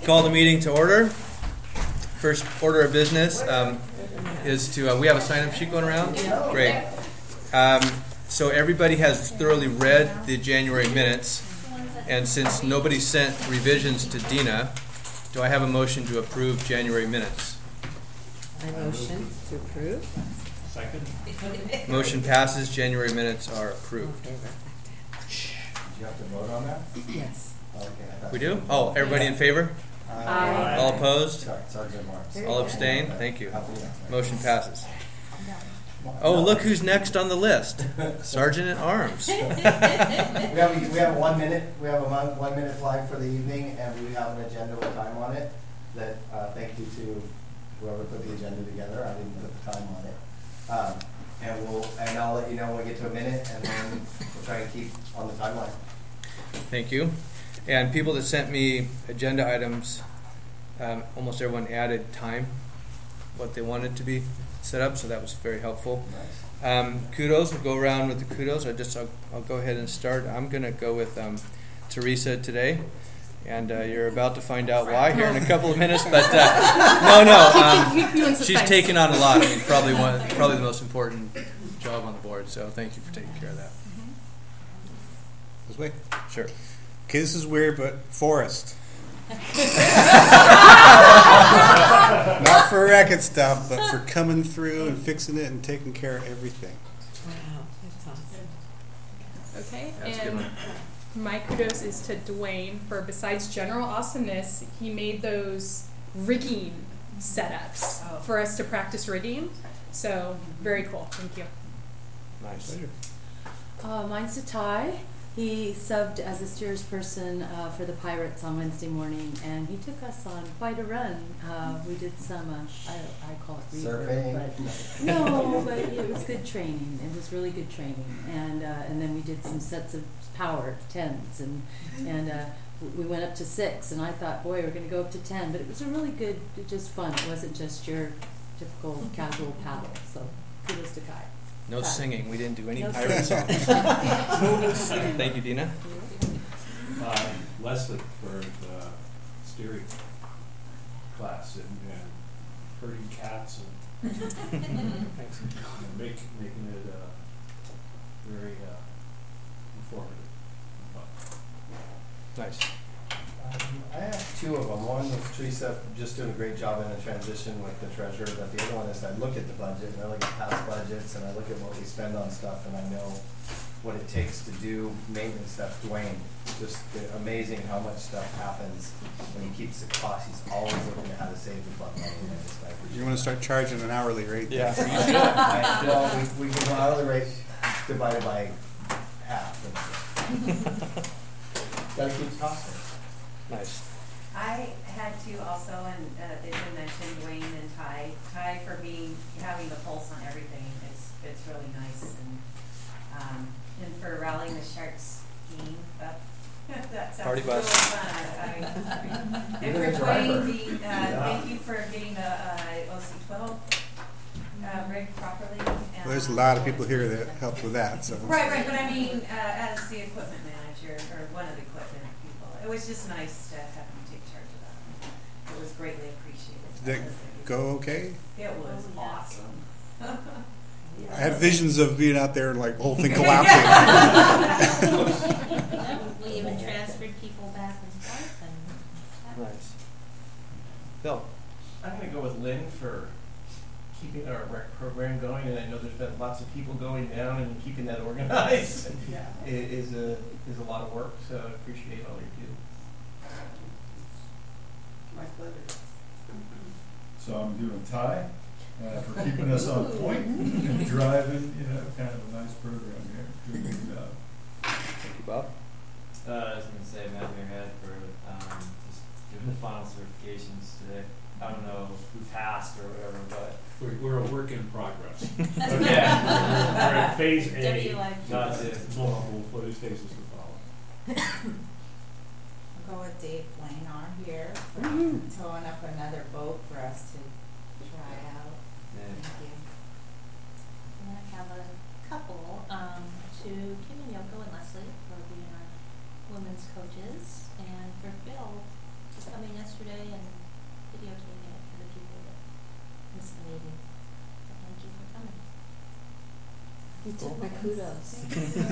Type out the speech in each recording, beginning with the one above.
Call the meeting to order. First order of business is to, we have a sign-up sheet going around? Great. So everybody has thoroughly read the January minutes, and since nobody sent revisions to Dina, do I have a motion to approve January minutes? I motion to approve. Second. Motion passes. January minutes are approved. Did you have to vote on that? Yes. Okay, I thought We do? Oh, everybody in favor? Aye. All opposed? Sorry, Sergeant Marks. All abstain? Thank you. Happy next. Motion passes. Oh, look who's next on the list. Sergeant at Arms. We have 1 minute. We have a 1 minute flag for the evening, and we have an agenda with time on it. That thank you to whoever put the agenda together. I didn't put the time on it. And I'll let you know when we get to a minute, and then we'll try and keep on the timeline. Thank you. And people that sent me agenda items, almost everyone added time, what they wanted to be set up, so that was very helpful. Nice. Kudos, we'll go around with the kudos. I'll go ahead and start. I'm going to go with Teresa today, and you're about to find out why here in a couple of minutes. But no, she's taken on a lot. I mean, probably the most important job on the board. So thank you for taking care of that. This way? Sure. Okay, this is weird, but Forrest. Not for record stuff, but for coming through and fixing it and taking care of everything. Wow, that's awesome. Okay, That's a good and one. my kudos is to Dwayne for, besides general awesomeness, he made those rigging setups for us to practice rigging. So, very cool. Thank you. Nice. Mine's to Ty. He subbed as a steersperson for the Pirates on Wednesday morning, and he took us on quite a run. We did some, I call it Surfing. but no, but it was good training. It was really good training, and then we did some sets of power 10s, and we went up to 6, and I thought, boy, we're going to go up to 10, but it was a really good, just fun. It wasn't just your typical casual paddle. So kudos to Kai. No singing. We didn't do any No pirate singing. songs. Thank you, Dina. Leslie for the steering class and herding cats and Thanks. making it very informative. Nice. I have 2 of them. One was Teresa just doing a great job in the transition with the treasurer, but the other one is I look at the budget and I look at past budgets and I look at what we spend on stuff and I know what it takes to do maintenance stuff. Dwayne, just amazing how much stuff happens when he keeps the cost. He's always looking at how to save the buck money. You want to start charging an hourly rate? Yeah. Well, we can go hourly rate divided by half. Gotta keep costing. Nice. I had to also, and they did mention Dwayne and Ty for having the pulse on everything. It's really nice, and for rallying the Sharks team. That sounds Party really bus. fun. And for Dwayne, thank you for getting the OC12 rigged properly. Well, there's a lot of people here that helped with that. So. Right, but I mean, as the equipment manager, or one of the equipment people, it was just nice to have you take charge of that. It was greatly appreciated. Did it go okay? It was awesome. I had visions of being out there and like the whole thing collapsing. We even transferred people back and forth. Nice. Bill. I'm going to go with Lynn for keeping our rec program going, and I know there's been lots of people going down, and keeping that organized is a lot of work, so I appreciate all you do. My pleasure. So I'm doing Ty for keeping us on point and driving, kind of a nice program here. Doing a good job. Thank you, Bob. I was going to say Matt Muirhead for just doing the final certifications today. I don't know who passed or whatever, but We're a work in progress. okay. We're at phase A. Gotcha. Multiple phases to follow. I'll go with Dave Planar here for towing up another boat for us to try out. Thank you. And I have a couple to Kim and Yoko and Leslie for being our women's coaches, and for Phil for coming yesterday took my kudos.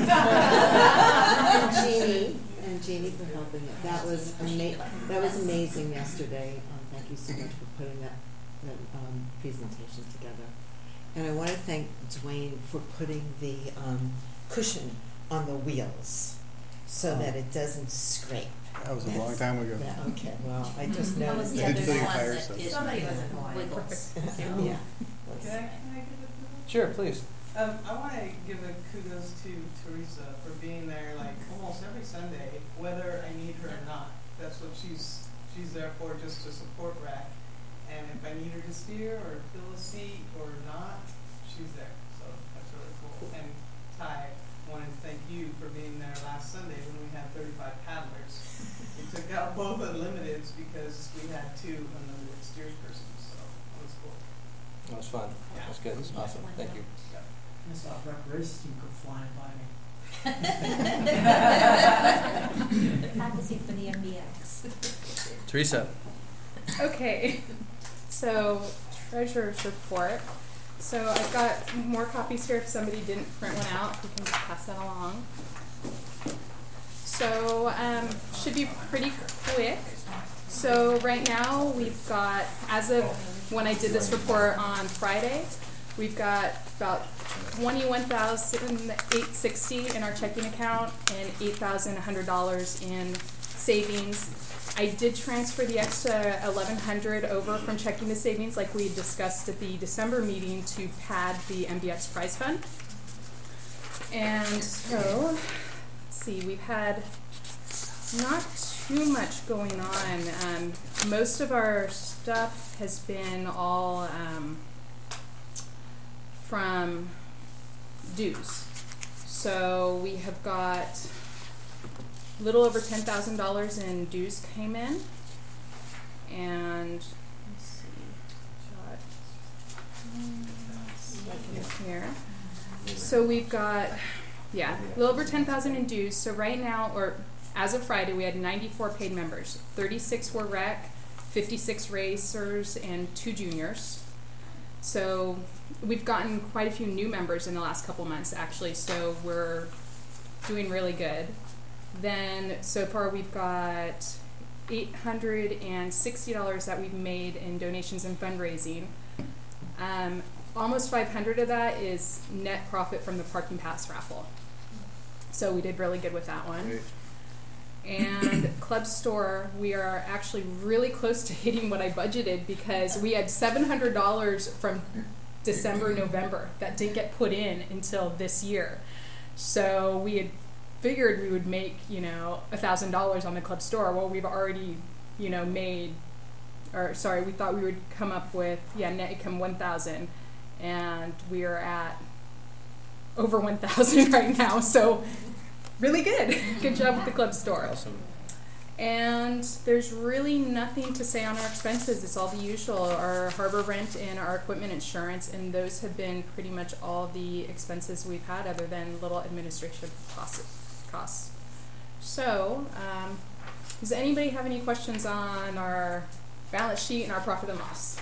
And Jeannie for helping it. That was amazing yesterday. Thank you so much for putting that presentation together. And I want to thank Dwayne for putting the cushion on the wheels so that it doesn't scrape. That was a long time ago. Yeah, okay, well, I just That was noticed. the I other did feel your one tires, that so. did Somebody was annoying. wiggles. Yeah. Can I give a kudos? Sure, please. I want to give a kudos to Teresa for being there like almost every Sunday, whether I need her or not. That's what she's there for, just to support RAC. And if I need her to steer or fill a seat or not, she's there. So that's really cool. And Ty, I wanted to thank you for being there last Sunday when we had 35 paddlers. We took out both unlimiteds because we had 2 unlimited steerspersons. So it was cool. That was fun. Yeah. That's good. That's awesome. Thank you. I saw a race team go flying by me. Practicing for the MBX. Teresa. Okay, so treasurer's report. So I've got more copies here if somebody didn't print one out, we can just pass that along. So should be pretty quick. So right now we've got, as of when I did this report on Friday, we've got about $21,860 in our checking account and $8,100 in savings. I did transfer the extra $1,100 over from checking to savings like we discussed at the December meeting to pad the MBX prize fund. And so, let's see, we've had not too much going on. Most of our stuff has been all from dues. So we have got a little over $10,000 in dues came in, and let's see, here. So we've got, a little over 10,000 in dues. So right now, or as of Friday, we had 94 paid members. 36 were rec, 56 racers, and 2 juniors. So we've gotten quite a few new members in the last couple months, actually. So we're doing really good. Then so far we've got $860 that we've made in donations and fundraising. Almost 500 of that is net profit from the parking pass raffle. So we did really good with that one. Great. And Club Store, we are actually really close to hitting what I budgeted because we had $700 from December, November that didn't get put in until this year. So we had figured we would make, $1,000 on the Club Store. Well, we've already, made, we thought we would come up with, net income 1,000, and we are at over 1,000 right now. So really good. Good job with the Club Store. Awesome. And there's really nothing to say on our expenses. It's all the usual, our harbor rent and our equipment insurance, and those have been pretty much all the expenses we've had other than little administrative costs. So, does anybody have any questions on our balance sheet and our profit and loss?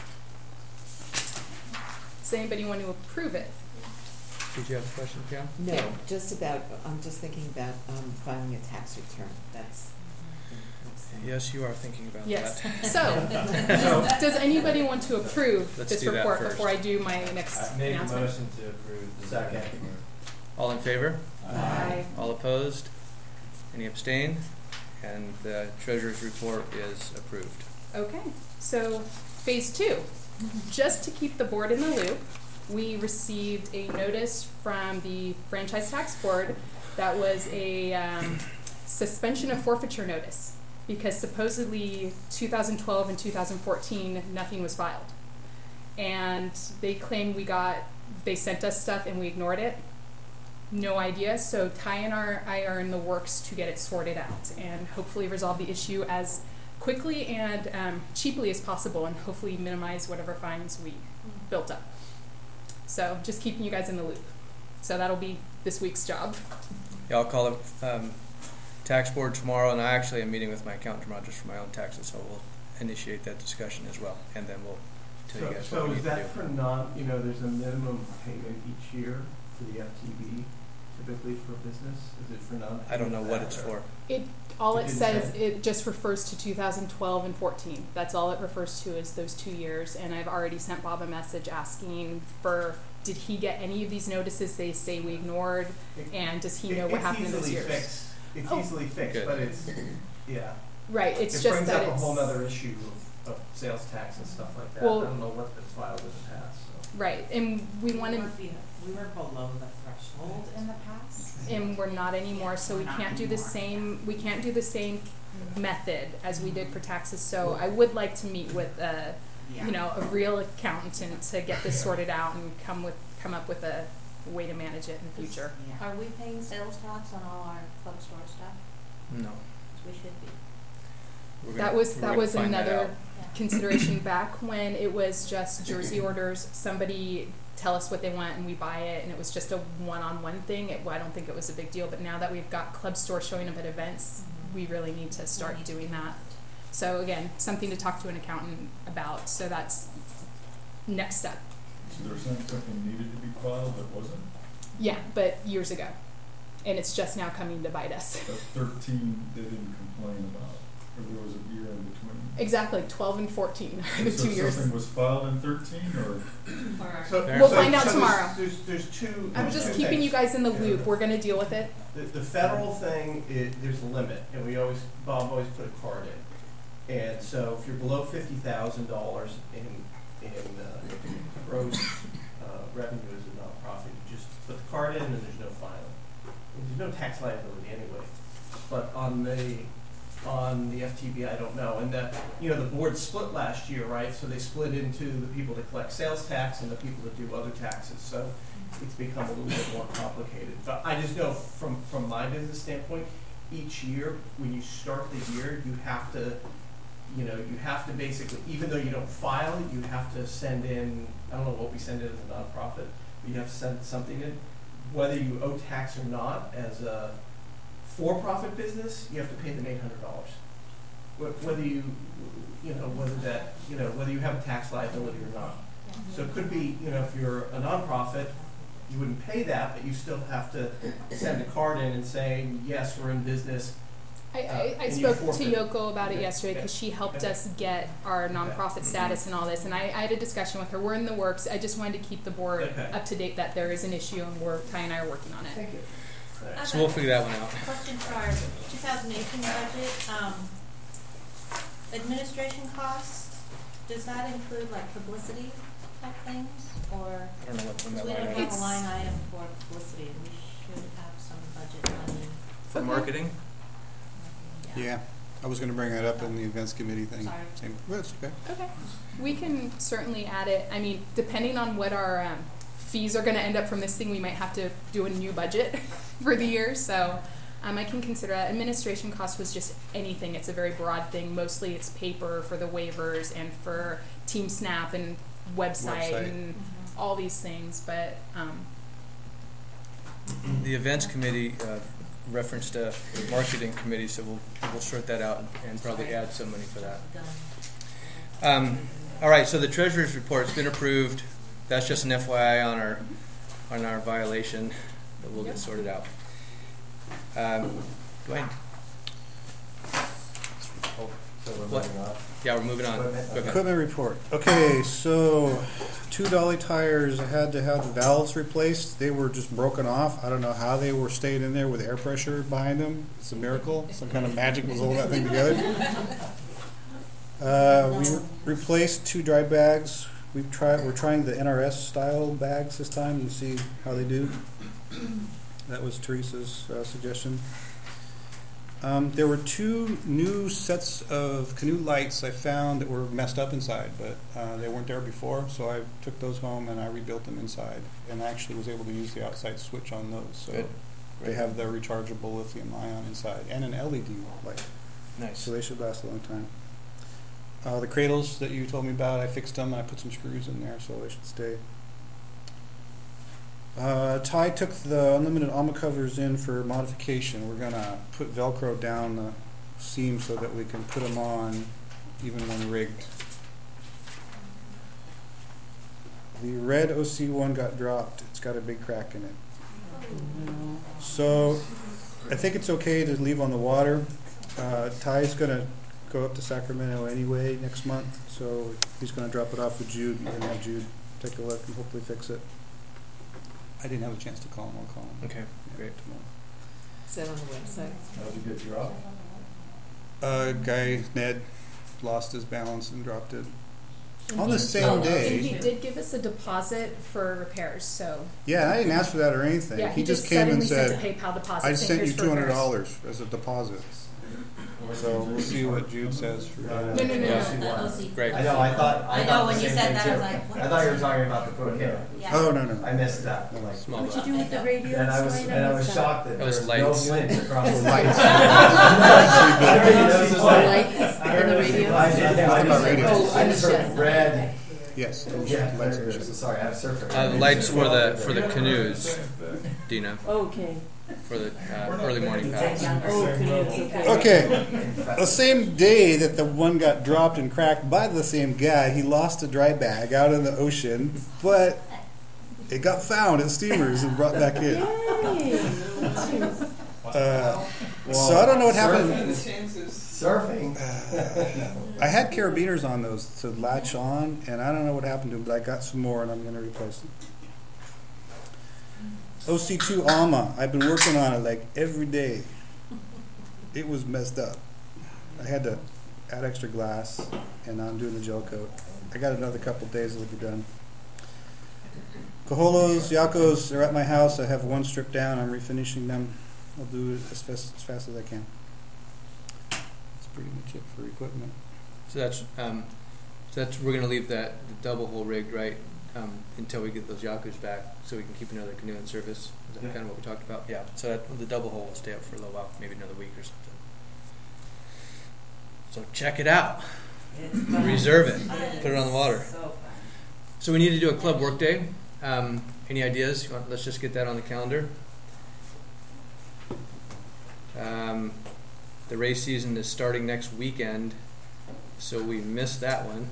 Does anybody want to approve it? Did you have a question, Pam? No, just about, I'm just thinking about filing a tax return. That's Yes, you are thinking about Yes. that. So, does anybody want to approve Let's this do that report first. before I do my next Make a announcement? motion to approve. the Second. report. All in favor? Aye. All opposed? Any abstain? And the treasurer's report is approved. Okay, so phase 2. Just to keep the board in the loop, we received a notice from the Franchise Tax Board that was a suspension of forfeiture notice because supposedly 2012 and 2014 nothing was filed. And they claimed they sent us stuff and we ignored it. No idea, so Ty and I are in the works to get it sorted out and hopefully resolve the issue as quickly and cheaply as possible and hopefully minimize whatever fines we built up. So just keeping you guys in the loop. So that'll be this week's job. Yeah, I'll call the tax board tomorrow, and I actually am meeting with my accountant tomorrow just for my own taxes, so we'll initiate that discussion as well, and then we'll tell you guys what So we is need to do. that for there's a minimum payment each year for the FTB typically for a business? Is it for non? I don't know what it's for. All It it didn't says, say. it just refers to 2012 and 14. That's all it refers to is those 2 years. And I've already sent Bob a message asking for, did he get any of these notices they say we ignored? And does he know what happened in those years? It's Oh. easily fixed, Good. but it's, yeah. Right, it's It just brings that up a it's... whole other issue of sales tax and stuff like that. Well- I don't know what was filed in the past, so. Right, and we wanted... We were below the threshold in the past. And we're not anymore, so we Not can't do the anymore. same method as we did for taxes. So I would like to meet with a real accountant to get this sorted out and come up with a way to manage it in the future. Yeah. Are we paying sales tax on all our club store stuff? No. We should be. We're That gonna- was we're that gonna was find another out. consideration back when it was just jersey orders. Somebody tell us what they want and we buy it, and it was just a one-on-one thing. I don't think it was a big deal, but now that we've got club stores showing up at events, we really need to start doing that. So again, something to talk to an accountant about. So that's next step. So they're saying something needed to be filed that wasn't? Yeah, but years ago, and it's just now coming to bite us. That 13 they didn't complain about, or there was a year in between? Exactly, 12 and 14 are the 2 years. So something was filed in 13, or? We'll find out tomorrow. There's two. I'm there's just two keeping things. you guys in the Yeah. loop. We're going to deal with it. The federal thing, there's a limit, and Bob always put a card in. And so if you're below $50,000 in gross revenue as a nonprofit, you just put the card in and there's no filing. And there's no tax liability anyway. But on the FTB, I don't know. And the board split last year, right? So they split into the people that collect sales tax and the people that do other taxes. So it's become a little bit more complicated. But I just know from my business standpoint, each year when you start the year, you have to basically, even though you don't file, you have to send in, I don't know what we send in as a nonprofit, but you have to send something in. Whether you owe tax or not, as a for-profit business, you have to pay them $800. Whether you have a tax liability or not. So it could be, if you're a nonprofit, you wouldn't pay that, but you still have to send a card in and say, yes, we're in business. I and you spoke to forfeit. Yoko about it Okay. yesterday because she helped us get our nonprofit status and all this, and I had a discussion with her. We're in the works. I just wanted to keep the board Okay. up to date that there is an issue, and Ty and I are working on it. Thank you. So we'll figure that one out. Question for our 2018 budget, administration costs, does that include like publicity type things, or? I don't know what's in that We line don't item. have a line item for publicity, and we should have some budget money. For marketing? Yeah, I was gonna bring that up in the events committee thing. Sorry. Same, well, it's okay. Okay. We can certainly add it. I mean, depending on what our fees are going to end up from this thing, we might have to do a new budget for the year. So I can consider that. Administration cost was just anything. It's a very broad thing. Mostly it's paper for the waivers and for Team Snap and website. And all these things. But The events committee referenced a marketing committee, so we'll sort that out and probably add some money for that. All right, so the treasurer's report's been approved. That's just an FYI on our violation that we'll get sorted out. Dwayne? So we're What? moving on. Yeah, we're moving on. Go ahead. Equipment report. Okay, so 2 dolly tires had to have the valves replaced. They were just broken off. I don't know how they were staying in there with air pressure behind them. It's a miracle. Some kind of magic was holding that thing together. We replaced 2 dry bags. We're trying the NRS style bags this time and see how they do. That was Teresa's suggestion. There were 2 new sets of canoe lights I found that were messed up inside, but they weren't there before, so I took those home and I rebuilt them inside, and I actually was able to use the outside switch on those. So Good. they have the rechargeable lithium ion inside and an LED light. Nice. So they should last a long time. The cradles that you told me about, I fixed them and I put some screws in there, so they should stay. Ty took the unlimited Alma covers in for modification. We're gonna put Velcro down the seam so that we can put them on even when rigged. The red OC1 got dropped. It's got a big crack in it. So I think it's okay to leave on the water. Ty's going to go up to Sacramento anyway next month, so he's going to drop it off with Jude and have Jude take a look and hopefully fix it. I didn't have a chance to call him. I'll call him. Okay, great. Tomorrow. Is that on the website? That was a good drop. Guy, Ned, lost his balance and dropped it. On the same day. And he did give us a deposit for repairs, so. Yeah, I didn't ask for that or anything. Yeah, he just came and said, sent a PayPal deposit. I saying, sent you "Here's for repairs." $200 as a deposit. So we'll see what Jude says for No. Great. I know, I thought when the you same said thing that, I was too. like, what? I thought you were talking about the Pukea. Yeah. Oh, no. I missed that. I'm like, Small What'd you dot. do with the radio? and I was shocked that That was there was lights. no lint across the Lights. Lights and the radio? I did, Talking about radio. I just heard red. Yes. Yeah, Lights there and it is. shit. Sorry, I have surfer. The lights for the canoes, Dina, Okay. for the early morning paddles. Okay. The same day that the one got dropped and cracked by the same guy, he lost a dry bag out in the ocean, but it got found at steamers and brought back in. So I don't know what happened. Surfing. I had carabiners on those to latch on, and I don't know what happened to them, but I got some more, and I'm going to replace them. OC2 Alma, I've been working on it like every day. It was messed up. I had to add extra glass, and I'm doing the gel coat. I got another couple days, it'll be done. Cojolos, Yacos are at my house. I have one stripped down. I'm refinishing them. I'll do it as fast as I can. That's pretty much it for equipment. So that's we're gonna leave the double hole rigged, right, until we get those Yakus back, so we can keep another canoe in service. Is that kind of what we talked about? Yeah. So the double hole will stay up for a little while, maybe another week or something. So check it out. Reserve it. Put it on the water. So we need to do a club work day. Any ideas? Let's just get that on the calendar. The race season is starting next weekend, so we missed that one.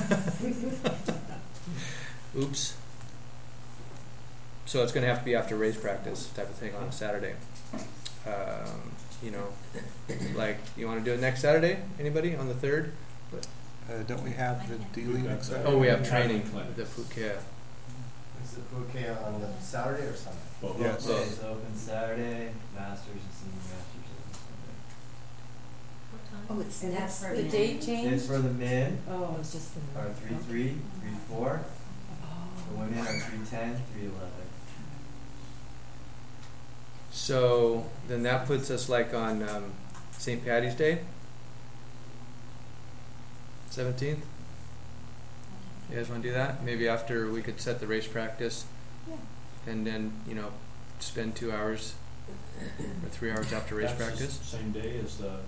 Oops. So it's going to have to be after race practice type of thing on a Saturday. Like, you want to do it next Saturday? Anybody on the 3rd? Don't we have the dealing next Saturday? Oh, we have training. The Pukea. Is the Pukea on the Saturday or Sunday? Yes. It's open Saturday, Masters and Senior Masters on Sunday. Oh, it's And next that's for The week. date change? It's for the men Oh, it's just the. are 3-3, 3-4. The women are 3-10, 3-11. So then that puts us like on St. Patty's Day, 17th. You guys want to do that? Maybe after we could set the race practice, and then spend 2 hours or 3 hours after race practice. Same day as the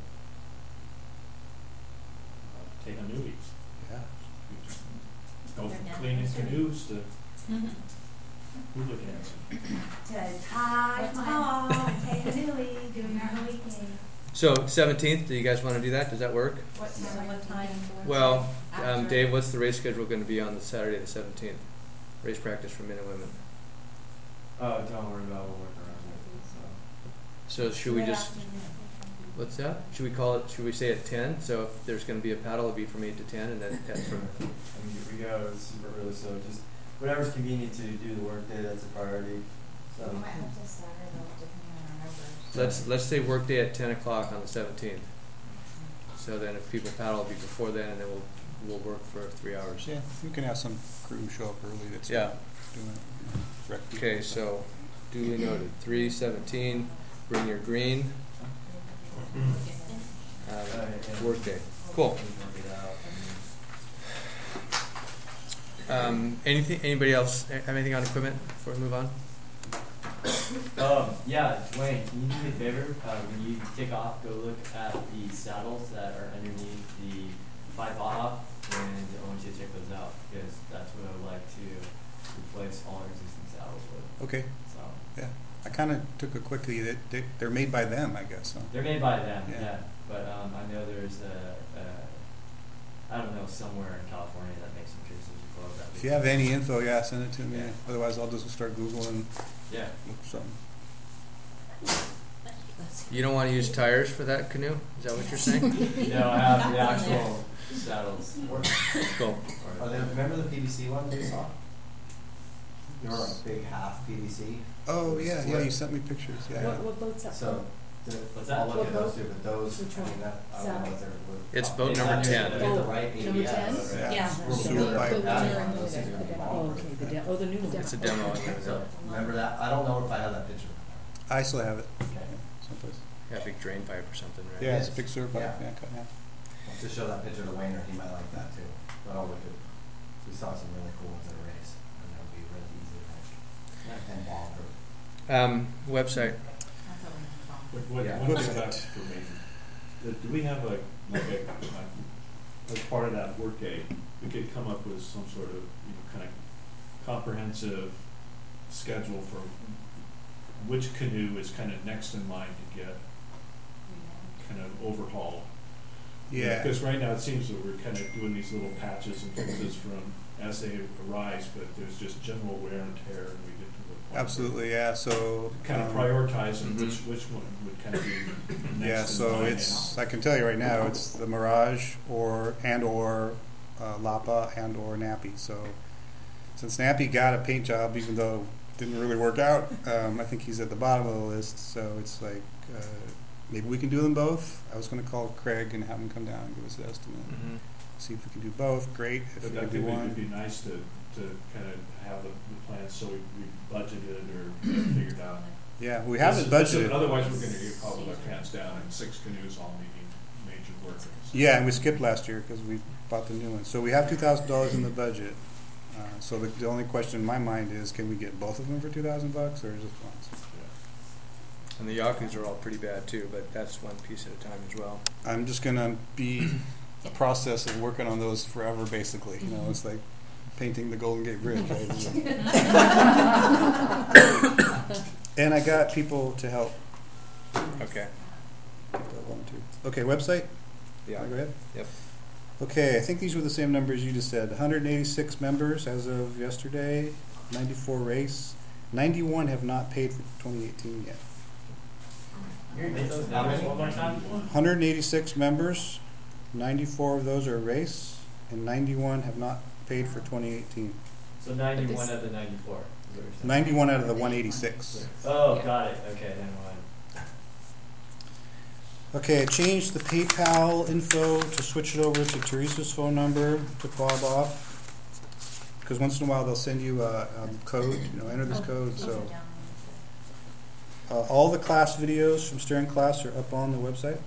take on newbies. Yeah. Go from cleaning canoes to hooligans. To tie mom, take a newlie, doing our weekend. So 17th, do you guys want to do that? Does that work? What time? Well, After- Dave, what's the race schedule going to be on the Saturday the 17th? Race practice for men and women. Oh, don't worry about it, we'll work around it. So should we just, what's that? Should we say at 10? So if there's going to be a paddle, it'll be from 8 to 10, and then that's from. We go super early, so just whatever's convenient to do the work day, that's a priority. So We might have to start a little depending on our numbers. Let's say work day at 10 o'clock on the 17th. So then if people paddle, it'll be before then, and then we'll work for 3 hours. Yeah, we can have some crew show up early that's Yeah. doing it. Direct people. Okay, so duly noted. 3/17. Bring your green. Work day. Cool. Anybody else have anything on equipment before we move on? Yeah, Dwayne, can you do me a favor? When you take off, go look at the saddles that are underneath the 5 Baja, and I want you to check those out, because that's what I would like to replace all our existing saddles with. Okay. So Yeah. I kind of took a quickie that they're made by them, I guess. Huh? they're made by them, Yeah. yeah. But I know there's I don't know, somewhere in California that makes some tree service club. If you have any info, yeah, send it to me. Yeah. Otherwise, I'll just start Googling. Yeah. Look for something. You don't want to use tires for that canoe? Is that what you're saying? No, I have the actual saddles. Cool. Are they, remember the PVC one we saw? They were like big half PVC. Oh yeah, yeah. You sent me pictures. Yeah. What boat's that? So, What's I'll that? look at What those boat? two, but those, Which I one? mean, that, I don't know what they're. It's boat It's number under 10. the- The right Number ABS, 10? right? Yeah. Super pipe. Those things are gonna be long. Okay, the new one. It's a demo. So, remember that? I don't know if I have that picture. I still have it. Okay. Someplace. Yeah, big drain pipe or something, right? Yeah, it's a big sewer pipe. Yeah. Yeah, cut in half. I'll just show that picture to Wayne, or he might like that too. But I'll look at, we saw some really cool ones at a race, and that would be really easy to make. And ball proof. Website. Yeah. One thing about for me, do we have as part of that workday, we could come up with some sort of, kind of comprehensive schedule for which canoe is kind of next in line to get kind of overhauled. Yeah. Because right now it seems that we're kind of doing these little patches and fixes from as they arise, but there's just general wear and tear, and we get to the point. Absolutely. Yeah. So. Kind of prioritizing which one would kind of be next. Yeah. in So line. it's. I can tell you right now, it's the Mirage or Lapa and or Nappy. So since Nappy got a paint job, even though it didn't really work out, I think he's at the bottom of the list. So it's like. Maybe we can do them both. I was going to call Craig and have him come down and give us an estimate. Mm-hmm. See if we can do both. Great. If But we I can do think it one. would be nice to kind of have the plan so we budgeted or figured out. Yeah, we haven't This is- budgeted. Otherwise, we're going to get caught with our pants down and 6 canoes all needing major work. Yeah, and we skipped last year because we bought the new one. So we have $2,000 in the budget. So the only question in my mind is, can we get both of them for $2,000 or just one? And the Yakuts are all pretty bad too, but that's one piece at a time as well. I'm just gonna be a process of working on those forever, basically. You know, it's like painting the Golden Gate Bridge. Right? And I got people to help. Okay. Okay, website? Yeah. Go ahead. Yep. Okay, I think these were the same numbers you just said. 186 members as of yesterday, 94 race. 91 have not paid for 2018 yet. Make those numbers one more time. 186 members, 94 of those are race, and 91 have not paid for 2018. So 91 of the 94. Is what you're saying. 91 out of the 186. Oh, Yeah. got it. Okay, then one. Okay, I changed the PayPal info to switch it over to Teresa's phone number, took Bob off. Because once in a while they'll send you a code, enter this code. So all the class videos from steering class are up on the website.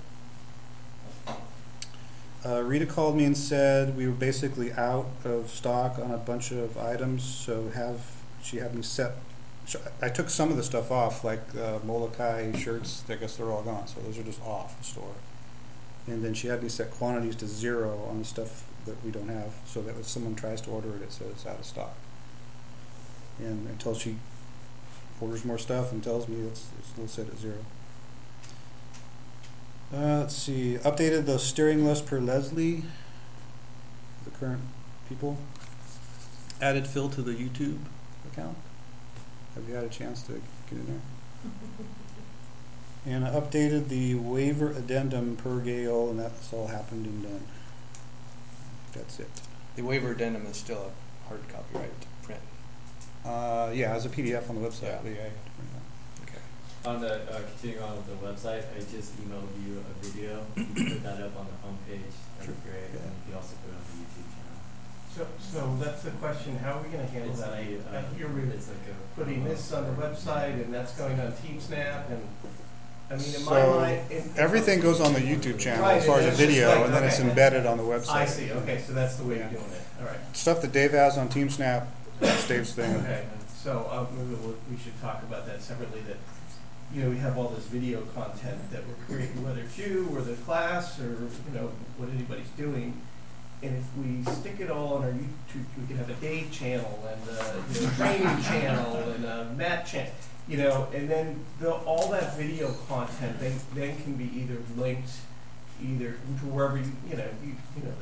Rita called me and said we were basically out of stock on a bunch of items, so she had me set. I took some of the stuff off, like Molokai shirts. I guess they're all gone, so those are just off the store. And then she had me set quantities to 0 on the stuff that we don't have, so that if someone tries to order it, it says it's out of stock. And until she orders more stuff and tells me it's still set at 0. Let's see. Updated the steering list per Leslie, the current people. Added Phil to the YouTube account. Have you had a chance to get in there? And I updated the waiver addendum per Gale, and that's all happened and done. That's it. The waiver addendum is still a hard copy, right, to print? Yeah, as a PDF on the website. Yeah. Yeah, you have to print that. Okay. On the continuing on with the website, I just emailed you a video. You can put that up on the homepage. That'd be great. Yeah. And you can also put it on the YouTube channel. So that's the question, how are we gonna handle that? I hear we're It's like a putting this on the website and that's going on TeamSnap and, I mean, in my So mind. everything goes on the YouTube channel Right, as far as a and that's just video, like- and then it's okay. embedded on the website. I see, okay, so that's the way you're doing it, all right. Stuff that Dave has on TeamSnap, that's Dave's thing. Okay, so maybe we should talk about that separately, that, we have all this video content that we're creating, whether it's you or the class or, what anybody's doing. And if we stick it all on our YouTube, we could have a Dave channel and a training channel and a Matt channel, and then all that video content then can be either linked either to wherever you know this,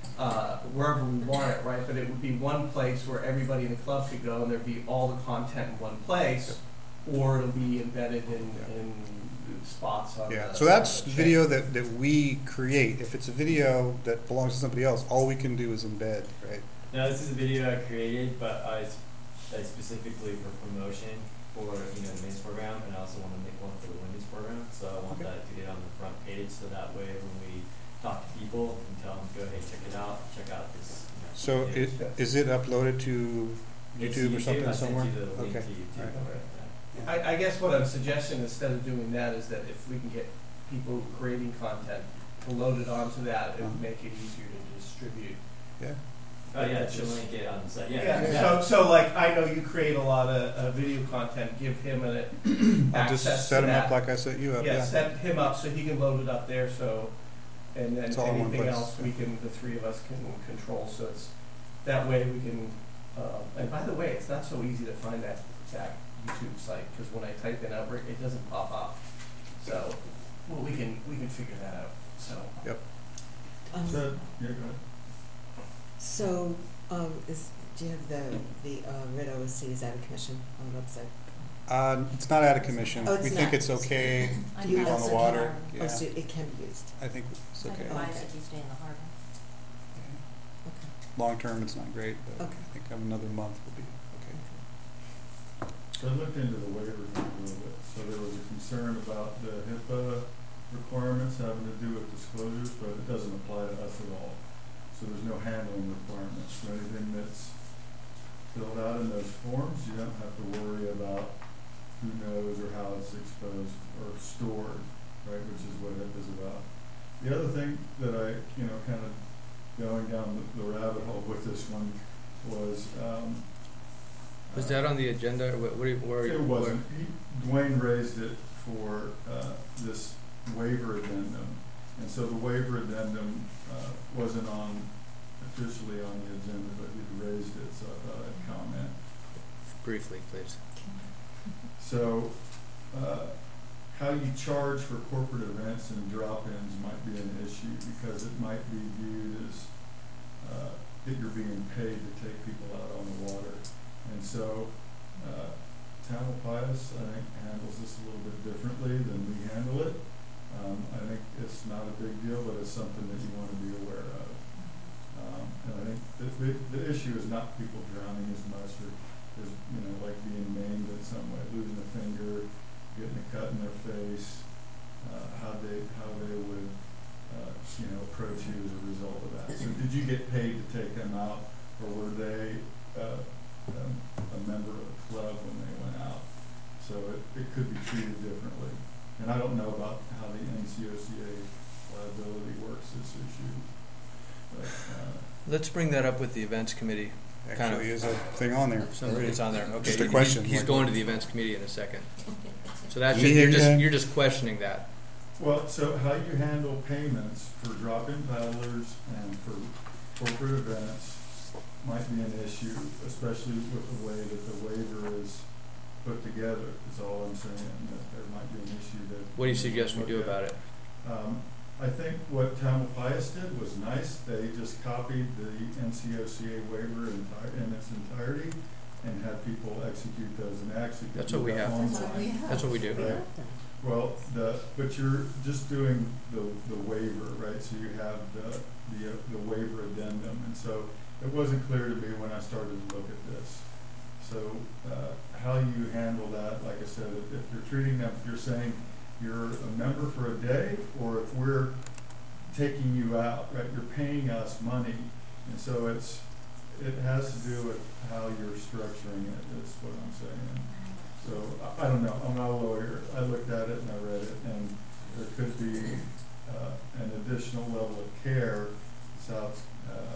wherever we want it, right? But it would be one place where everybody in the club could go, and there'd be all the content in one place, or it'll be embedded in spots on Yeah, the, so that's on the video chain. that we create. If it's a video that belongs to somebody else, all we can do is embed, right? Now, this is a video I created, but I specifically for promotion for the mains program, and I also want to make one for the women's program. So I want that to get on the front page, so that way when we talk to people, we can tell them, go, hey, check out this. So is it uploaded to It's YouTube or something I sent somewhere? you the link Okay. to YouTube. All right. I guess what I'm suggesting, instead of doing that, is that if we can get people creating content to load it onto that, it would make it easier to distribute. Yeah. Oh yeah, That's to just- link it on the site. Yeah. Yeah. So like I know you create a lot of video content. Give him I'll access just set to him that. up like I set you up. Yeah, Yeah. set him up so he can load it up there. So, and then It's all in one anything place. else the three of us can control. So it's that way we can. And by the way, it's not so easy to find that YouTube site, because when I type in Outbreak, it doesn't pop up. So, well, we can figure that out. So. Yep. So, yeah, go ahead. So, do you have the Red OSC is out of commission on the website? It's not out of commission. Oh, it's We think not. it's okay Do to you leave on also the water. Oh, Yeah. so it can be used. I think it's okay. Oh, okay. if you stay in the harbor. Okay. Long term, it's not great, but Okay. I think another month will be okay. So I looked into the waivers a little bit. So there was a concern about the HIPAA requirements having to do with disclosures, but it doesn't apply to us at all. So there's no handling requirements. So anything that's filled out in those forms, you don't have to worry about who knows or how it's exposed or stored, right, which is what HIPAA is about. The other thing that I, kind of going down the rabbit hole with this one was, Was that on the agenda? Or it wasn't. Dwayne raised it for this waiver addendum, and so the waiver addendum wasn't officially on the agenda, but he'd raised it, so I thought I'd comment. Briefly, please. So, how you charge for corporate events and drop-ins might be an issue, because it might be viewed as that you're being paid to take people out on the water. And so, Tamalpais, I think, handles this a little bit differently than we handle it. I think it's not a big deal, but it's something that you want to be aware of. And I think the issue is not people drowning as much, or is, like being maimed in some way, losing a finger, getting a cut in their face, how they would, approach you as a result of that. So did you get paid to take them out, or were they a member of the club when they went out? So it could be treated differently. And I don't know about how the NCOCA liability works this issue. But, Let's bring that up with the events committee. Actually, is a thing on there. It's on there. Okay. Just a question. He's like- going to the events committee in a second. So that's Yeah. you're just questioning that. well, so how you handle payments for drop-in paddlers and for corporate events might be an issue, especially with the way that the waiver is put together, is all I'm saying, that there might be an issue that. What do you suggest we do about it? I think what Tamalpais did was nice. They just copied the NCOCA waiver in its entirety and had people execute those, and actually. That's what we have. That's what we do. Right. Well, but you're just doing the waiver, right? So you have the waiver addendum, and so it wasn't clear to me when I started to look at this. So how you handle that, like I said, if you're treating them, if you're saying you're a member for a day, or if we're taking you out, right? You're paying us money, and so it has to do with how you're structuring it. Is what I'm saying. So I don't know. I'm not a lawyer. I looked at it and I read it, and there could be an additional level of care. So it's,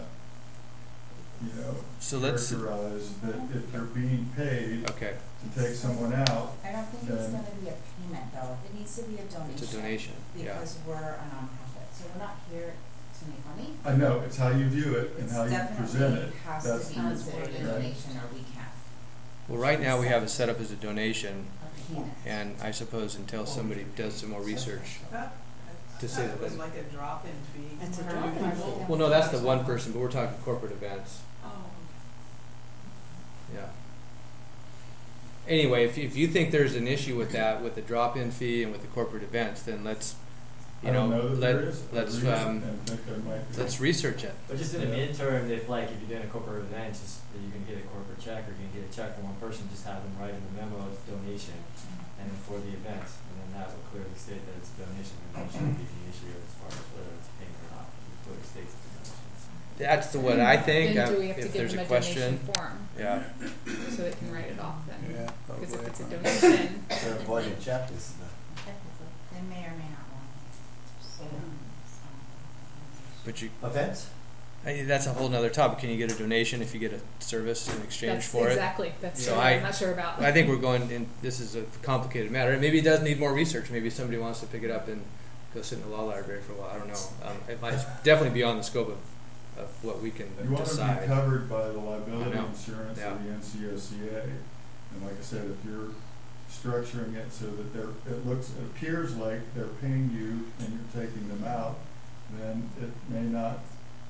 So let's characterize that if you're being paid to take someone out. I don't think it's gonna be a payment though, it needs to be a donation. It's a donation, yeah. Because we're a nonprofit, so we're not here to make money. I know, it's how you view it and how you present it. Has That's to the be considered a donation, or we can't. Well, right now we have it set up as a donation, A payment. and I suppose until somebody does some more research. to say It was that. like a drop-in fee. It's a for drop-in people. fee. Well, no, that's the one person, but we're talking corporate events. Oh. Yeah. Anyway, if you think there's an issue with that, with the drop-in fee and with the corporate events, then let's, I don't know that there is. let's And think there might be. let's research it. But just in the midterm, if you're doing a corporate event, just that you can get a corporate check or you can get a check from one person, just have them write in the memo it's donation, and then for the event, and then that will clearly state that it's a donation, and that shouldn't be the issue as far as whether it's paying or not. It clearly states it's a donation. That's what I think. Then do we have to if give there's them a a question, donation form yeah. so they can write it off then? Yeah, Because if probably. it's a donation, So a voided check is the. Technically, they may or may not want it. But you, Events? that's a whole nother topic. Can you get a donation if you get a service in exchange that's for exactly. That's So what I- I'm not sure about. I think we're going in. This is a complicated matter. And maybe it does need more research. Maybe somebody wants to pick it up and go sit in the law library for a while. I don't know. It's definitely beyond the scope of what we can You want to be decide. covered by the liability I know. insurance Yeah. of the NCOCA. And like I said, if you're structuring it so that it appears like they're paying you and you're taking them out, then it may not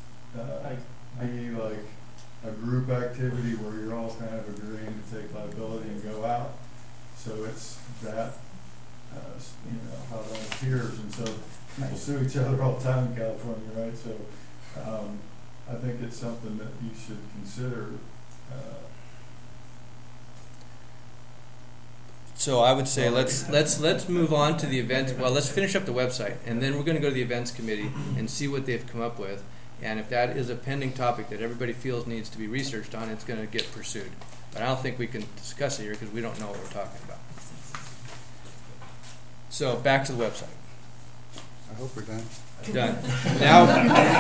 be like a group activity where you're all kind of agreeing to take liability and go out. So it's that, how that appears. And so people sue each other all the time in California, right? So I think it's something that you should consider. So I would say let's move on to the event. Well, let's finish up the website, and then we're going to go to the events committee and see what they've come up with. And if that is a pending topic that everybody feels needs to be researched on, it's going to get pursued. But I don't think we can discuss it here because we don't know what we're talking about. So back to the website. I hope we're done. Done. Now.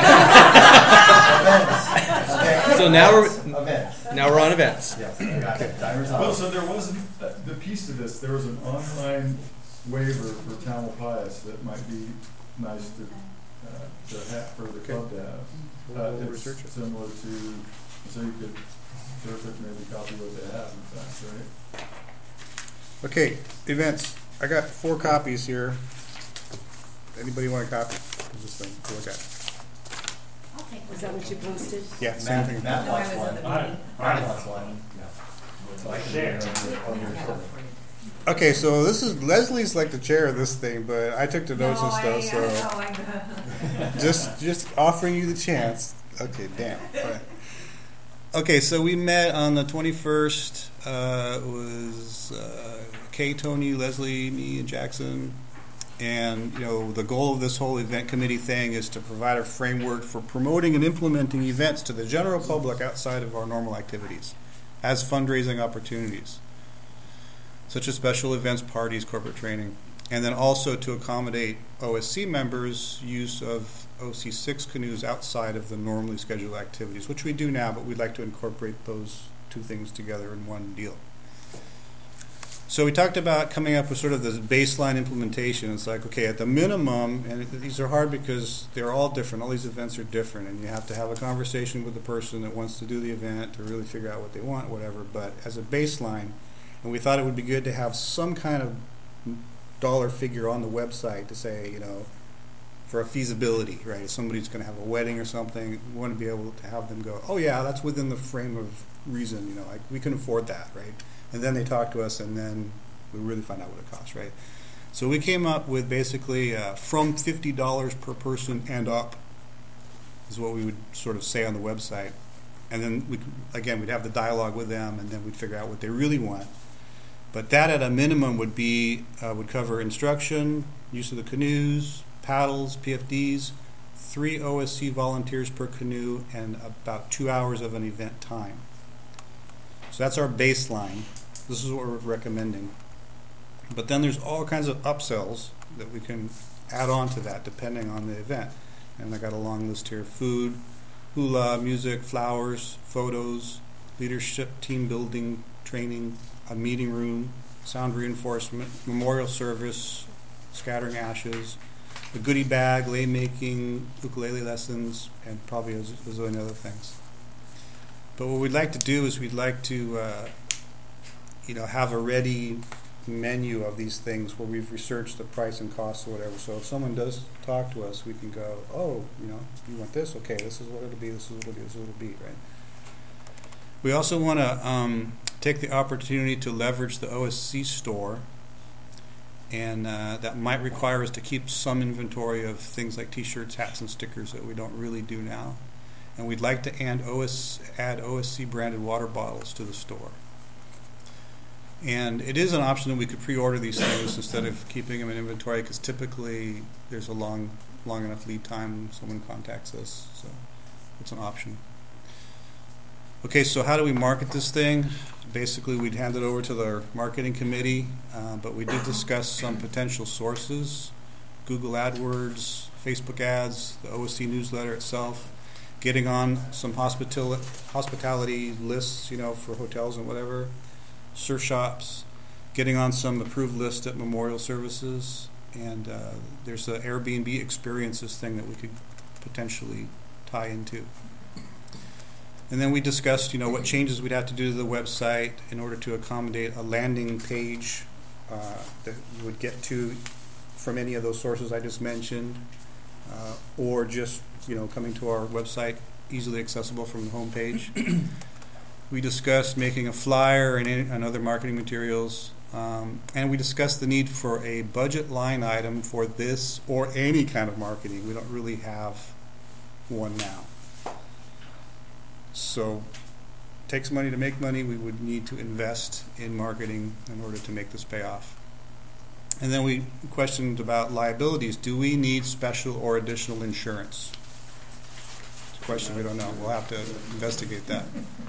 So now we're on events. Yes, I got it. Timer's Well, off. so there wasn't, the piece to this, there was an online waiver for Tamalpais that might be nice to have, for the club to have. We'll It's research it. similar to, so you could surf it, maybe copy what they have, in fact, right? Okay, events. I got 4 copies here. Anybody want a copy of this thing to look at? I'll take one. Is that what you posted? Yeah, same thing. Matt No, I wants was one. at the meeting. Matt wants one. So I can do it on your shoulder. Okay, so this is Leslie's like the chair of this thing, but I took the notes and stuff, so just offering you the chance. Okay, damn. All right. Okay, so we met on the 21st. It was Kay, Tony, Leslie, me, and Jackson. And, the goal of this whole event committee thing is to provide a framework for promoting and implementing events to the general public outside of our normal activities as fundraising opportunities, such as special events, parties, corporate training, and then also to accommodate OSC members' use of OC6 canoes outside of the normally scheduled activities, which we do now, but we'd like to incorporate those 2 things together in one deal. So we talked about coming up with sort of this baseline implementation. It's like, okay, at the minimum, and these are hard because they're all different. All these events are different, and you have to have a conversation with the person that wants to do the event to really figure out what they want, whatever. But as a baseline, and we thought it would be good to have some kind of dollar figure on the website to say, for a feasibility, right? If somebody's going to have a wedding or something, we want to be able to have them go, oh yeah, that's within the frame of reason, like we can afford that, right? And then they talk to us, and then we really find out what it costs, right? So we came up with basically from $50 per person and up is what we would sort of say on the website. And then, we'd have the dialogue with them, and then we'd figure out what they really want. But that at a minimum would cover instruction, use of the canoes, paddles, PFDs, 3 OSC volunteers per canoe, and about 2 hours of an event time. So that's our baseline. This is what we're recommending. But then there's all kinds of upsells that we can add on to that depending on the event. And I got a long list here: food, hula, music, flowers, photos, leadership, team building, training, a meeting room, sound reinforcement, memorial service, scattering ashes, a goodie bag, lei making, ukulele lessons, and probably a zillion other things. But what we'd like to do is we'd like to, have a ready menu of these things where we've researched the price and costs or whatever. So if someone does talk to us, we can go, oh, you know, you want this? Okay, this is what it'll be, this is what it'll be, this is what it'll be, right? We also want to take the opportunity to leverage the OSC store, and that might require us to keep some inventory of things like t-shirts, hats, and stickers that we don't really do now. And we'd like to add OSC branded water bottles to the store. And it is an option that we could pre-order these things instead of keeping them in inventory, because typically there's a long enough lead time when someone contacts us. So it's an option. Okay, so how do we market this thing? Basically, we'd hand it over to the marketing committee, but we did discuss some potential sources: Google AdWords, Facebook ads, the OSC newsletter itself, getting on some hospitality lists, you know, for hotels and whatever, surf shops, getting on some approved lists at memorial services, and there's the Airbnb experiences thing that we could potentially tie into. And then we discussed, you know, what changes we'd have to do to the website in order to accommodate a landing page that you would get to from any of those sources I just mentioned, or just, you know, coming to our website easily accessible from the home page. We discussed making a flyer and other marketing materials, and we discussed the need for a budget line item for this or any kind of marketing. We don't really have one now. So it takes money to make money. We would need to invest in marketing in order to make this pay off. And then we questioned about liabilities. Do we need special or additional insurance? It's a question we don't know. We'll have to investigate that.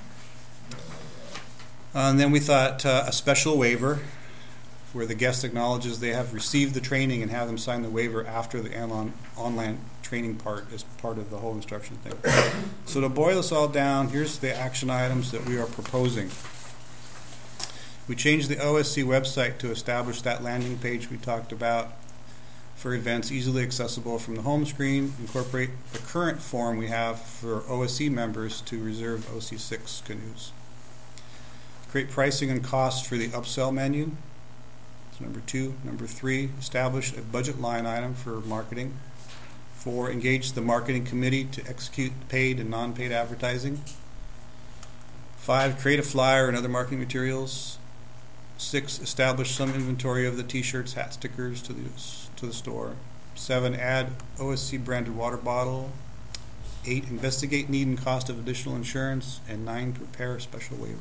And then we thought a special waiver where the guest acknowledges they have received the training and have them sign the waiver after the online training part is part of the whole instruction thing. So to boil this all down, here's the action items that we are proposing. We changed the OSC website to establish that landing page we talked about for events easily accessible from the home screen, incorporate the current form we have for OSC members to reserve OC6 canoes. Create pricing and costs for the upsell menu. That's number 2. Number 3, establish a budget line item for marketing. 4, engage the marketing committee to execute paid and non-paid advertising. 5, create a flyer and other marketing materials. 6, establish some inventory of the t-shirts, hat stickers to the store. 7, add OSC branded water bottle. 8, investigate need and cost of additional insurance. And 9, prepare a special waiver.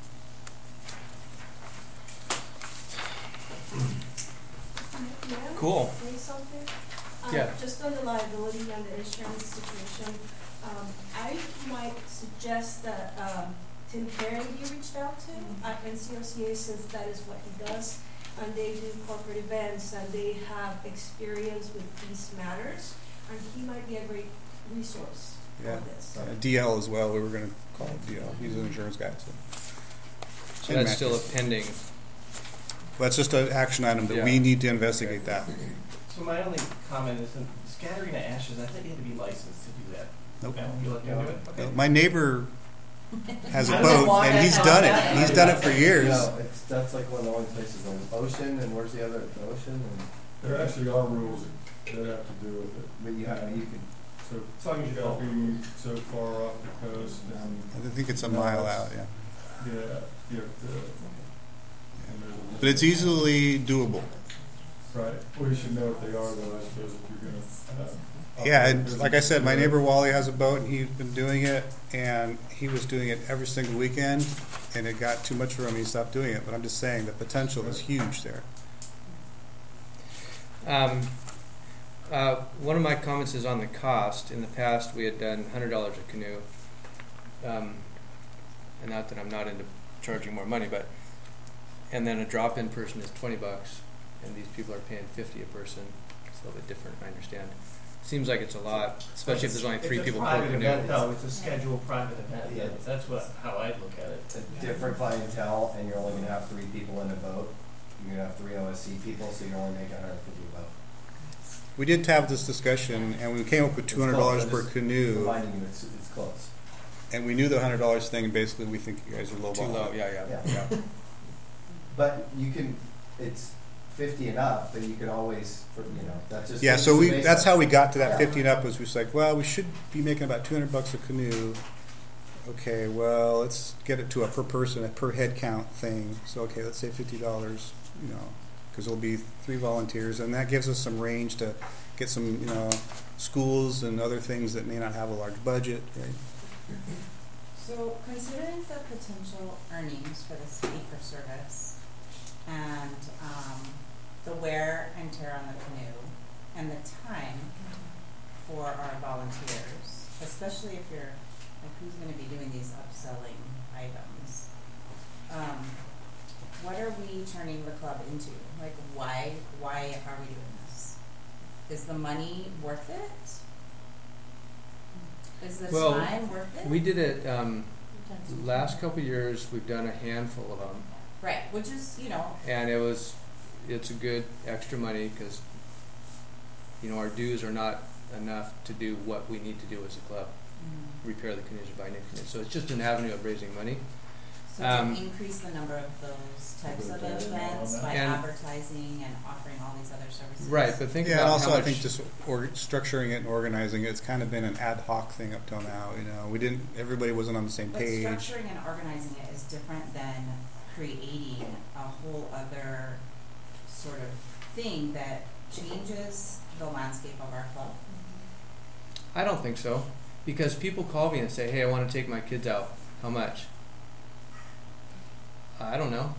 Cool. Say something? Yeah. Just on the liability and the insurance situation, I might suggest that Tim Perry be reached out to at NCOCA, since that is what he does, and they do corporate events and they have experience with these matters, and he might be a great resource Yeah. for this. DL as well. We were going to call it DL. He's an insurance guy. So that's still a pending. Well, that's just an action item that we need to investigate that. So my only comment is in scattering of ashes, I think you have to be licensed to do that. Nope. Okay, you let them do it? Okay. My neighbor has a I don't know boat, why and he's that's done not it. that. He's done it for years. No, that's like one of the only places on the ocean, and where's the other, the ocean? And There actually are rules that have to do with it. but you can. So As long as you gotta don't. be so far off the coast, and I think it's a mile out, yeah. yeah, you have to. And there's a- But it's easily doable. Right. Well, you should know what they are, though. I suppose if you're gonna. Yeah, and like I said, my neighbor Wally has a boat, and he's been doing it, and he was doing it every single weekend, and it got too much for him, and he stopped doing it. But I'm just saying the potential is huge there. One of my comments is on the cost. In the past, we had done $100 a canoe, and not that I'm not into charging more money, but and then a drop-in person is $20, and these people are paying $50 a person. It's a little bit different, I understand. Seems like it's a lot, especially if there's only 3 people per canoe. Event, though. It's a scheduled private event. Yeah. That's how I'd look at it. It's a different clientele, and you're only gonna have 3 people in a boat. You're gonna have 3 OSC people, so you only make 150 a boat. We did have this discussion, and we came up with $200 per canoe. Reminding you, it's close. And we knew the $100 thing, and basically we think you guys are low Too ball. low, yeah. But you can, it's 50 and up, but you could always, that's just. Yeah, so that's how we got to that Yeah. 50 and up, was we was like, well, we should be making about $200 a canoe. Okay, well, let's get it to a per person, a per head count thing. So, okay, let's say $50, because it'll be 3 volunteers, and that gives us some range to get some, schools and other things that may not have a large budget, right? So considering the potential earnings for this fee for service and the wear and tear on the canoe and the time for our volunteers, especially if you're like, who's going to be doing these upselling items? What are we turning the club into? Like, why are we doing this? Is the money worth it? Is the time worth it? We did it last couple of years. We've done a handful of them. Right, which is, And it's a good extra money because, our dues are not enough to do what we need to do as a club. Repair the canoes or buy new canoes. So it's just an avenue of raising money. So to increase the number of those types of events by advertising and offering all these other services. Right, but think about and also how much I think just structuring it and organizing it, it's kind of been an ad hoc thing up till now. Everybody wasn't on the same page. But structuring and organizing it is different than creating a whole other sort of thing that changes the landscape of our club. I don't think so. Because people call me and say, hey, I want to take my kids out. How much? I don't know.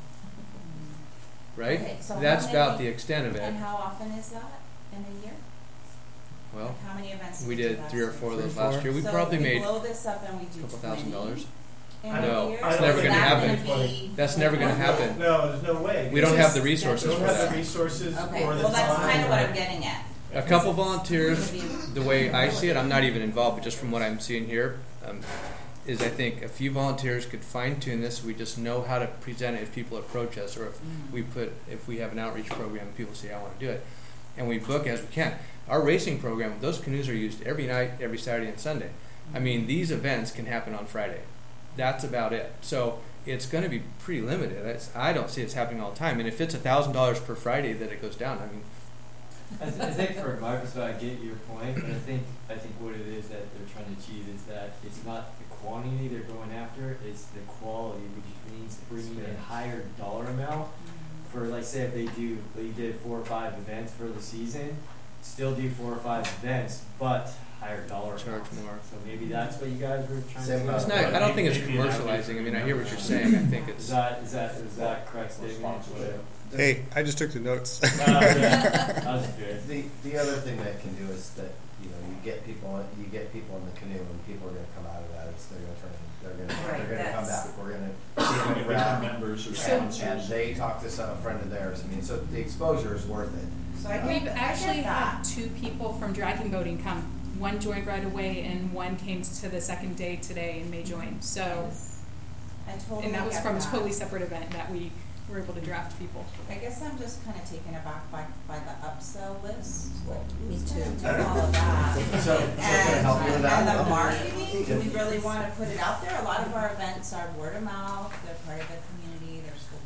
Right? Okay, so that's about the extent of it. And how often is that in a year? Well, like how many events we did 3 or 4 of those 3 or 4. last year. We so probably if we made blow this up and we do a couple $20 $1,000. in No, a year, it's so never is going to that happen. gonna be That's never going to happen. No, there's no way. We don't have the resources We don't for have that. the resources Okay, or the well that's time. kind of what I'm getting at. A couple volunteers, the way I see it, I'm not even involved, but just from what I'm seeing here, is I think a few volunteers could fine tune this. We just know how to present it if people approach us, or if we have an outreach program and people say I want to do it, and we book as we can. Our racing program, those canoes are used every night, every Saturday and Sunday. I mean, these events can happen on Friday. That's about it. So it's going to be pretty limited. I don't see it's happening all the time. And if it's $1,000 per Friday that it goes down, I mean. I think from my perspective, I get your point, but I think what it is that they're trying to achieve is that it's not the quantity they're going after, it's the quality, which means bringing in a higher dollar amount. For, like, say if they did 4 or 5 events for the season, still do 4 or 5 events, but higher dollar Charge amount. more. So maybe that's what you guys were trying to do. It's not, I don't think it's commercializing. I mean, I hear what you're saying. I think it's. Is that correct statement? Hey, I just took the notes. That was good. The other thing that can do is that you get people in the canoe, and people are going to come out of that. They're going to come back. We're going to see them around members or and sponsors. they talk to a friend of theirs. I mean, so the exposure is worth it. So I We've get actually that. had 2 people from Dragon Boating come. One joined right away, and one came to the second day today and may join. So, I totally and that was get from a that. totally separate event that we were able to draft people. I guess I'm just kind of taken aback by the upsell list. Me too. All of that. So can I help you with that? And the marketing, do we really want to put it out there? A lot of our events are word of mouth, they're part of the community, they're still,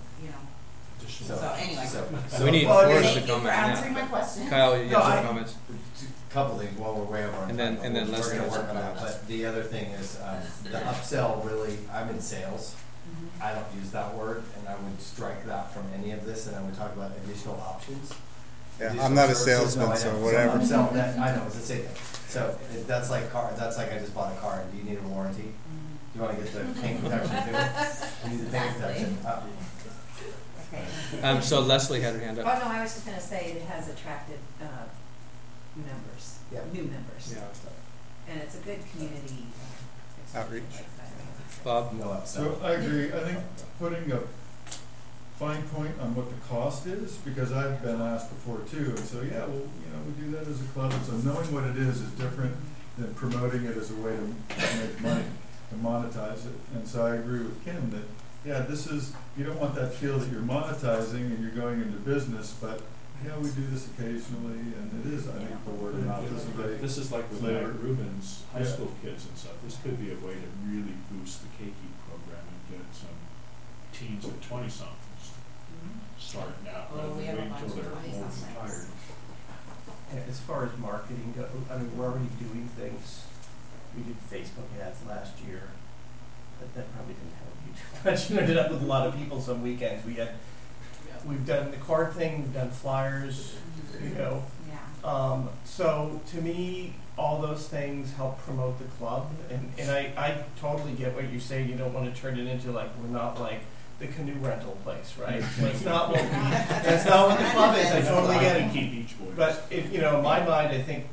so anyway. We need well, Forrest to Thank you for comment answering now. my question. Kyle, you No, have some comments. Couple things while we're way over on And then- time, and then we're Leslie gonna has work some on that. comments. But the other thing is the upsell. Really, I'm in sales. I don't use that word, and I would strike that from any of this, and I would talk about additional options. Yeah, Additional I'm not a services. No, salesman, I so know. whatever. Upsell, I know, it's the same thing. So that's like I just bought a car. Do you need a warranty? Do you want to get the paint protection too? You need the paint protection. Okay. So Leslie had her hand Oh, up. no, I was just gonna say it has attracted, members, Yeah. new members. Yeah. And it's a good community. Outreach. Bob? No upsell. So I agree. I think putting a fine point on what the cost is, because I've been asked before too, and so yeah, well, we do that as a club, and so knowing what it is different than promoting it as a way to make money, to monetize it. And so I agree with Kim that, yeah, you don't want that feel that you're monetizing and you're going into business, but yeah, we do this occasionally, and it is, I think, the word of mouth is a great. This is like with flavor. Mike Rubin's high Yeah. school kids and stuff. This could be a way to really boost the Keiki program and get some teens and 20-somethings. start now, Oh, rather we than have a wait bunch until of they're those old on and there. tired. As far as marketing go, I mean, we're already doing things. We did Facebook ads last year, but that probably didn't help you too much. You ended up with a lot of people some weekends. We've done the card thing, we've done flyers, you know. Yeah. So to me, all those things help promote the club, and I totally get what you're saying. You don't want to turn it into like, we're not like the canoe rental place, right? That's not what that's not what the club is. I totally get it. Keep Beach Boys. But if, you know, in my mind, I think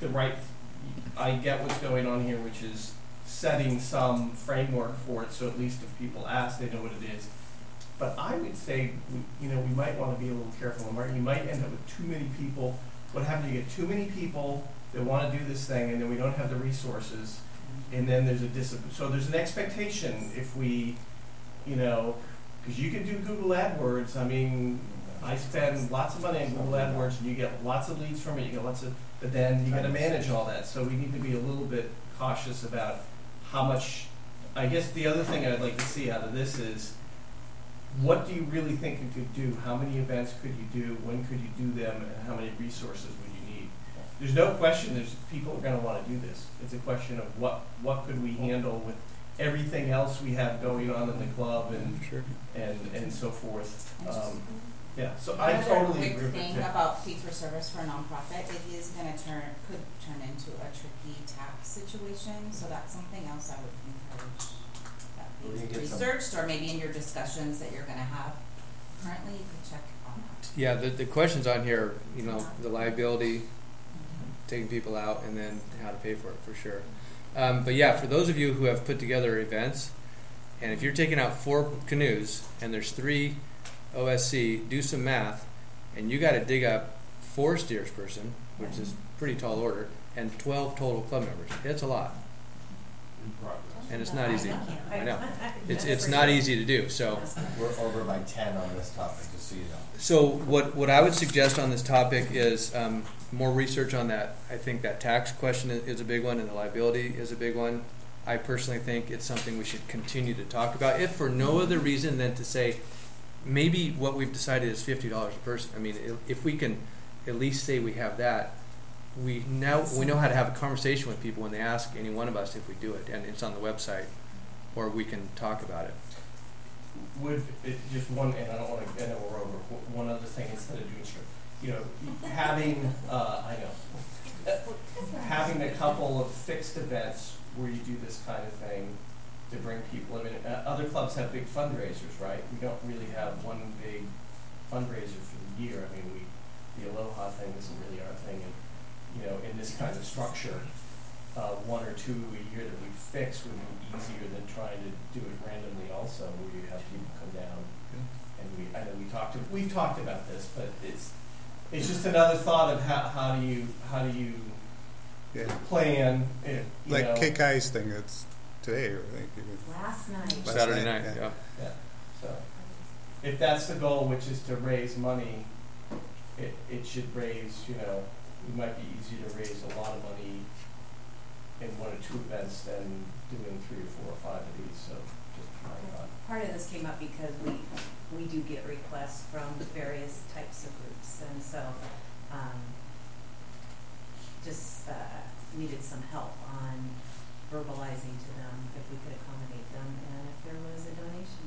I get what's going on here, which is setting some framework for it, so at least if people ask, they know what it is. But I would say, we might want to be a little careful. You might end up with too many people. What happens? You get too many people that want to do this thing, and then we don't have the resources, and then there's so there's an expectation if we, because you can do Google AdWords. I mean, I spend lots of money on Google AdWords, and you get lots of leads from it. You get lots of, but then you got to manage all that. So we need to be a little bit cautious about how much. I guess the other thing I'd like to see out of this is, what do you really think you could do? How many events could you do? When could you do them? And how many resources would you need? There's no question there's people are going to want to do this. It's a question of what could we handle with everything else we have going on in the club and so forth. Yeah, so I totally agree with thing you. about fee for service for a nonprofit, it is going to could turn into a tricky tax situation. So that's something else I would encourage that be researched, or maybe in your discussions that you're going to have. Currently, you could check on that. Yeah, the questions on here, the liability, taking people out, and then how to pay for it, for sure. But yeah, for those of you who have put together events, and if you're taking out 4 canoes and there's 3 OSC, do some math, and you got to dig up 4 steersperson, which is pretty tall order, and 12 total club members. It's a lot, and it's not easy. I know it's not easy to do. So we're over by 10 on this topic, just so you know. So what I would suggest on this topic is more research on that. I think that tax question is a big one, and the liability is a big one. I personally think it's something we should continue to talk about, if for no other reason than to say, maybe what we've decided is $50 a person. I mean, if we can at least say we have that, we know how to have a conversation with people when they ask any one of us if we do it, and it's on the website, or we can talk about it. Would it just one, and I don't want to, I know we're over, one other thing instead of doing, having, having a couple of fixed events where you do this kind of thing to bring people in. Other clubs have big fundraisers, right? We don't really have one big fundraiser for the year. I mean, the Aloha thing isn't really our thing, and in this kind of structure, 1 or 2 a year that we fix would be easier than trying to do it randomly. Also, where you have people come down, and I know we've talked about this, but it's just another thought of how do you plan. Like KKI's thing. That's today, I think. Last night. Saturday night. Yeah. So, if that's the goal, which is to raise money, it should raise. It might be easier to raise a lot of money in 1 or 2 events than doing 3 or 4 or 5 of these. So, just my thought. Part of this came up because we do get requests from various types of groups, and so just needed some help on verbalizing to them if we could accommodate them, and if there was a donation,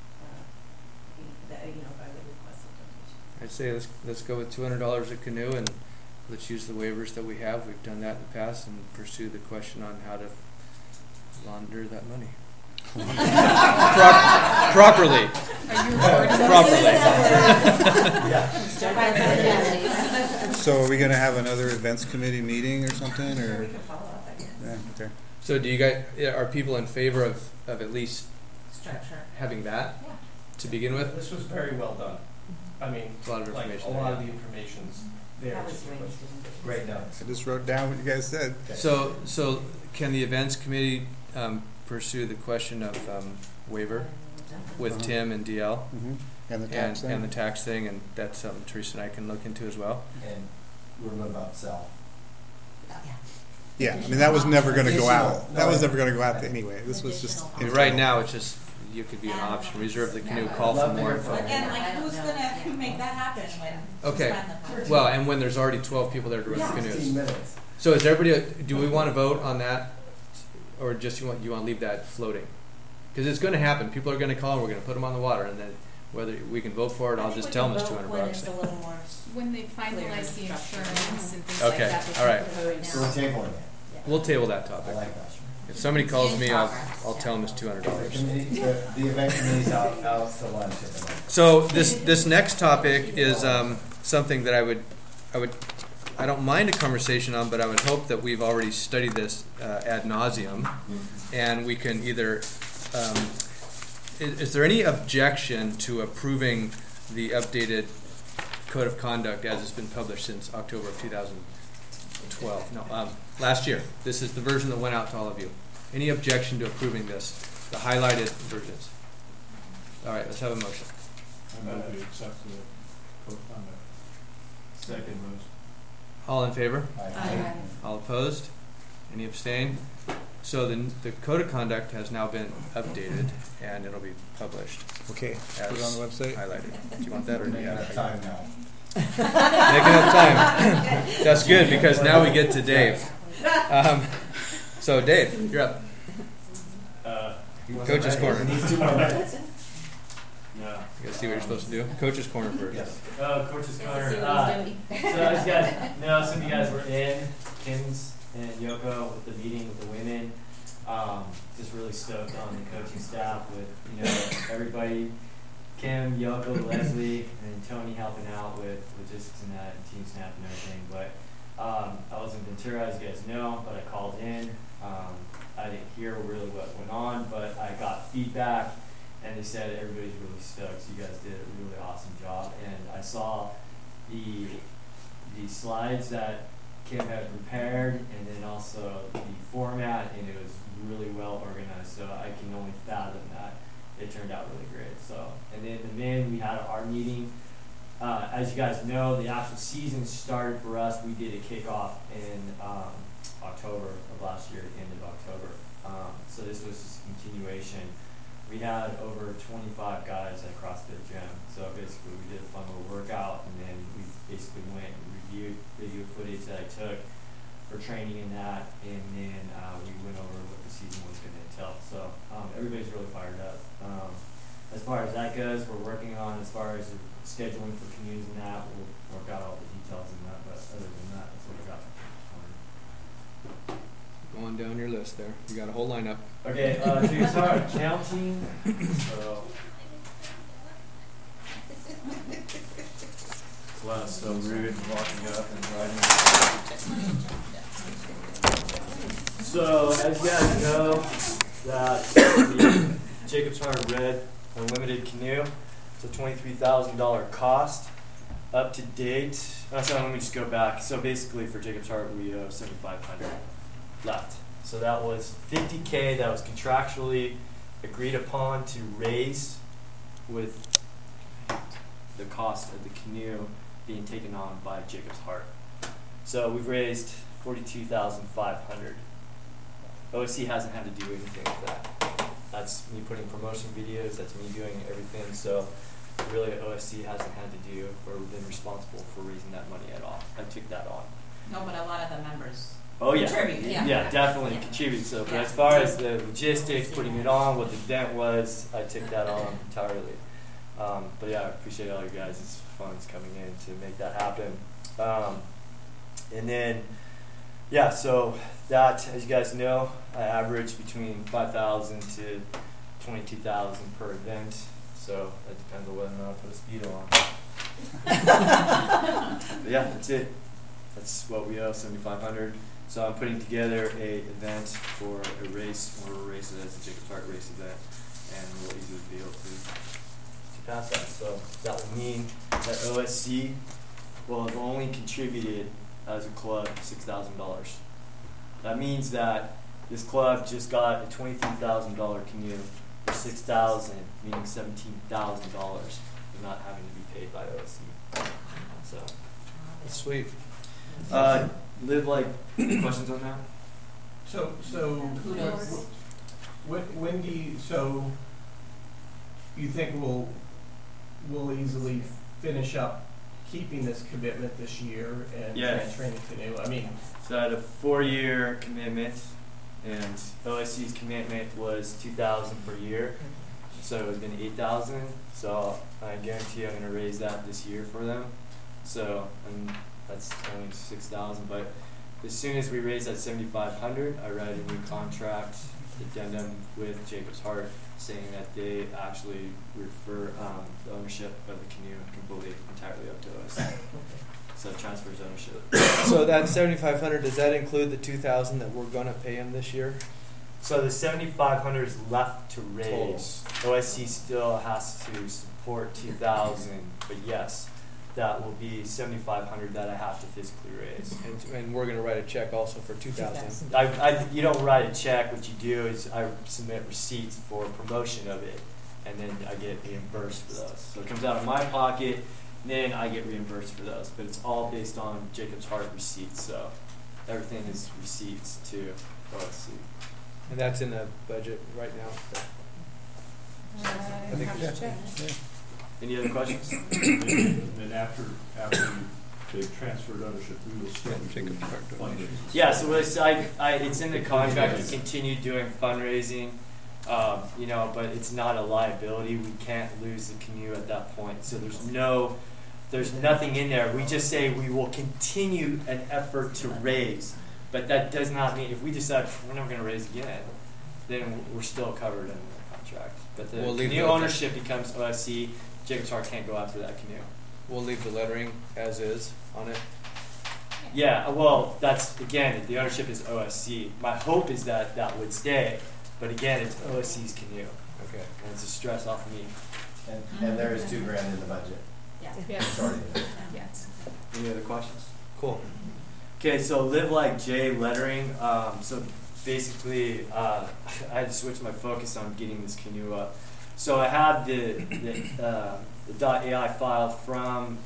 if I would request a donation. I'd say let's go with $200 a canoe, and let's use the waivers that we have. We've done that in the past, and pursue the question on how to launder that money. Properly. Are you recording? Properly. So are we going to have another events committee meeting or something? Or? We can follow up, I guess. Yeah, okay. So do you guys, are people in favor of at least Structure. having that to begin with? This was very well done. I mean, A lot of information a lot there, of the information's there. That was Just a great. question. Great notes. I just wrote down what you guys said. So can the events committee pursue the question of waiver with Tim and DL And the tax thing? and the tax thing, and that's something Teresa and I can look into as well. And what about Sal? Yeah, I mean that was never going to go Additional. out. That was never going to go out anyway. This was just And right now, it's just you could be an option. Reserve the canoe, call for more info. Again, like, who's gonna make that happen when? Okay. Well, and when there's already 12 people there to rent the 15 canoes. minutes. So is everybody, do we want to vote on that? Or just you want to leave that floating? Because it's going to happen. People are going to call and we're going to put them on the water. And then whether we can vote for it, I'll just tell them it's $200. When they finalize the insurance and things Okay, like that. all right. So we're tabling it. We'll table that I topic. like that. If somebody calls me, I'll tell them it's The $200. committee, the event committee's out to lunch at the moment. So this next topic is something that I don't mind a conversation on, but I would hope that we've already studied this ad nauseum, and we can either. Is there any objection to approving the updated code of conduct as it's been published since October of 2012? No, last year. This is the version that went out to all of you. Any objection to approving this, the highlighted versions? All right, let's have a motion. I move we accept the code of conduct. Second motion. All in favor? Aye. All opposed? Any abstain? So the code of conduct has now been updated and it'll be published. Okay, as put it on the website. Highlighted. Do you want that or We're making not? enough time now. Making up time. That's good because now we get to Dave. So Dave, you're up. Coach's corner. He needs 2 more minutes. No. You gotta see what you're supposed to do. Coach's corner first. Yes. Coach's corner. So as you guys know, some of you guys were in Kim's and Yoko with the meeting with the women. Just really stoked on the coaching staff with everybody, Kim, Yoko, Leslie, and Tony helping out with logistics and that, and Team Snap and everything. But I was in Ventura, as you guys know, but I called in. I didn't hear really what went on, but I got feedback, and they said everybody's really stoked. So you guys did a really awesome job, and I saw the slides that Kim had prepared, and then also the format, and it was really well organized. So I can only fathom that it turned out really great. So, and then the men, we had our meeting. As you guys know, the actual season started for us. We did a kickoff in October of last year, at the end of October. So this was just a continuation. We had over 25 guys at CrossFit Gym. So basically we did a fun little workout, and then we basically went and reviewed video footage that I took for training in that, and then we went over what the season was going to entail. So everybody's really fired up. As far as that goes, we're working on as far as scheduling for canoes and that. We'll work out all the details in that, but other than that, that's what we got. Going down your list there. You got a whole lineup. Okay, to start counting. So. Wow, so rude walking up and driving. So, as you guys know, that the Jacob's Heart Red Unlimited Canoe, it's a $23,000 cost. Up to date, sorry, let me just go back. So basically for Jacob's Heart, we owe $7,500 left. So that was $50K that was contractually agreed upon to raise with the cost of the canoe being taken on by Jacob's Heart. So we've raised $42,500. OSC hasn't had to do anything with that. That's me putting promotion videos, that's me doing everything. So really OSC hasn't had to do or been responsible for raising that money at all. I took that on. No, but a lot of the members. Oh yeah, contribute, yeah, definitely contribute. So, but as far as the logistics, putting it on, what the event was, I took that on entirely. But yeah, I appreciate all you guys' funds coming in to make that happen. And then, yeah, so that, as you guys know, I average between 5,000 to 22,000 per event. So that depends on whether or not I put a speedo on. But yeah, that's it. That's what we owe, $7,500. So I'm putting together a event for a race, or a race as a Jacob's Heart race event, and we'll easily be able to pass that. So that will mean that OSC will have only contributed as a club $6,000. That means that this club just got a $23,000 canoe for $6,000, meaning $17,000, not having to be paid by OSC. So That's sweet. Live like questions on that? So when do you, so you think we'll easily finish up keeping this commitment this year and Yeah. transferring the canoe? I mean, So I had a 4-year commitment, and OSC's commitment was $2,000 per year, so it was been $8,000. So I guarantee I'm gonna raise that this year for them. So and that's only $6,000. But as soon as we raise that 7,500, I write a new contract addendum with Jacob's Heart, saying that they actually refer the ownership of the canoe completely entirely up to us. So it transfers ownership. So that 7,500, does that include the 2,000 that we're gonna pay him this year? So the 7,500 is left to raise. OSC still has to support 2,000, but yes, that will be 7,500 that I have to physically raise. And we're gonna write a check also for 2,000. You don't write a check. What you do is I submit receipts for promotion of it, and then I get reimbursed for those. So it comes out of my pocket, and then I get reimbursed for those. But it's all based on Jacob's Heart receipts. So everything is receipts to OSC. And that's in the budget right now. I think have we to should. check. Any other questions? And then after they've transferred ownership, we will still be doing fundraising. Yeah, so it's in the contract to continue doing fundraising, but it's not a liability. We can't lose the canoe at that point. So there's nothing in there. We just say we will continue an effort to raise, but that does not mean if we decide we're never going to raise again, then we're still covered in the contract. But the canoe ownership becomes OSC. Jacob's Heart can't go after that canoe. We'll leave the lettering as is on it. Yeah, well, that's, again, the ownership is OSC. My hope is that that would stay, but again, it's OSC's canoe. Okay. And it's a stress off of me. And there is $2,000 in the budget. Yeah. Yes. It's already there. Yes. Any other questions? Cool. Okay, so Live Like Jay lettering. So basically, I had to switch my focus on getting this canoe up. So I have the .ai file from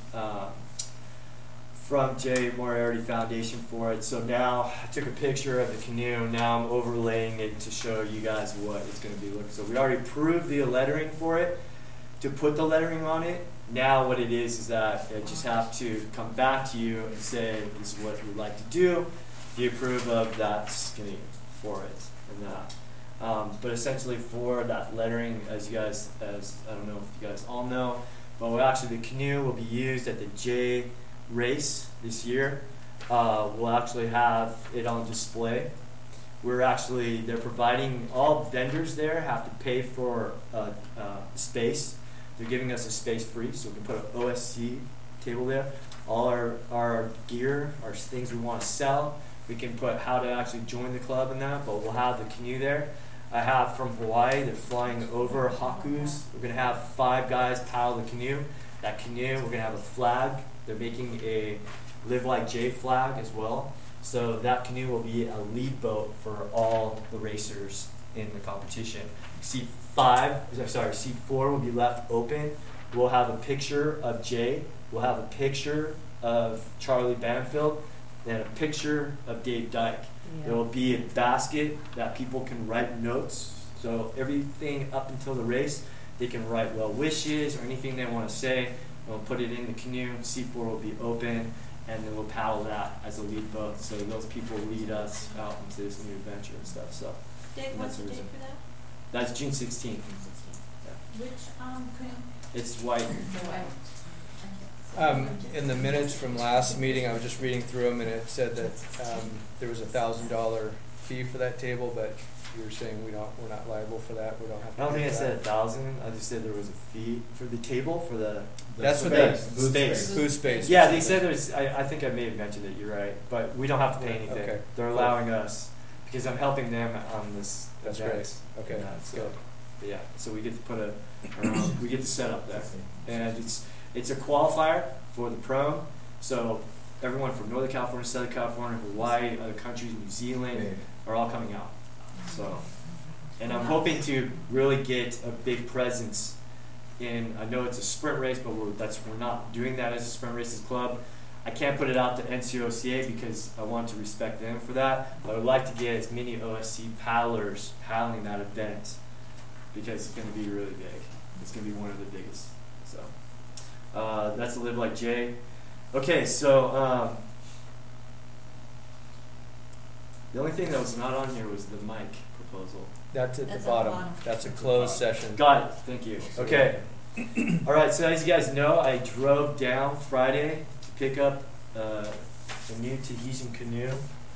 Jay Moriarty Foundation for it. So now I took a picture of the canoe. Now I'm overlaying it to show you guys what it's going to be looking. So we already approved the lettering for it to put the lettering on it. Now what it is that I just have to come back to you and say this is what we'd like to do. Do you approve of that skinny for it and that? But essentially for that lettering, as I don't know if you guys all know, but the canoe will be used at the J race this year. We'll actually have it on display. They're providing, all vendors there have to pay for space. They're giving us a space free, so we can put an OSC table there. All our gear, our things we want to sell, we can put how to actually join the club and that, but we'll have the canoe there. I have from Hawaii, they're flying over Hakus. We're going to have 5 guys paddle the canoe. That canoe, we're going to have a flag. They're making a Live Like Jay flag as well. So that canoe will be a lead boat for all the racers in the competition. Seat 4 will be left open. We'll have a picture of Jay. We'll have a picture of Charlie Banfield and a picture of Dave Dyke. There will be a basket that people can write notes. So everything up until the race, they can write well wishes or anything they want to say. We'll put it in the canoe. C4 will be open, and then we'll paddle that as a lead boat. So those people lead us out into this new adventure and stuff. So Dave, what's the date for that? that's June 16th. Which canoe? It's white. The white. In the minutes from last meeting, I was just reading through them, and it said that there was a $1,000 fee for that table, but you were saying we're not liable for that. We don't have to. I don't pay think I for said that. 1,000. I just said there was a fee for the table for the. That's what they space. Booth space. Yeah, they said there's. I think I may have mentioned it. You're right, but we don't have to pay anything. Okay. They're allowing us because I'm helping them on this. That's event. great. Okay, So, good. but yeah, so we get to put we get to set up there, and it's a qualifier for the pro. So everyone from Northern California, Southern California, Hawaii, other countries, New Zealand are all coming out. So, and I'm hoping to really get a big presence in. I know it's a sprint race, but we're not doing that as a sprint races club. I can't put it out to NCOCA because I want to respect them for that. But I would like to get as many OSC paddlers paddling that event because it's going to be really big. It's going to be one of the biggest. So that's Live Like Jay. Okay, so the only thing that was not on here was the mic proposal. That's at That's the at the bottom. bottom. That's a closed session. Got it. Thank you. Okay. All right. So as you guys know, I drove down Friday to pick up a new Tahitian canoe.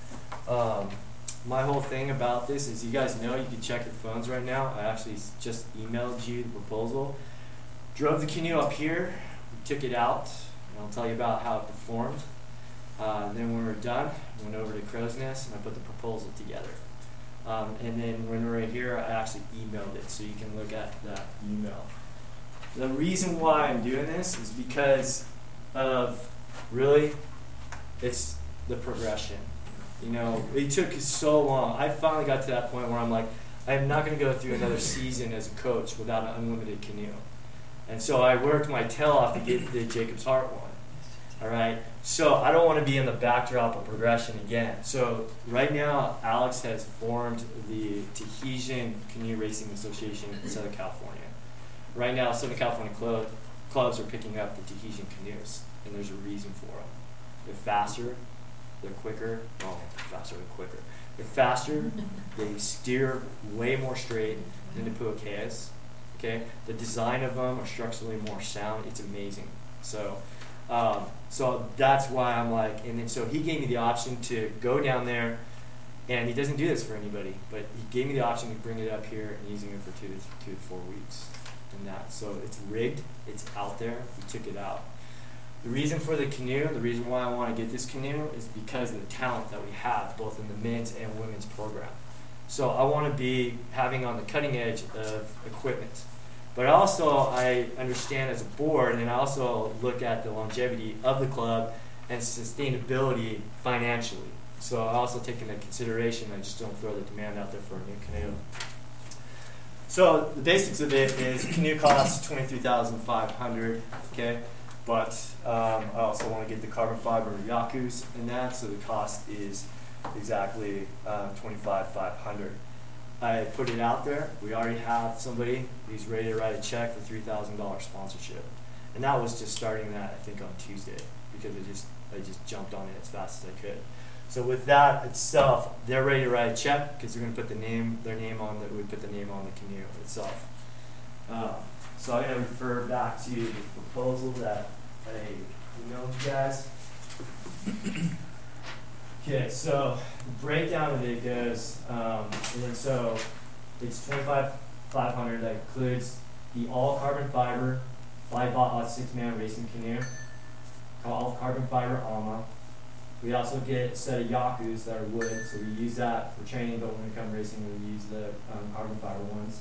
My whole thing about this is, you guys know, you can check your phones right now. I actually just emailed you the proposal. Drove the canoe up here. We took it out, and I'll tell you about how it performed. Then when we were done, went over to Crow's Nest and I put the proposal together. And then when we were here, I actually emailed it, so you can look at that email. The reason why I'm doing this is because of, really, it's the progression. You know, it took so long. I finally got to that point where I'm like, I'm not going to go through another season as a coach without an unlimited canoe. And so I worked my tail off to get the Jacob's Heart one. All right, so I don't want to be in the backdrop of progression again. So right now, Alex has formed the Tahitian Canoe Racing Association in Southern California. Right now, Southern California clubs are picking up the Tahitian canoes, and there's a reason for them. They're faster, they're quicker. Oh, faster and quicker. They're faster. They steer way more straight than the Puakeas. Okay, the design of them are structurally more sound. It's amazing. So that's why I'm like, and then so he gave me the option to go down there, and he doesn't do this for anybody, but he gave me the option to bring it up here and using it for 2 to 4 weeks, and that. So it's rigged, it's out there. We took it out. The reason for the canoe, the reason why I want to get this canoe is because of the talent that we have, both in the men's and women's program. So I want to be having on the cutting edge of equipment. But also, I understand as a board, and I also look at the longevity of the club and sustainability financially. So I also take into consideration, I just don't throw the demand out there for a new canoe. So the basics of it is canoe costs $23,500, okay? But I also want to get the carbon fiber yakus in that, so the cost is exactly $25,500. I put it out there. We already have somebody who's ready to write a check for $3,000 sponsorship, and that was just starting that, I think, on Tuesday, because I just jumped on it as fast as I could. So with that itself, they're ready to write a check because they're going to put their name on the. We put the name on the canoe itself. So I'm going to refer back to the proposal that I emailed you guys. Okay, so the breakdown of it goes, and then so it's $25,500. That includes the all carbon fiber 5-baht 6-man racing canoe, all carbon fiber Alma. We also get a set of yakus that are wood, so we use that for training, but when we come racing, we use the carbon fiber ones.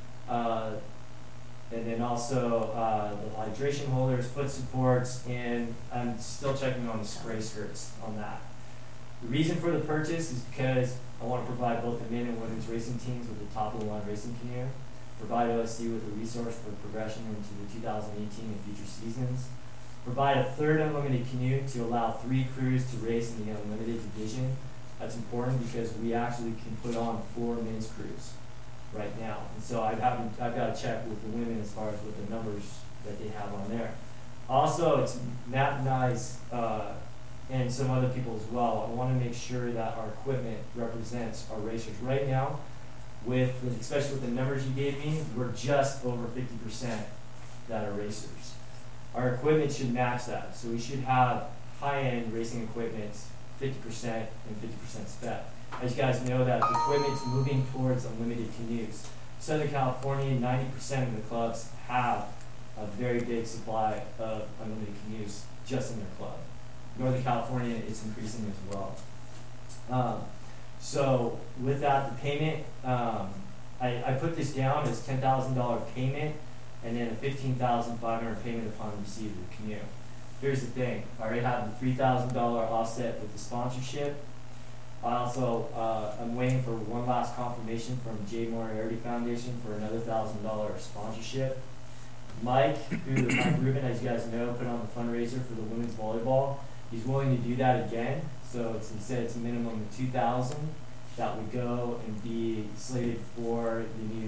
And then also the hydration holders, foot supports, and I'm still checking on the spray skirts on that. The reason for the purchase is because I want to provide both the men and women's racing teams with the top-of-the-line racing canoe, provide OSC with a resource for progression into the 2018 and future seasons, provide a third unlimited canoe to allow 3 crews to race in the unlimited division. That's important because we actually can put on 4 men's crews right now. And so I've got to check with the women as far as what the numbers that they have on there. Also, it's Matt and I's and some other people as well. I want to make sure that our equipment represents our racers. Right now, especially with the numbers you gave me, we're just over 50% that are racers. Our equipment should match that. So we should have high-end racing equipment, 50% and 50% spec. As you guys know, that the equipment's moving towards unlimited canoes. Southern California, 90% of the clubs have a very big supply of unlimited canoes just in their club. Northern California, it's increasing as well. So with that, the payment, I put this down as $10,000 payment and then a $15,500 payment upon receipt of the canoe. Here's the thing, I already have the $3,000 offset with the sponsorship. I also, I'm waiting for one last confirmation from Jay Moriarty Foundation for another $1,000 sponsorship. Mike Rubin, as you guys know, put on the fundraiser for the women's volleyball. He's willing to do that again. So he said it's a minimum of $2,000 that would go and be slated for the new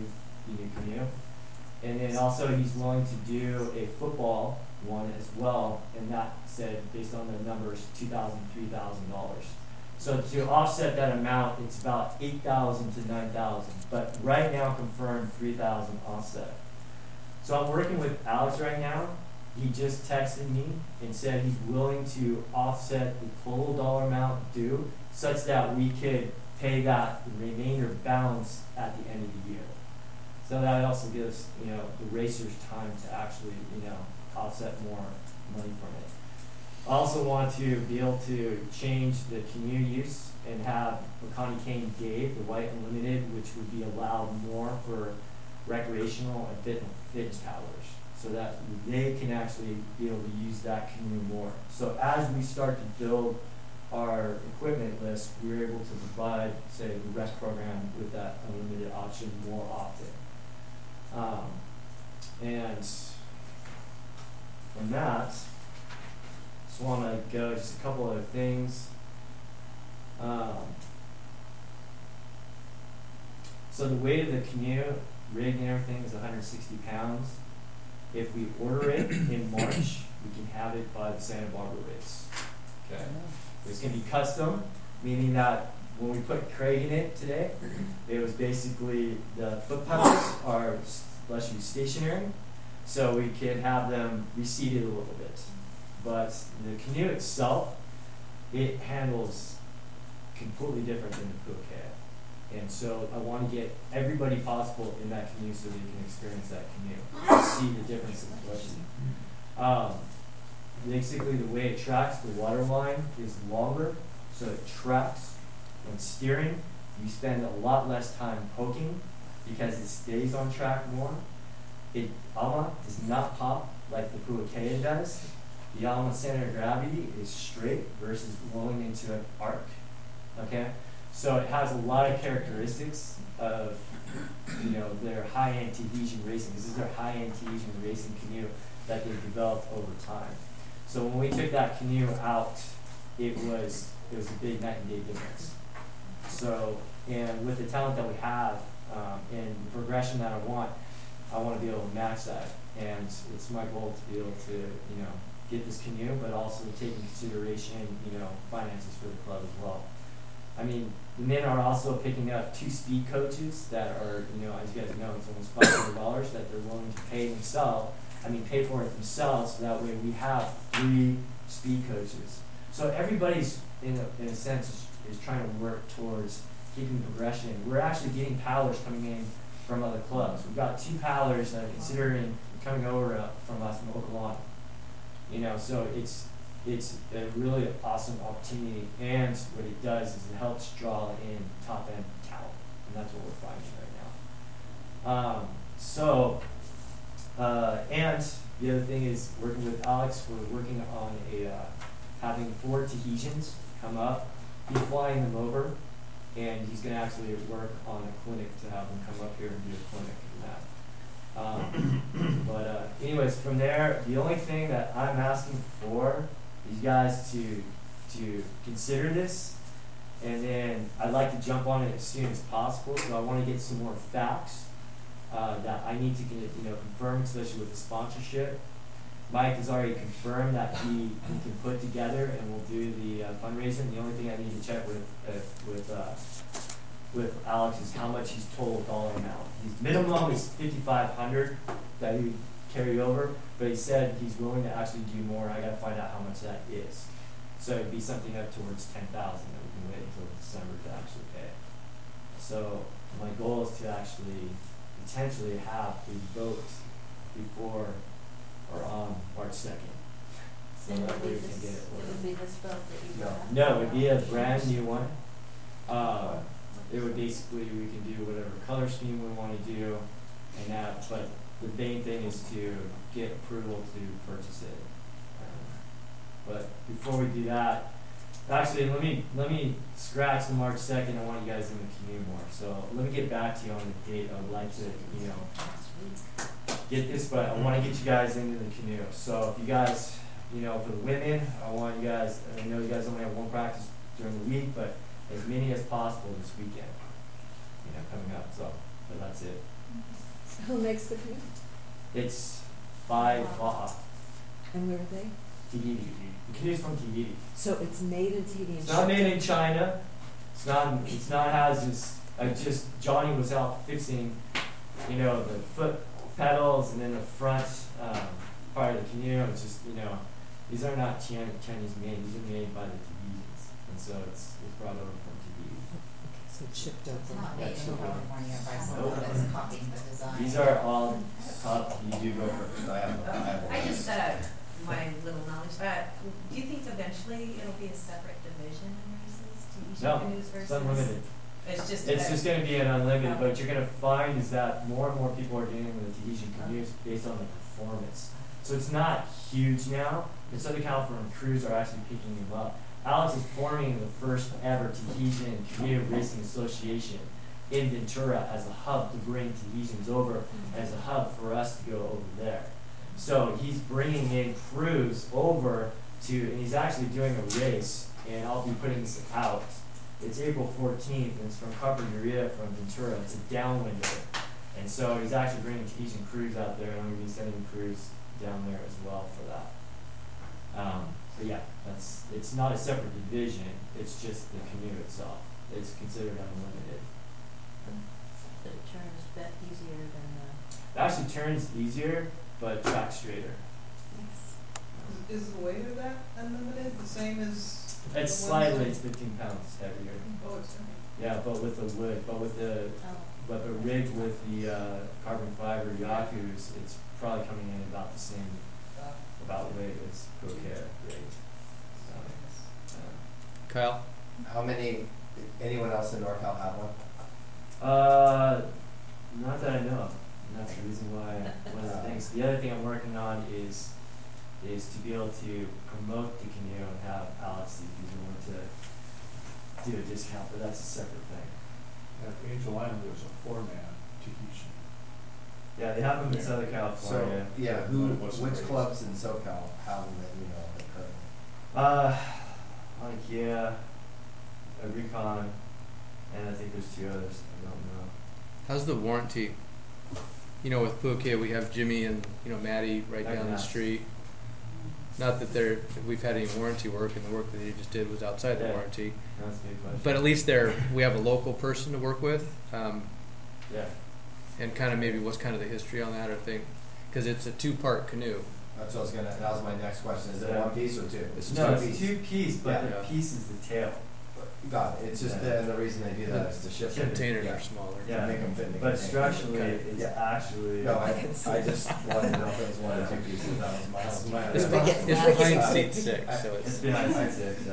the new canoe. And then also he's willing to do a football one as well, and that said, based on the numbers, $2,000, $3,000. So to offset that amount, it's about $8,000 to $9,000, but right now confirmed $3,000 offset. So I'm working with Alex right now. He just texted me and said he's willing to offset the total dollar amount due, such that we could pay that remainder balance at the end of the year. So that also gives, you know, the racers time to actually, you know, offset more money from it. I also want to be able to change the canoe use and have Makani Kane Dave, the white unlimited, which would be allowed more for recreational and fitness paddlers, so that they can actually be able to use that canoe more. So as we start to build our equipment list, we're able to provide, say, the rest program with that unlimited option more often. And from that, just want to go just a couple other things. So the weight of the canoe, rig and everything is 160 pounds. If we order it in March, we can have it by the Santa Barbara race. Okay. It's going to be custom, meaning that when we put Craig in it today, it was basically the foot pedals are stationary, so we can have them reseated a little bit. But the canoe itself, it handles completely different than the Phuket. And so I want to get everybody possible in that canoe so they can experience that canoe, see the difference in the question. Basically, the way it tracks, the water line is longer, so it tracks. When steering, you spend a lot less time poking because it stays on track more. It Alma does not pop like the Puakea does. The Alma center of gravity is straight versus rolling into an arc. Okay, so it has a lot of characteristics of, you know, their high-end Tahitian racing. This is their high-end Tahitian racing canoe that they've developed over time. So when we took that canoe out, it was a big night and day difference. So, and with the talent that we have and the progression that I want to be able to match that. And it's my goal to be able to, you know, get this canoe, but also take into consideration, you know, finances for the club as well. I mean, the men are also picking up 2 speed coaches that are, you know, as you guys know, it's almost $500 that they're willing to pay themselves. I mean, pay for it themselves, so that way we have 3 speed coaches. So everybody's, in a sense, is trying to work towards keeping progression. We're actually getting paddlers coming in from other clubs. We've got 2 paddlers that are considering coming over from us from Okolana. You know, so it's a really awesome opportunity, and what it does is it helps draw in top-end talent, and that's what we're finding right now. And the other thing is working with Alex. We're working on having 4 Tahitians come up. He's flying them over, and he's going to actually work on a clinic to have them come up here and do a clinic and that. Anyways, from there, the only thing that I'm asking for is you guys to consider this, and then I'd like to jump on it as soon as possible. So I want to get some more facts that I need to get, you know, confirmed, especially with the sponsorship. Mike has already confirmed that he can put together and will do the fundraising. The only thing I need to check with Alex is how much his total dollar amount. His minimum is $5,500 that he would carry over, but he said he's willing to actually do more. I got to find out how much that is. So it'd be something up towards $10,000 that we can wait until December to actually pay. So my goal is to actually potentially have a vote before or on March 2nd. So that way we can get it ordered. It would be this vote that you brought? No, it would be a brand new one. It would basically, we can do whatever color scheme we want to do, and that, but the main thing is to get approval to purchase it. But before we do that, actually, let me scratch the March 2nd. I want you guys in the canoe more. So let me get back to you on the date. I would like to, you know, get this, but I want to get you guys into the canoe. So if you guys, you know, for the women, I want you guys, I know you guys only have 1 practice during the week, but as many as possible this weekend, you know, coming up. So, but that's it. Who makes the canoe? It's by Baja, And where are they? Tahiti. The canoe's from Tahiti. So it's made in Tahiti and It's not made in China. It's not has this. Johnny was out fixing, the foot pedals and then the front part of the canoe. It's just, these are not Chinese made. These are made by the Tahitians, and so it's brought over from Tahiti. So it's shipped over. It's not made in Shipped over. California by someone that's copying the design. These are all you do go first. I just, my little knowledge, do you think eventually it'll be a separate division in races, Tahitian No, canoes versus? it's unlimited. It's just. It's just going to be an unlimited, but you're going to find is that more and more people are dealing with the Tahitian canoes based on the performance. So it's not huge now. The Southern California crews are actually picking them up. Alex is forming the first ever Tahitian Canoe Racing Association in Ventura as a hub to bring Tahitians over, as a hub for us to go over there. So he's bringing in crews over and he's actually doing a race, and I'll be putting this out. It's April 14th, and it's from Carpinteria from Ventura. It's a downwinder. And so he's actually bringing Tahitian crews out there, and I'm going to be sending crews down there as well for that. But yeah, it's not a separate division, it's just the canoe itself. It's considered unlimited. It turns a bit easier than It actually turns easier, but tracks straighter. Is the weight of that unlimited the same as? It's slightly, it's 15 pounds heavier. Oh, it's heavy. Yeah, but with the wood, but the rig with the carbon fiber Yaku's, it's probably coming in about the same, about weight as Procare rig. So, Kyle? Anyone else in NorCal have one? Not that I know of. And that's the reason why one of the things. The other thing I'm working on is to be able to promote the canoe and have Alex, if he's willing to do a discount, but that's a separate thing. At Angel Island, there's a 4-man Tahitian. Yeah, they have them in Southern California. So, which clubs in SoCal have them that currently? Ikea, a Recon, and I think there's 2 others. I don't know. How's the warranty? With Phuket, we have Jimmy and Maddie right down the street. Not that we've had any warranty work, and the work that they just did was outside the warranty. That's a good question. But at least we have a local person to work with. Yeah. And kind of maybe what's kind of the history on that or thing, because it's a 2-part canoe. That's what that was my next question. Is it 1 piece or 2? It's 2 piece, but the piece is the tail. Got it. It's just the reason they do that is to ship containers are smaller. Yeah, to make them fit in the but container. structurally, it's actually. No, I just wanted to know if it was 1 or 2 pieces. That was my. It's behind seat 6, so it's behind seat 6.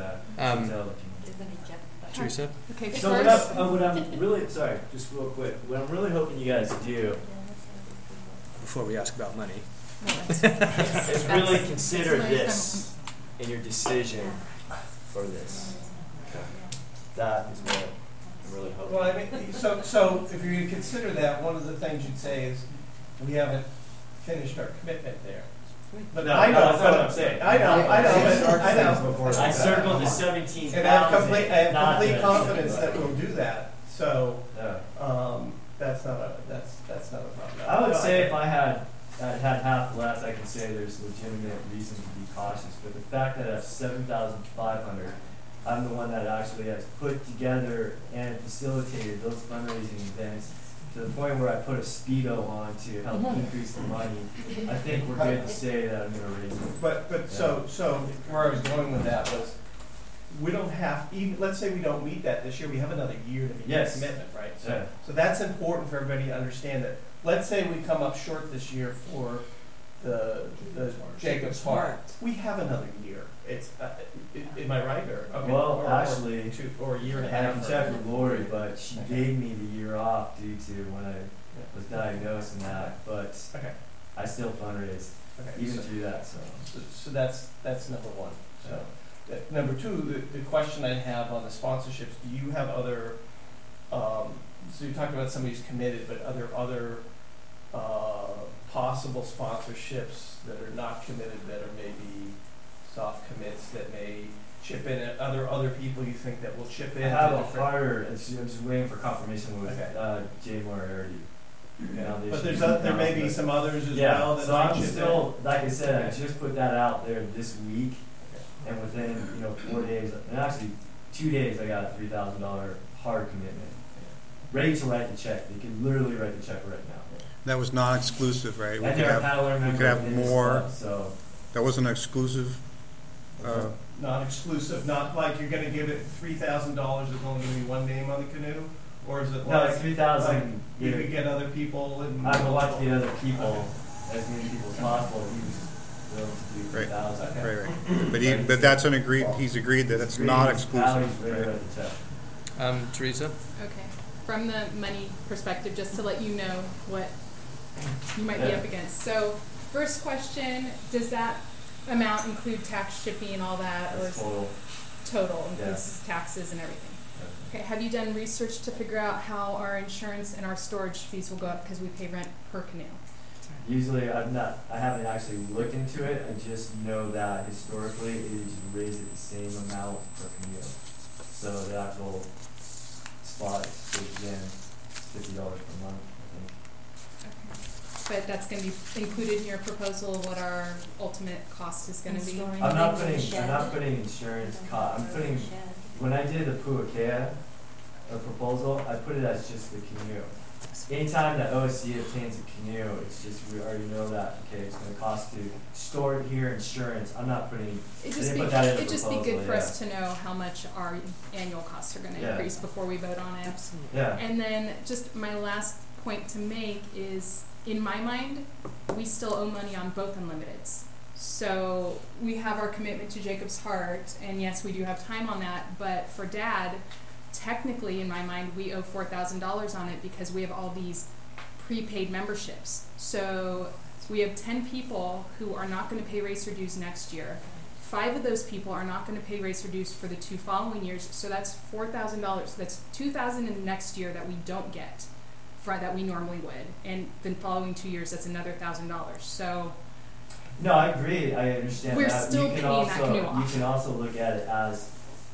Teresa? Okay, so what I'm really just real quick. What I'm really hoping you guys do before we ask about money is really consider this in your decision for this. That is what I'm really hoping. Well, I mean, so if you're going to consider that, one of the things you'd say is we haven't finished our commitment there. But no, I know, that's not what I'm saying. I know. I circled the 17,000. And I have complete confidence that we'll do that. So that's not a problem. I would say if I had half left, I could say there's legitimate reason to be cautious. But the fact that I have 7,500, I'm the one that actually has put together and facilitated those fundraising events to the point where I put a Speedo on to help increase the money. I think we're good to say that I'm going to raise it. But so where I was going with that was, we don't have, even let's say we don't meet that this year, we have another year to meet that commitment, right? So that's important for everybody to understand that. Let's say we come up short this year for the Jacob's Heart. We have another year. It's am I right or okay? Well, actually, or a year and a I half. can check with Lori, but she gave me the year off due to when I was diagnosed and that. But I still fundraised even through that. So that's number one. So number two, the question I have on the sponsorships: do you have other? So you talked about somebody's committed, but other possible sponsorships that are not committed that are maybe soft commits that may chip in, and other people you think that will chip in? I have a harder, I'm just waiting for confirmation with Jay Moriarty. foundation. But there may be some others as Yeah, well that so I'm might chip still, like I said, I just put that out there this week, and within, 4 days, and actually 2 days, I got a $3,000 hard commitment. Ready to write the check. They could literally write the check right now. That was non-exclusive, right? And they're a paddler we member could have in this more. club, so. That wasn't exclusive. non-exclusive, not like you're gonna give it $3,000, there's only gonna be one name on the canoe? Or is it No, like, it's 3,000. like you could get other people and? I would like to get other people, as many people as possible. He was willing to do 3,000. Right. But that's an agreed. He's agreed that it's not exclusive. Value's ready to write the check. Teresa? Okay. From the money perspective, just to let you know what you might be up against. So, first question, does that amount include tax, shipping, and all that? That's or is total. Total, includes taxes and everything. Okay, have you done research to figure out how our insurance and our storage fees will go up because we pay rent per canoe? Usually, I haven't actually looked into it. I just know that historically, it is raised at the same amount per canoe. So the actual spot is again $50 per month, I think. Okay. But that's going to be included in your proposal, what our ultimate cost is going to be? I'm not putting insurance cost. I'm putting, when I did the Puakea proposal, I put it as just the canoe. Anytime that OSC obtains a canoe, it's just, we already know that, okay, it's gonna cost to store it here, insurance. I'm not putting, It'd I didn't put that in the just be proposal, good for us to know how much our annual costs are gonna increase before we vote on it. Yeah. And then just my last point to make is, in my mind, we still owe money on both Unlimiteds. So we have our commitment to Jacob's Heart, and yes, we do have time on that, but for Dad, technically, in my mind, we owe $4,000 on it because we have all these prepaid memberships. So we have 10 people who are not going to pay racer dues next year. 5 of those people are not going to pay racer dues for the 2 following years. So that's $4,000. That's $2,000 in the next year that we don't get, that we normally would. And the following 2 years, that's another $1,000. So no, I agree. I understand we're that. still paying that canoe off. You can also look at it as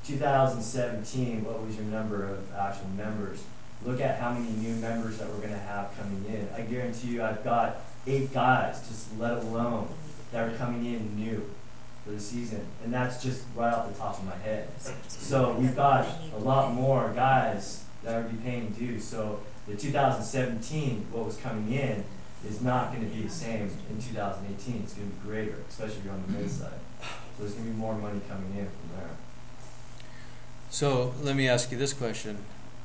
2017, what was your number of actual members? Look at how many new members that we're going to have coming in. I guarantee you I've got 8 guys, just let alone, that are coming in new for the season. And that's just right off the top of my head. So we've got a lot more guys that are be paying dues. So the 2017, what was coming in, is not going to be the same in 2018. It's going to be greater, especially if you're on the mid side. So there's going to be more money coming in from there. So let me ask you this question.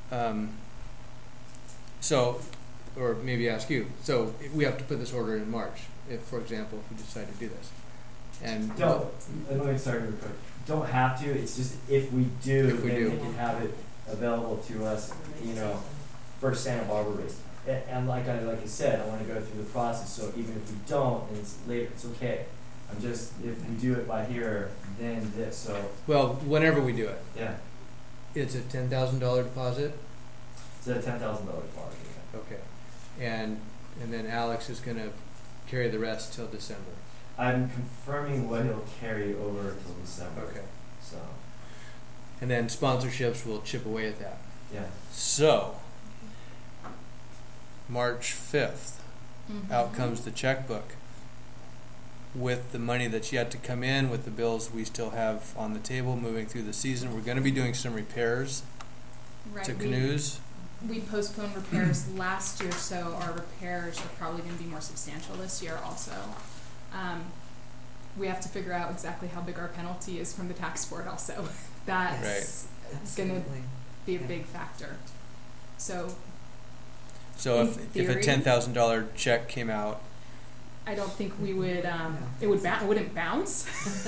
Or maybe ask you. So we have to put this order in March, if, for example, if we decide to do this. And let me start real quick. Don't have to. It's just if we do, then we can have it available to us. For Santa Barbara race. And like I said, I want to go through the process. So even if we don't, and it's later, it's okay. I'm just, if we do it by here, then this. So well, whenever we do it. Yeah. It's a $10,000 deposit. It's a $10,000 deposit. Yeah. Okay. And then Alex is going to carry the rest till December. I'm confirming what he'll carry over till December. Okay. So. And then sponsorships will chip away at that. Yeah. So March 5th, out comes the checkbook with the money that's yet to come in, with the bills we still have on the table moving through the season. We're going to be doing some repairs to canoes. We postponed repairs last year, so our repairs are probably going to be more substantial this year also. We have to figure out exactly how big our penalty is from the tax board also. That's going to be a big factor. So if a $10,000 check came out, I don't think we would. It wouldn't bounce.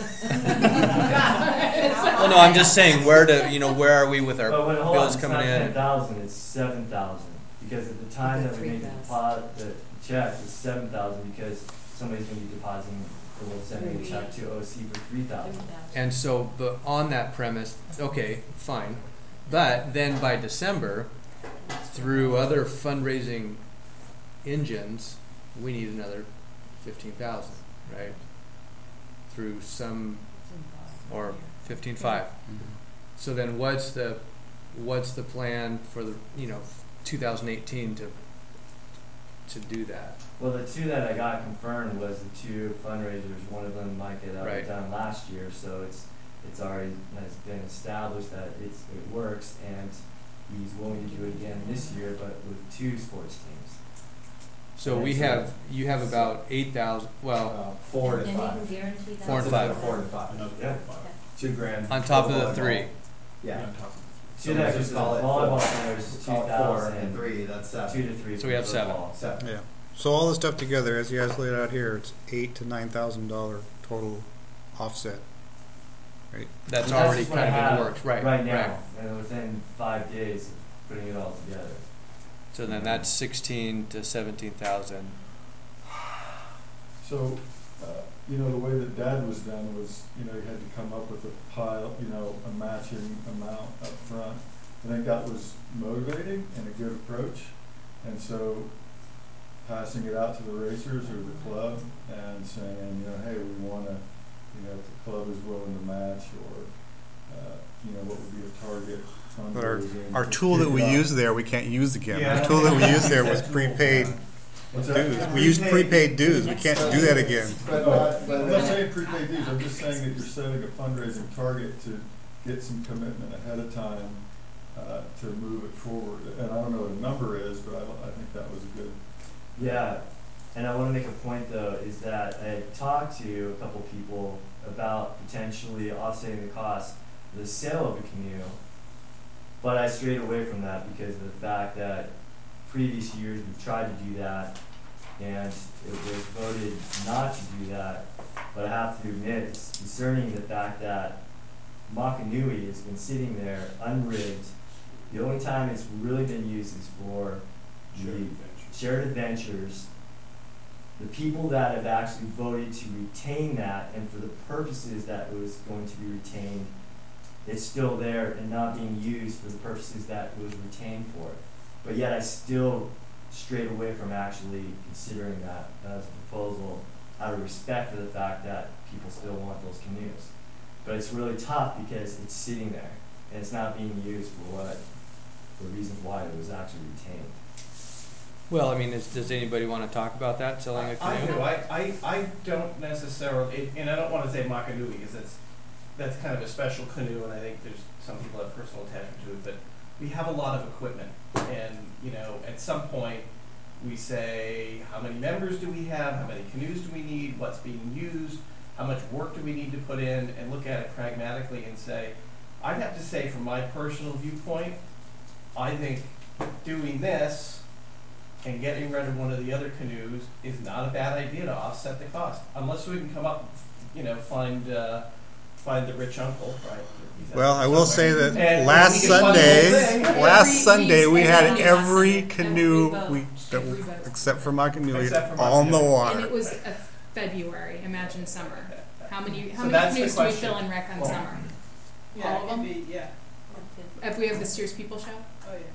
Well, no, I'm just saying where are we with our bills coming in? It's not 10,000. It's 7,000 because at the time that we made the check, it's 7,000 because somebody's going to be depositing or sending a check to OC for 3,000. And so, but on that premise, okay, fine, but then by December, through other fundraising engines, we need another 15,000, right? Through some, or 15.5. So then, what's the plan for the 2018 to to do that? Well, the two that I got confirmed was the two fundraisers. One of them might get Right. done last year, so it's already has been established that it works, and he's willing to do it again this year, but with two sports teams. So you have about 8,000, well, 4 to And you 5. can guarantee that? 4 and 5. 4 to 5. Another Yeah. 5. $2,000. on top of the Volleyball. 3. Yeah. On top of So that just the call it volleyball 4. center is Call it 4 and 2,000, 3, that's 7. 2 to 3. So we have for 7. football. 7. Yeah. So all this stuff together, as you guys laid out here, it's $8,000 to $9,000 total offset. Right. That's And already just what kind I of in have the works, right? Right now, Right. and within 5 days of putting it all together. So then that's 16 to 17,000. So, the way that Dad was done was, you had to come up with a pile, a matching amount up front. I think that was motivating and a good approach. And so, passing it out to the racers or the club and saying, hey, we want to, if the club is willing to match, or, what would be a target But fundraising. our to tool kick that we it off. used there, we can't use again. Yeah. The tool that we used there was prepaid What's that? dues. We used prepaid dues. We can't do that again. But I'm not saying prepaid dues, I'm just saying that you're setting a fundraising target to get some commitment ahead of time to move it forward. And I don't know what the number is, but I think that was a good. Yeah, and I want to make a point though, is that I talked to a couple people about potentially offsetting the cost of the sale of a canoe, but I strayed away from that because of the fact that previous years we've tried to do that, and it was voted not to do that. But I have to admit, it's concerning the fact that Makanui has been sitting there unrigged. The only time it's really been used is for the shared adventures. The people that have actually voted to retain that, and for the purposes that it was going to be retained, it's still there and not being used for the purposes that it was retained for. But yet I still strayed away from actually considering that as a proposal out of respect for the fact that people still want those canoes. But it's really tough because it's sitting there and it's not being used for the reasons why it was actually retained. Well, I mean, does anybody want to talk about that, selling a I canoe? do. I don't necessarily, and I don't want to say Makanui because that's kind of a special canoe, and I think there's some people have personal attachment to it, but we have a lot of equipment, and at some point we say, how many members do we have, how many canoes do we need, what's being used, how much work do we need to put in, and look at it pragmatically and say, I'd have to say from my personal viewpoint, I think doing this and getting rid of one of the other canoes is not a bad idea to offset the cost, unless we can come up, find the rich uncle, right? Well, I will say that And last we can fund the whole Sunday, thing. last Sunday we had every Every canoe boat. except for Makanui Except for on the Makanui. water. And it was a February. Imagine summer. How many So that's the canoes do we question. fill in rec on Well, summer? Yeah, All it of could them? be, yeah. If we have the Steers People Show? Oh, yeah.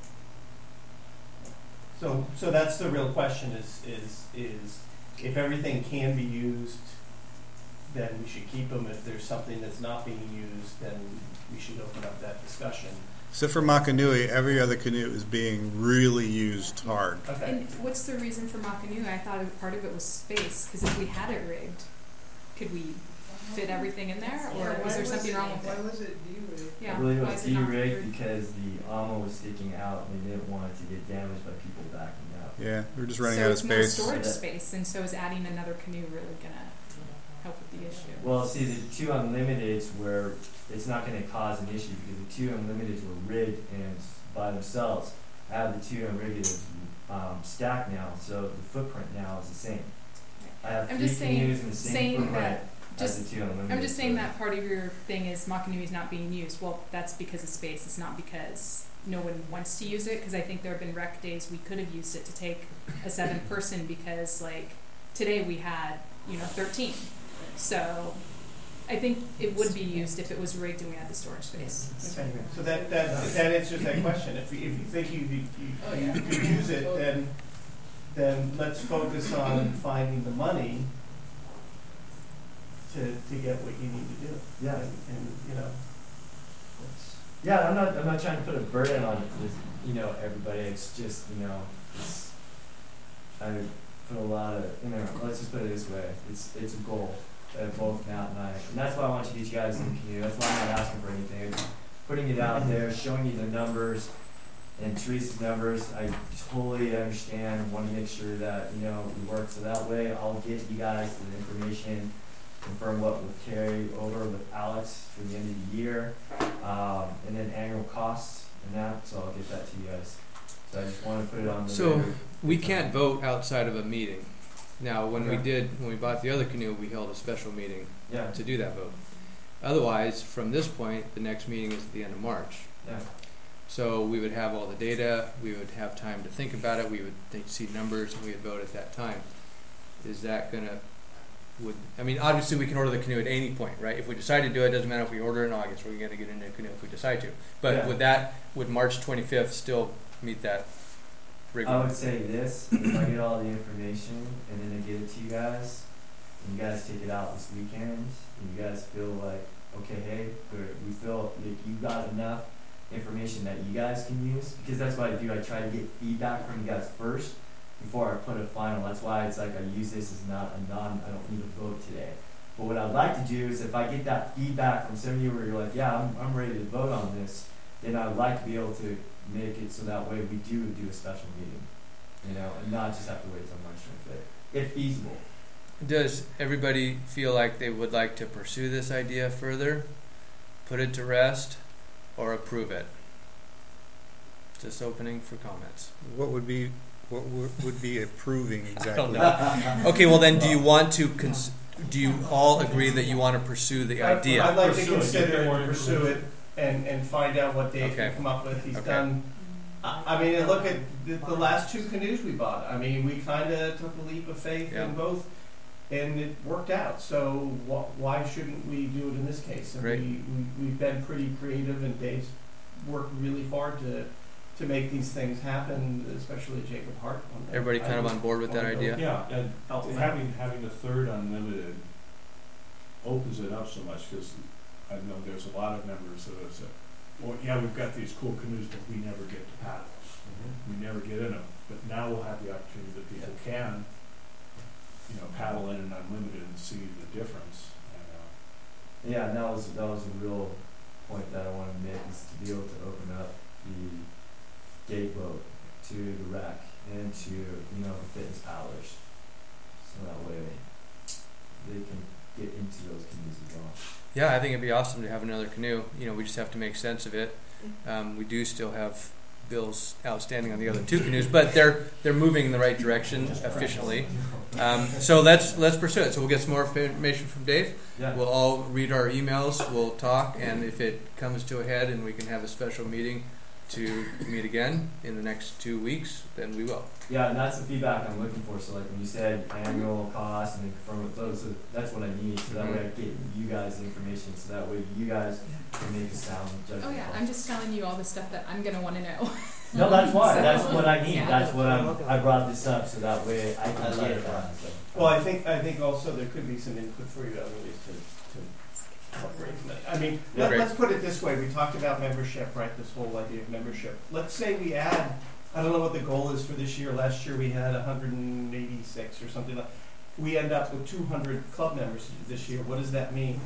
So that's the real question is if everything can be used, then we should keep them. If there's something that's not being used, then we should open up that discussion. Except for Makanui, every other canoe is being really used hard. Okay. And what's the reason for Makanui? I thought part of it was space, because if we had it rigged, could we fit everything in there, or was there something wrong with Why it? was it D-rigged? Yeah, I believe it why was is it not D-rigged rigged? because the AMA was sticking out and they didn't want it to get damaged by people backing out. Yeah, we're just running So out of it's more space. storage Yeah. space, and so is adding another canoe really gonna help with the issue? Well, see, the two unlimiteds were, it's not going to cause an issue because the two unlimiteds were rigged and by themselves. I have the two unrigged stacked now, so the footprint now is the same. I have I'm 3 just canoes in the saying same footprint that as the two unlimited. I'm just saying that part of your thing is Makanui is not being used. Well, that's because of space. It's not because no one wants to use it. Because I think there have been rec days we could have used it to take a 7-person because like today we had 13. So I think it would be used if it was rigged and we had the storage space. Okay. So that answers that question. If you think you could use it, then let's focus on finding the money to get what you need to do. Yeah. And that's, Yeah, I'm not trying to put a burden on everybody. It's just I put a lot of, let's just put it this way, it's a goal, both Matt and I, and that's why I want to get you guys in the community, that's why I'm not asking for anything, it's putting it out there, showing you the numbers, and Teresa's numbers, I totally understand, want to make sure that, we work, so that way I'll get you guys the information, confirm what will carry over with Alex for the end of the year, and then annual costs and that, so I'll get that to you guys. So I just want to put it on the So radar. we can't vote outside of a meeting. Now, when we bought the other canoe, we held a special meeting Yeah. to do that vote. Otherwise, from this point, the next meeting is at the end of March. Yeah. So we would have all the data, we would have time to think about it, we would see numbers, and we would vote at that time. Is that gonna, obviously we can order the canoe at any point, right? If we decide to do it, doesn't matter if we order in August, we're gonna get into a canoe if we decide to. But Yeah. would March 25th still meet that rigor? I would say this, if I get all the information and then I get it to you guys, and you guys take it out this weekend, and you guys feel like, okay, hey, we feel like you got enough information that you guys can use, because that's what I do, I try to get feedback from you guys first before I put a final. That's why it's like I use this as I don't need to vote today. But what I'd like to do is if I get that feedback from some of you where you're like, yeah, I'm ready to vote on this, then I would like to be able to make it so that way we do a special meeting, and not just have to wait till March 25th, if feasible. Does everybody feel like they would like to pursue this idea further, put it to rest, or approve it? Just opening for comments. What would be approving exactly? I don't know. Okay, well then, do you want to? Do you all agree that you want to pursue the idea? I'd like to consider it, pursue it, and find out what Dave Okay. can come up with. He's Okay. done. And look at the last two canoes we bought. We kind of took a leap of faith Yeah. in both, and it worked out. So why shouldn't we do it in this case? And Great. we've been pretty creative, and Dave's worked really hard to make these things happen, especially Jacob Hart. Everybody kind of on board with that idea? Yeah, and having a third unlimited opens it up so much, because I know there's a lot of members that have said, well, yeah, we've got these cool canoes, but we never get to paddle. We never get in them. But now we'll have the opportunity that people can, paddle in an unlimited and see the difference. Yeah, and that was a real point that I wanted to make, is to be able to open up the gate boat to the rec and to the fitness paddlers, so that way they can get into those canoes as well. Yeah, I think it'd be awesome to have another canoe. We just have to make sense of it. We do still have bills outstanding on the other two canoes, but they're moving in the right direction efficiently. So let's pursue it. So we'll get some more information from Dave. Yeah. We'll all read our emails. We'll talk, and if it comes to a head and we can have a special meeting to meet again in the next 2 weeks, then we will. Yeah, and that's the feedback I'm looking for. So like when you said annual cost and then confirm with those, so that's what I need. So that way I get you guys the information. So that way you guys can make a sound judgment. Oh yeah, I'm just telling you all the stuff that I'm gonna want to know. No, that's why. So, That's what I need. yeah. That's what I brought this up so that way I can get that. Well, I think also there could be some input for you other ways to help raise money. Let's put it this way. We talked about membership, right? This whole idea of membership. Let's say we add, I don't know what the goal is for this year. Last year we had 186 or something like. We end up with 200 club members this year. What does that mean?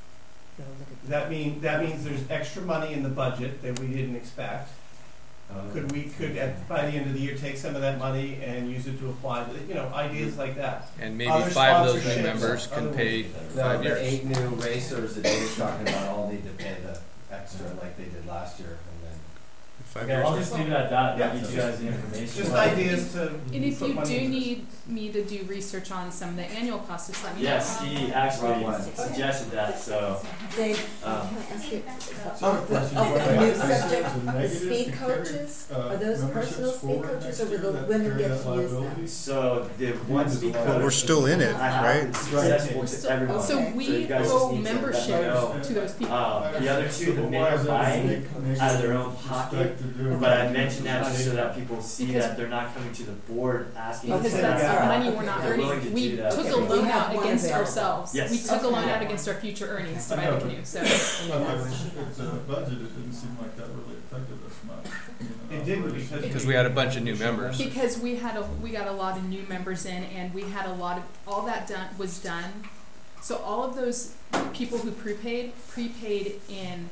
That means there's extra money in the budget that we didn't expect. Could by the end of the year take some of that money and use it to apply to, ideas like that. And maybe Other 5 of those sponsorships, new members can other pay ways. 5 The years. 8 new racers that Dave's talking about all need to pay the extra like they did last year, and then. Okay, I'll just leave it at that. Yeah. I'll get you guys the information. Just ideas to. And if put you money do into. need me to do research on some of the annual costs, just let me know. Yes, he actually suggested that. So. Dave, can I ask you, Sorry, the new subject, Is it the negative speed to carry, coaches, are those memberships personal speed forward coaches, next or will year the that women carry get that to use liability? them? So the one speed But coach. we're still in it, I have right? it's accessible We're to still- everyone. so you we guys owe just need to let me membership know. to those people. The other two, the men are buying out of their own pocket, but I mentioned that just so that people see Because- that they're not coming to the board asking. Because for that's that. our money we're not They're willing earning. to We do that. took a Okay, we loan have out one against available. ourselves. Yes. We took a loan Okay. out against our future earnings to buy the canoe. So It's a budget, it didn't seem like that really affected us much. It didn't Because we had a bunch of new members. Because we got a lot of new members in, and we had a lot of, all that was done. So all of those people who prepaid in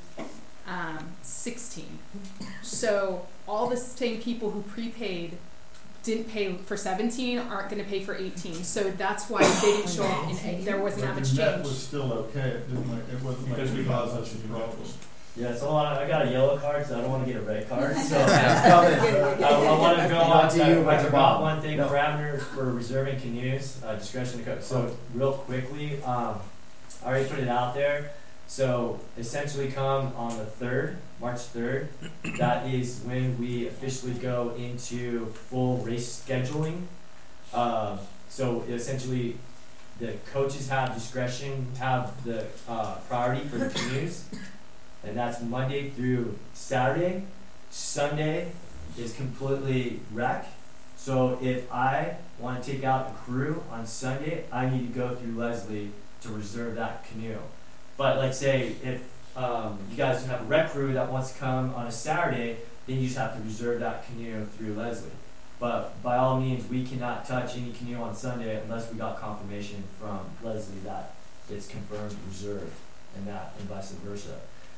16. So all the same people who prepaid didn't pay for 17 aren't going to pay for 18. So that's why they didn't show up in there wasn't that much The net change. was still okay, it wasn't like Because we we got caused a us bunch of a new problem. members. Yeah, so I got a yellow card, so I don't want to get a red card. So I want to go on to I forgot one thing: parameters for reserving canoes, discretion to code. So real quickly, I already put it out there. So essentially, come on the 3rd, March 3rd. That is when we officially go into full race scheduling. So essentially, the coaches have discretion, have the priority for the canoes. And that's Monday through Saturday. Sunday is completely wreck. So if I want to take out a crew on Sunday, I need to go through Leslie to reserve that canoe. But like say if you guys have a rec crew that wants to come on a Saturday, then you just have to reserve that canoe through Leslie. But by all means, we cannot touch any canoe on Sunday unless we got confirmation from Leslie that it's confirmed reserved, and vice versa.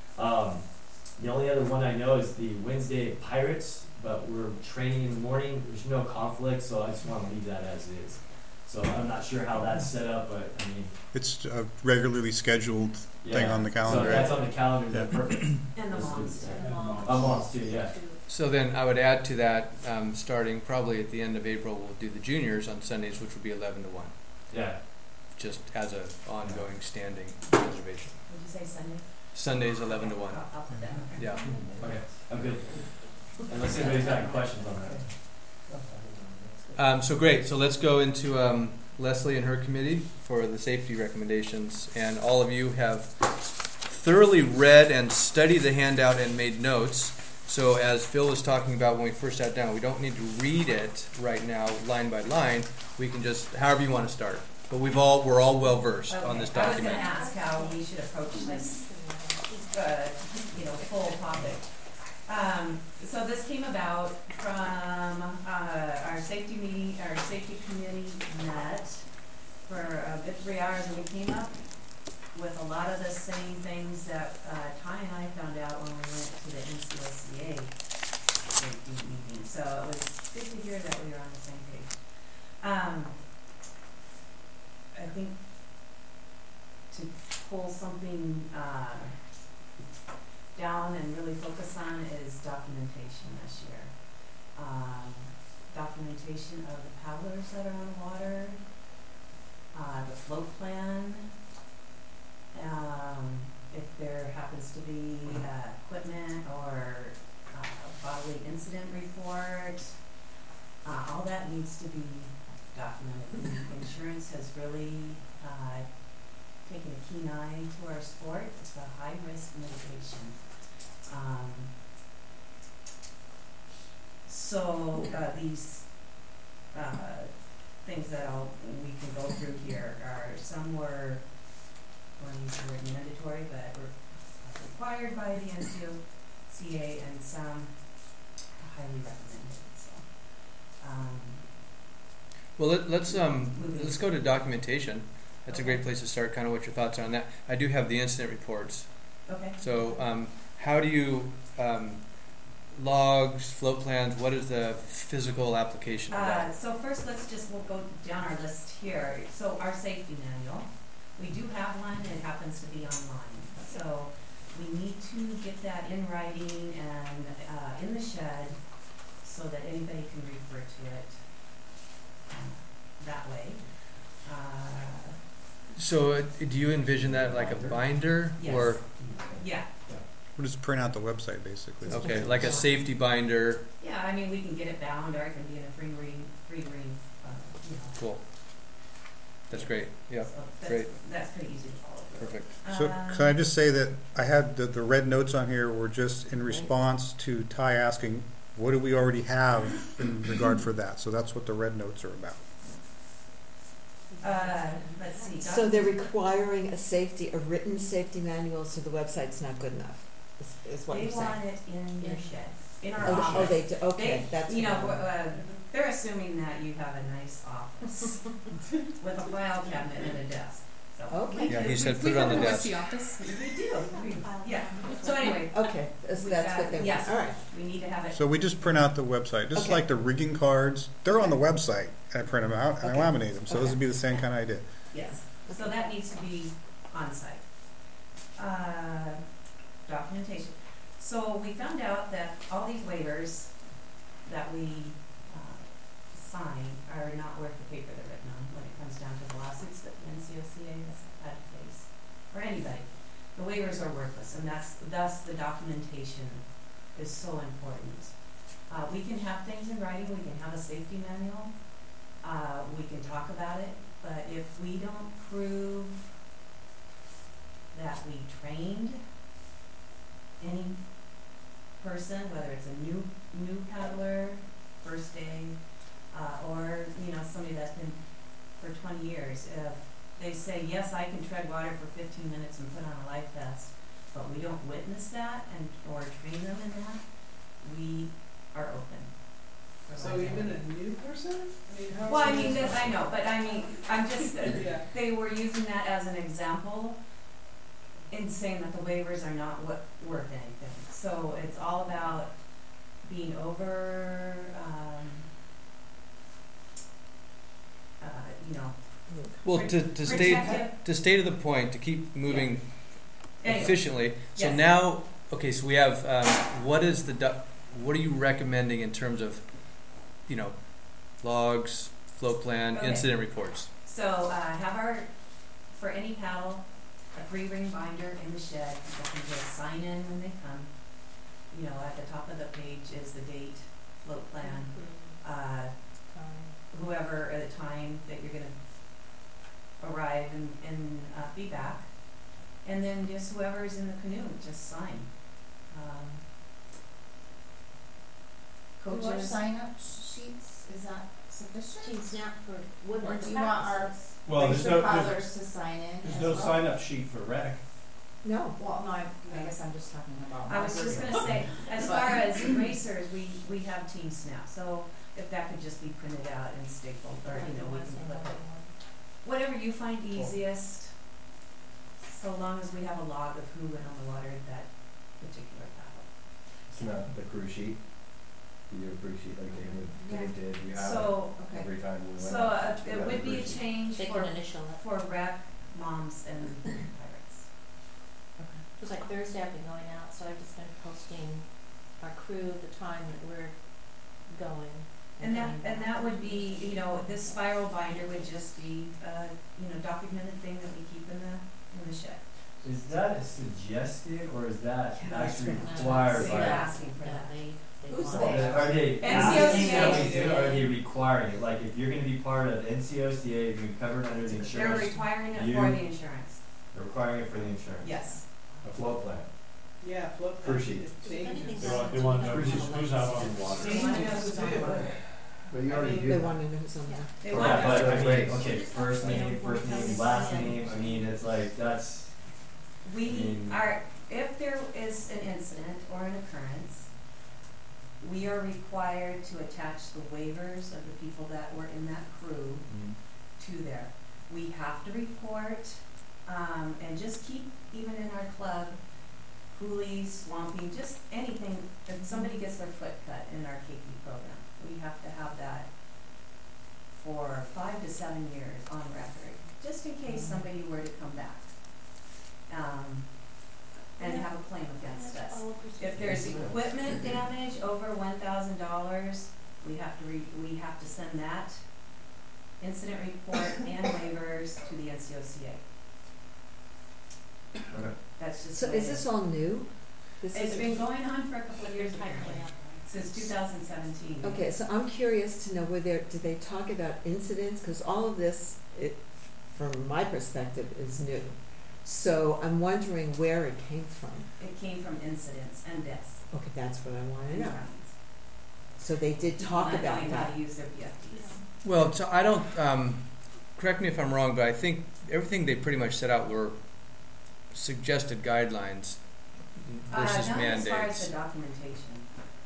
The only other one I know is the Wednesday Pirates, but we're training in the morning. There's no conflict, so I just want to leave that as is. So I'm not sure how that's set up, but I mean, It's a regularly scheduled thing on the calendar. So that's on the calendar. Yeah. That's perfect. And the moms too. Moms too, yeah. So then I would add to that, starting probably at the end of April, we'll do the juniors on Sundays, which will be 11 to 1. Yeah. Just as a ongoing standing reservation. Would you say Sunday? Sundays 11 to 1. I'll put that. Yeah. Okay, I'm good. Unless anybody's got any questions on that. So great. So let's go into Leslie and her committee for the safety recommendations. And all of you have thoroughly read and studied the handout and made notes. So as Phil was talking about when we first sat down, we don't need to read it right now line by line. We can just, however you want to start. But we're all well versed on this document. I was going to ask how we should approach this, full topic. So this came about from our safety meeting, our safety committee met for a good 3 hours, and we came up with a lot of the same things that Ty and I found out when we went to the NCOCA safety meeting. So it was good to hear that we were on the same page. I think to pull something down and really focus on is documentation this year. Documentation of the paddlers that are on the water, the float plan, if there happens to be equipment or bodily incident report, all that needs to be documented. Insurance has really taken a keen eye to our sport. It's a high risk mitigation. So these things that we can go through here are some were mandatory, but were required by the NCOCA, and some highly recommended. So, well, let's go to documentation. That's a great place to start. Kind of what your thoughts are on that. I do have the incident reports. Okay. So, how do you logs, float plans? What is the physical application of that? So first, we'll go down our list here. So our safety manual, we do have one. It happens to be online. So we need to get that in writing and in the shed so that anybody can refer to it that way. So do you envision that like a binder? Yes. Or yeah. We'll just print out the website basically. Okay, like a safety binder. Yeah, I mean we can get it bound, or it can be in a free read. Cool. That's great. Yeah, so great. That's pretty easy to follow through. Perfect. So can I just say that I had the red notes on here were just in response to Ty asking, what do we already have in regard for that? So that's what the red notes are about. Let's see. So they're requiring a written safety manual, so the website's not good enough, is what They you're saying. want it in your shed. in our Oh, office. they do, okay, They- that's. You know, what I- they're assuming that you have a nice office with a file cabinet and a desk. So Okay. Yeah, he said put it on the desk. office. we do. Yeah. So anyway, Okay, that's we've what got- they want, yes. all right. we need to have it. So we just print out the website, just Okay. like the rigging cards. They're on the website. I print them out and Okay. I laminate them. So this would be the same kind of idea. Yes. So that needs to be on site. Documentation. So we found out that all these waivers that we sign are not worth the paper they're written on when it comes down to the lawsuits that the NCOCA has had to face, or anybody. The waivers are worthless, and thus the documentation is so important. We can have things in writing, we can have a safety manual, we can talk about it, but if we don't prove that we trained any person, whether it's a new paddler, first day, or, you know, somebody that's been for 20 years, if they say, yes, I can tread water for 15 minutes and put on a life vest, but we don't witness that or train them in that, we are open. for So liability. even a new person? I mean, how? Well, I mean, this, I know, but I mean, I'm just, Yeah. they were using that as an example in saying that the waivers are not worth anything. So it's all about being over, you know. Well, to stay Protective. to stay to the point, to keep moving Anyway. efficiently. So Yes. now, okay, so we have what are you recommending in terms of, you know, logs, float plan, Okay. incident reports? So have for any paddle, a 3-ring binder in the shed. People can just sign in when they come. You know, at the top of the page is the date, float plan, whoever at the time that you're going to arrive and be back. And then just whoever's in the canoe, just sign. Do our Coaches. sign-up sheets, is that sufficient? Not for Or woodland do you want our Well, there's racer no, paddlers to sign in there's as no well? sign-up sheet for rec. No. Well, no, I guess I'm just talking about. I was just gonna say, as far as racers, we have Team Snap, so if that could just be printed out and stapled, or, you know, we can put it, whatever you find easiest, so long as we have a log of who went on the water at that particular paddle. It's not the crew sheet. Your crew sheet like Dave did. You have So, it every time we went. so You it have would the be a crew sheet. change They for, can initial it. for rec, moms, and pirates. Just like Thursday, I've been going out, so I've just been posting our crew, the time that we're going. And coming back. that would be, you know, this spiral binder would just be, you know, documented thing that we keep in the shed. Is that suggested or is that Yeah, actually that's required They're by? asking for that. Who's Are they? they NCOCA. asking that we do it, or are they requiring it? Like if you're gonna be part of NCOCA, you're gonna be covered under the They're insurance, requiring it you- for the insurance. they're requiring it for the insurance. Yes. A float plan. Yeah, float. Crew sheet. Dangerous. They want to know who's out on the water. They want to know who's on the water. But you already do They that. want to know who's on there. They Yeah, want to but know. I mean, okay, first name, last name, I mean, it's like, that's, We are, if there is an incident or an occurrence, we are required to attach the waivers of the people that were in that crew to there. We have to report, and just keep, even in our club, coolies, swamping, just anything, if somebody gets their foot cut in our KP program, we have to have that for 5 to 7 years on record, just in case somebody were to come back. And have a claim against us. If there's equipment damage over $1,000, we have to send that incident report and waivers to the NCOCA. Okay. That's just So the way is it this all new? This It's is- been going on for a couple of years apparently, since 2017. Okay, so I'm curious to know whether, did they talk about incidents? Because all of this, from my perspective, is new. So I'm wondering where it came from. It came from incidents and deaths. Okay, that's what I want to and know. drownings. So they did talk Not about knowing how that. to use their PFDs. Well, so I don't. Correct me if I'm wrong, but I think everything they pretty much set out were suggested guidelines versus Not as far as mandates. the documentation.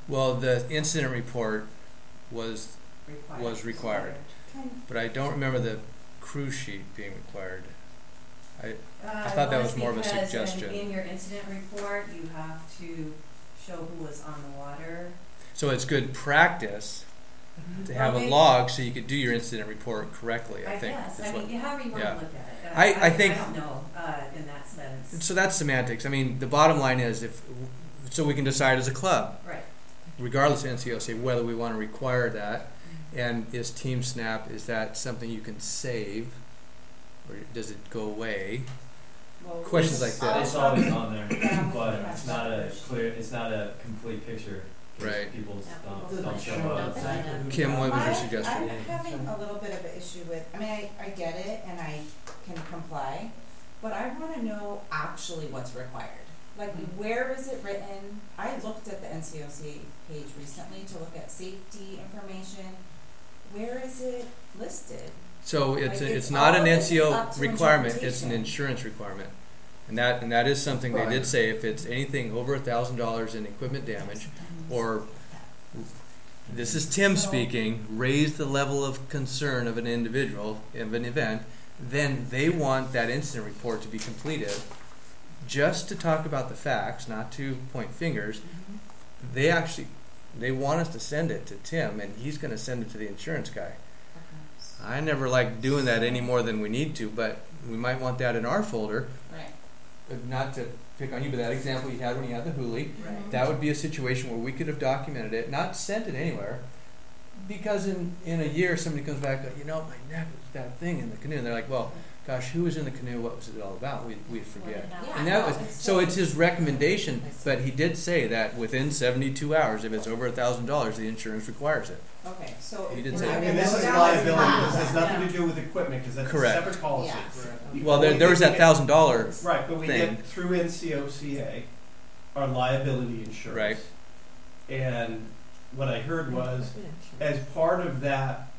Well, the incident report was required, but I don't remember the crew sheet being required. I thought that was more of a suggestion. Because in your incident report, you have to show who was on the water. So it's good practice to have a log so you could do your incident report correctly, I think. Yes, That's I mean, however you want to look at it. I think. I don't know in that sense. So that's semantics. I mean, the bottom line is so we can decide as a club, Right. regardless of NCOC, whether we want to require that. And is Team Snap, is that something you can save, or does it go away? Well, Questions like that. It's always on there, but it's not a complete picture. Right. People don't show up. Kim, what was your I'm suggestion? having a little bit of an issue with, I mean, I get it and I can comply, but I wanna know actually what's required. Like, where is it written? I looked at the NCOC page recently to look at safety information. Where is it listed? So Like, it's not an this is NCO up to requirement, it's an interpretation. insurance requirement. And that is something they did say, if it's anything over $1,000 in equipment damage, or, this is Tim speaking, raise the level of concern of an individual, of an event, then they want that incident report to be completed just to talk about the facts, not to point fingers. They want us to send it to Tim, and he's going to send it to the insurance guy. I never like doing that any more than we need to, but we might want that in our folder. Right. Not to pick on you, but that example you had when you had the Hooli, Right. that would be a situation where we could have documented it, not sent it anywhere, because in a year somebody comes back, my neck was that thing in the canoe, and they're like, well, gosh, who was in the canoe? What was it all about? We'd forget. Yeah, And that was no, so. It's his recommendation, but he did say that within 72 hours, if it's over $1,000, the insurance requires it. Okay, so. He did if say we're that. And this is gonna go liability, down this has this nothing path, to do with equipment, because that's a Correct. separate policy. Yes. Well, there was that $1,000 Right, but we thing. get through NCOCA, our liability insurance. Right. And what I heard was, as part of that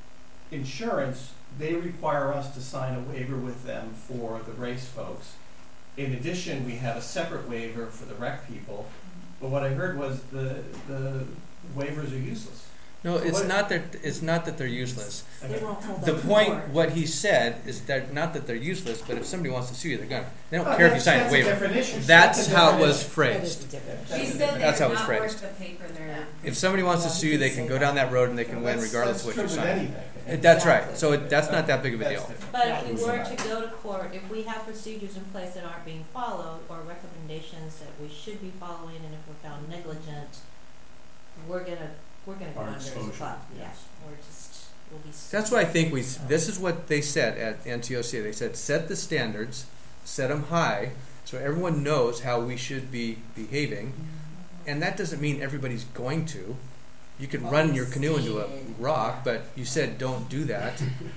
insurance, they require us to sign a waiver with them for the race folks. In addition, we have a separate waiver for the rec people, but what I heard was the waivers are useless. No, So it's what- not that they're useless. They won't hold The up point, court. what he said, is that not that they're useless, but if somebody wants to sue you, they're gonna. They don't Oh, care if you that's- sign a that's a waiver. different issue. That's That's a how it different was issue. phrased. She said That's how they're it was not phrased. worth the paper they're. If somebody wants to sue you, they can go down that road and they can win regardless of what you That's true sign. with anything. That's right. So that's not that big of a That's deal. different. But if we were to go to court, if we have procedures in place that aren't being followed, or recommendations that we should be following, and if we're found negligent, we're gonna go Our under as a exposure, club, yeah, yes. we'll be. That's what I think this is what they said at NTOC. They said set the standards, set them high, so everyone knows how we should be behaving. And that doesn't mean everybody's going to. You can run your canoe into a rock, but you said don't do that.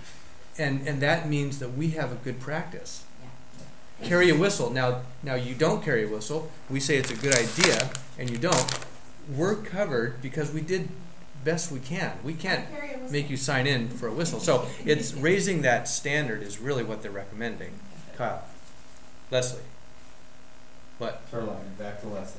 And that means that we have a good practice. Carry a whistle. Now you don't carry a whistle. We say it's a good idea, and you don't. We're covered because we did best we can. We can't make you sign in for a whistle. So it's raising that standard is really what they're recommending. Kyle, Leslie, what? Caroline, back to Leslie.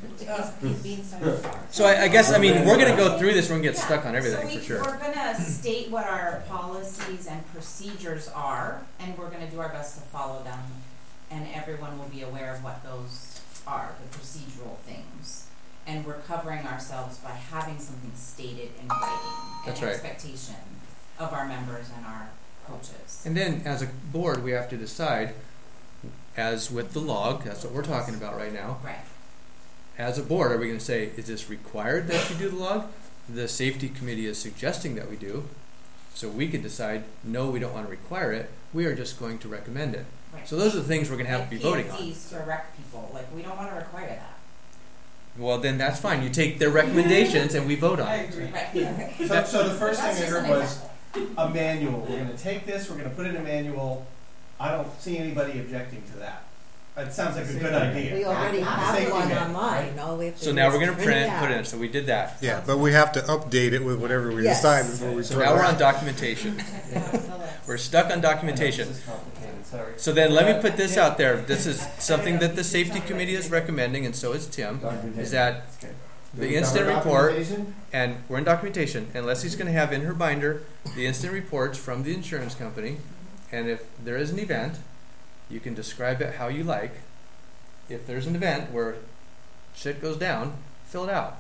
So I guess we're going to go through this. We're going to get stuck on everything So for sure. we're gonna state what our policies and procedures are, and we're gonna do our best to follow them, and everyone will be aware of what those are, the procedural things. And we're covering ourselves by having something stated in writing, That's an right. expectation of our members and our coaches. And then as a board, we have to decide, as with the log, that's what we're talking about right now. Right. As a board, are we going to say, is this required that you do the log? The safety committee is suggesting that we do. So we could decide, no, we don't want to require it. We are just going to recommend it. Right. So those are the things we're going to have to be voting on. PFDs to rec people, like, we don't wanna require that. Well, then that's fine. You take their recommendations and we vote on I it. agree. Right. So the first thing That's I just heard an was a manual. We're gonna take this, we're gonna put it in a manual. I don't see anybody objecting to that. It sounds like a good idea. We already have Safety one net, online, right? all we have to do So now is we're going to print print it it, put it out. in. So we did that. Yeah, but we have to update it with whatever we Yes. decide before we So throw now it we're out. on documentation. We're stuck on documentation. This is complicated, sorry. So then let me put this out there. This is something that the safety committee is recommending, and so is Tim, is that Do the we instant cover report, documentation? and we're in documentation, and Leslie's gonna have in her binder the instant reports from the insurance company, and if there is an event, you can describe it how you like. If there's an event where shit goes down, fill it out.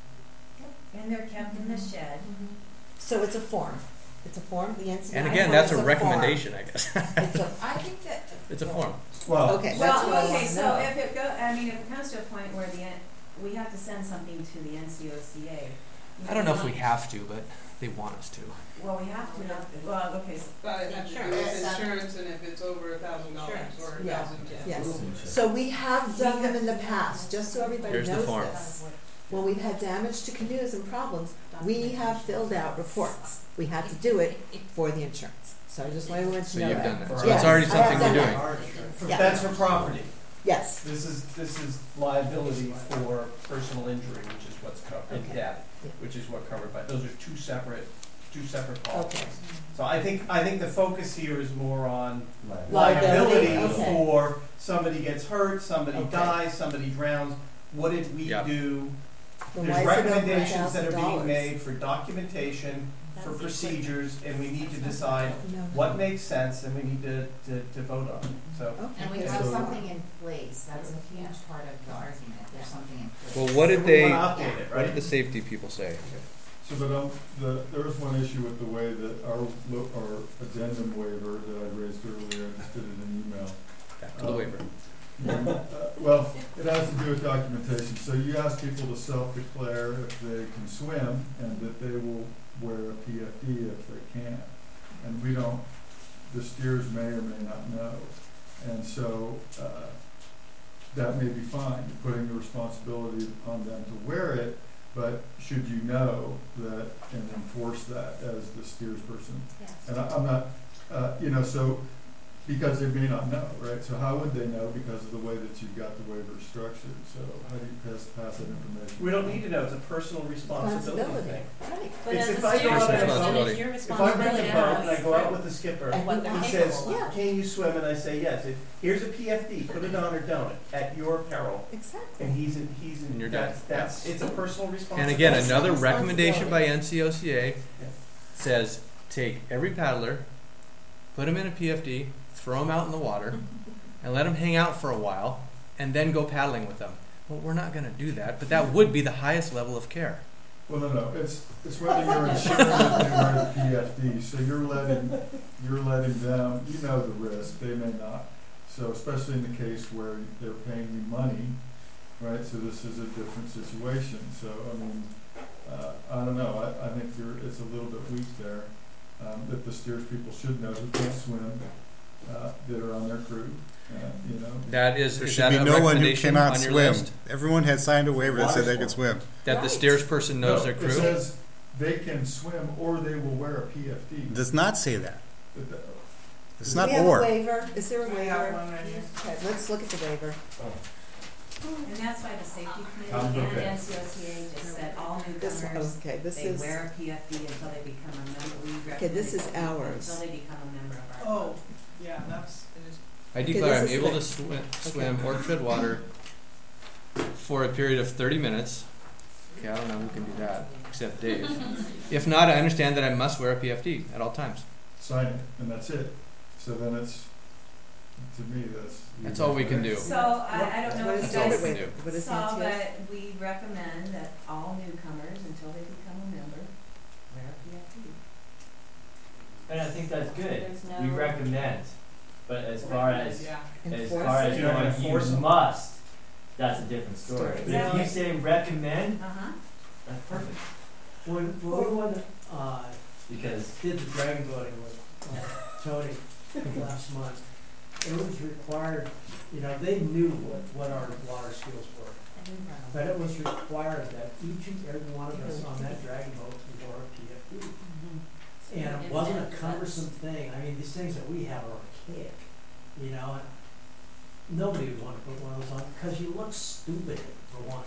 And they're kept in the shed. So it's a form. It's a form, the NCI And again, form that's is a form. recommendation, I guess. It's a, I think that. It's a form. Well, okay, that's what I Well, want okay, to so know. if it go, I mean, if it comes to a point where we have to send something to the NCOCA. I don't know if we have to, but they want us to. Well, we have to, well, okay, so But it has to do with insurance and if it's over $1,000 or Yeah. $1,000. Yes. So we have done them in the past, just so everybody Here's the knows form. this. When we've had damage to canoes and problems, we have filled out reports. We had to do it for the insurance. So I just wanted everyone to So know you've that. done that. So Yes, it's already I have something done you're that. doing. Yeah. that's for property. Yes. This is liability for personal injury, which is what's covered, and Okay. death, Yeah. which is what covered by, those are two separate policies. Okay. So I think the focus here is more on Liability, liability okay. for somebody gets hurt, somebody Okay. dies, somebody drowns. What did we Yeah. do? Then There's why is it over recommendations that are being $1,000? made for documentation, for procedures, and we need to decide No, no. what makes sense, and we need to vote on it. So, Okay. And we have something in place, that's a huge part of the argument, there's something in place. Well, what did we they? wanna update it, What did right? the safety people say? So, but there was one issue with the way that our addendum waiver that I raised earlier, I just did it in email. Back to the waiver. Well, it has to do with documentation. So you ask people to self-declare if they can swim and that they will wear a PFD if they can't. And we don't, the steers may or may not know. And so, that may be fine, putting the responsibility on them to wear it, but should you know that and enforce that as the steers person? Yes. And I'm not, so, because they may not know, right? So how would they know because of the way that you've got the waiver structured? So how do you pass that information? We don't need to know, it's a personal responsibility thing. Right. But It's as if a I go out on a steersperson, responsibility. it's your If I rent responsibility a to boat and I ask go out with the skipper, And what they're he capable says, of. Yeah. can you swim? And I say, yes. Here's a PFD, put it on or don't, at your peril. Exactly. And he's in, And you're done. it's a personal And responsibility. again, another recommendation by NCOCA says take every paddler, put them in a PFD, throw them out in the water, and let them hang out for a while, and then go paddling with them. Well, we're not going to do that, but that would be the highest level of care. Well, no, it's whether you're insured or the PFD, so you're letting them, you know the risk, they may not. So especially in the case where they're paying you money, right, so this is a different situation, so, I mean, I don't know, I think it's a little bit weak there, that the steers people should know who can't swim, that are on their crew, you know. That is, There is should that be a no one who recommendation cannot on your swim. list? Everyone had signed a waiver that said they could swim. That the Right. steers person knows No, their It crew? says they can swim or they will wear a PFD. It does not say that. It's Do not we have or. a waiver? Is there a I waiver? got one right here. Okay, let's look at the waiver. And that's why the safety I'm committee okay. and NCOCA just said all This, newcomers, okay, this they is, wear a PFD until they become a member. We okay, this is recommend it ours. until they become a member of our Oh, club. yeah, that's, it is. I Okay, declare I'm this is able the- to swim or tread water for a period of 30 minutes. Okay, I don't know who can do that, except Dave. If not, I understand that I must wear a PFD at all times. Sign it, and that's it. So then it's, to me, That's all we can do. So I don't know What if is you all we the guys can waiver? do. What is the saw, NCS? but we recommend that all newcomers, until they become a member, wear a PFD. And I think that's good. There's no- We recommend, but as far as Yeah. Enforce going, You're not gonna force you them. must, that's a different story. Story. But if Exactly. you say recommend, Uh-huh. that's perfect. When we went, Because did the dragon boating with Tony last month, it was required, they knew what our water skills were. But it was required that each and every one of us on that dragon boat wore a PFD. And it wasn't a cumbersome thing. I mean, these things that we have are archaic, and nobody would want to put one of those on because you look stupid for one,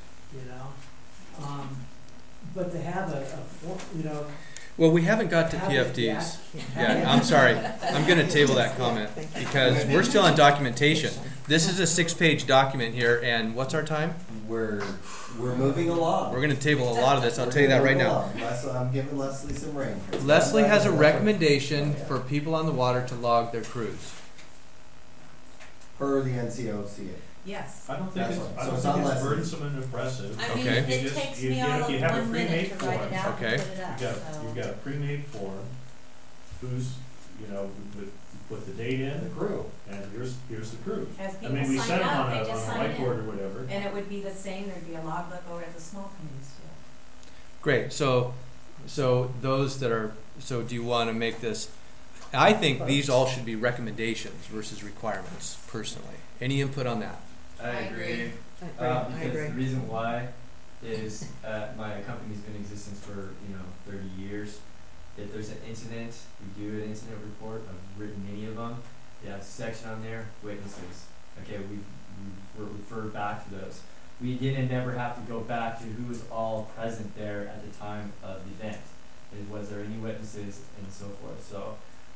But to have Well, we haven't got to have PFDs. it Yeah, I'm sorry. I'm going to table that comment because we're still on documentation. This is a 6-page document here, and what's our time? we're moving along. We're going to table a lot of this. I'll tell you that right now. I'm giving Leslie some rain. Leslie has a recommendation for people on the water to log their cruise. Per the NCOCA. Yes. I don't think That's it's, right. I So don't it's think not it's less- burdensome and oppressive. I mean, Okay. You it just- takes you- me you know, all if you of have a 1 minute pre-made to write form, it out okay. and put it up, so. You've got a pre-made form, who's, you know, put the date in, The crew. and here's the cruise. As I people mean, we sign set them up, on they a just sign in. whiteboard or whatever. And it would be the same, there'd be a logbook over at the small canoes too. Great. So those that are, so do you want to make this, I think these all should be recommendations versus requirements, personally. Any input on that? I agree. I Because agree. the reason why is my company's been in existence for 30 years. If there's an incident, we do an incident report. I've written many of them. They have a section on there, witnesses. Okay, we referred back to those. We didn't never have to go back to who was all present there at the time of the event. And was there any witnesses and so forth. So,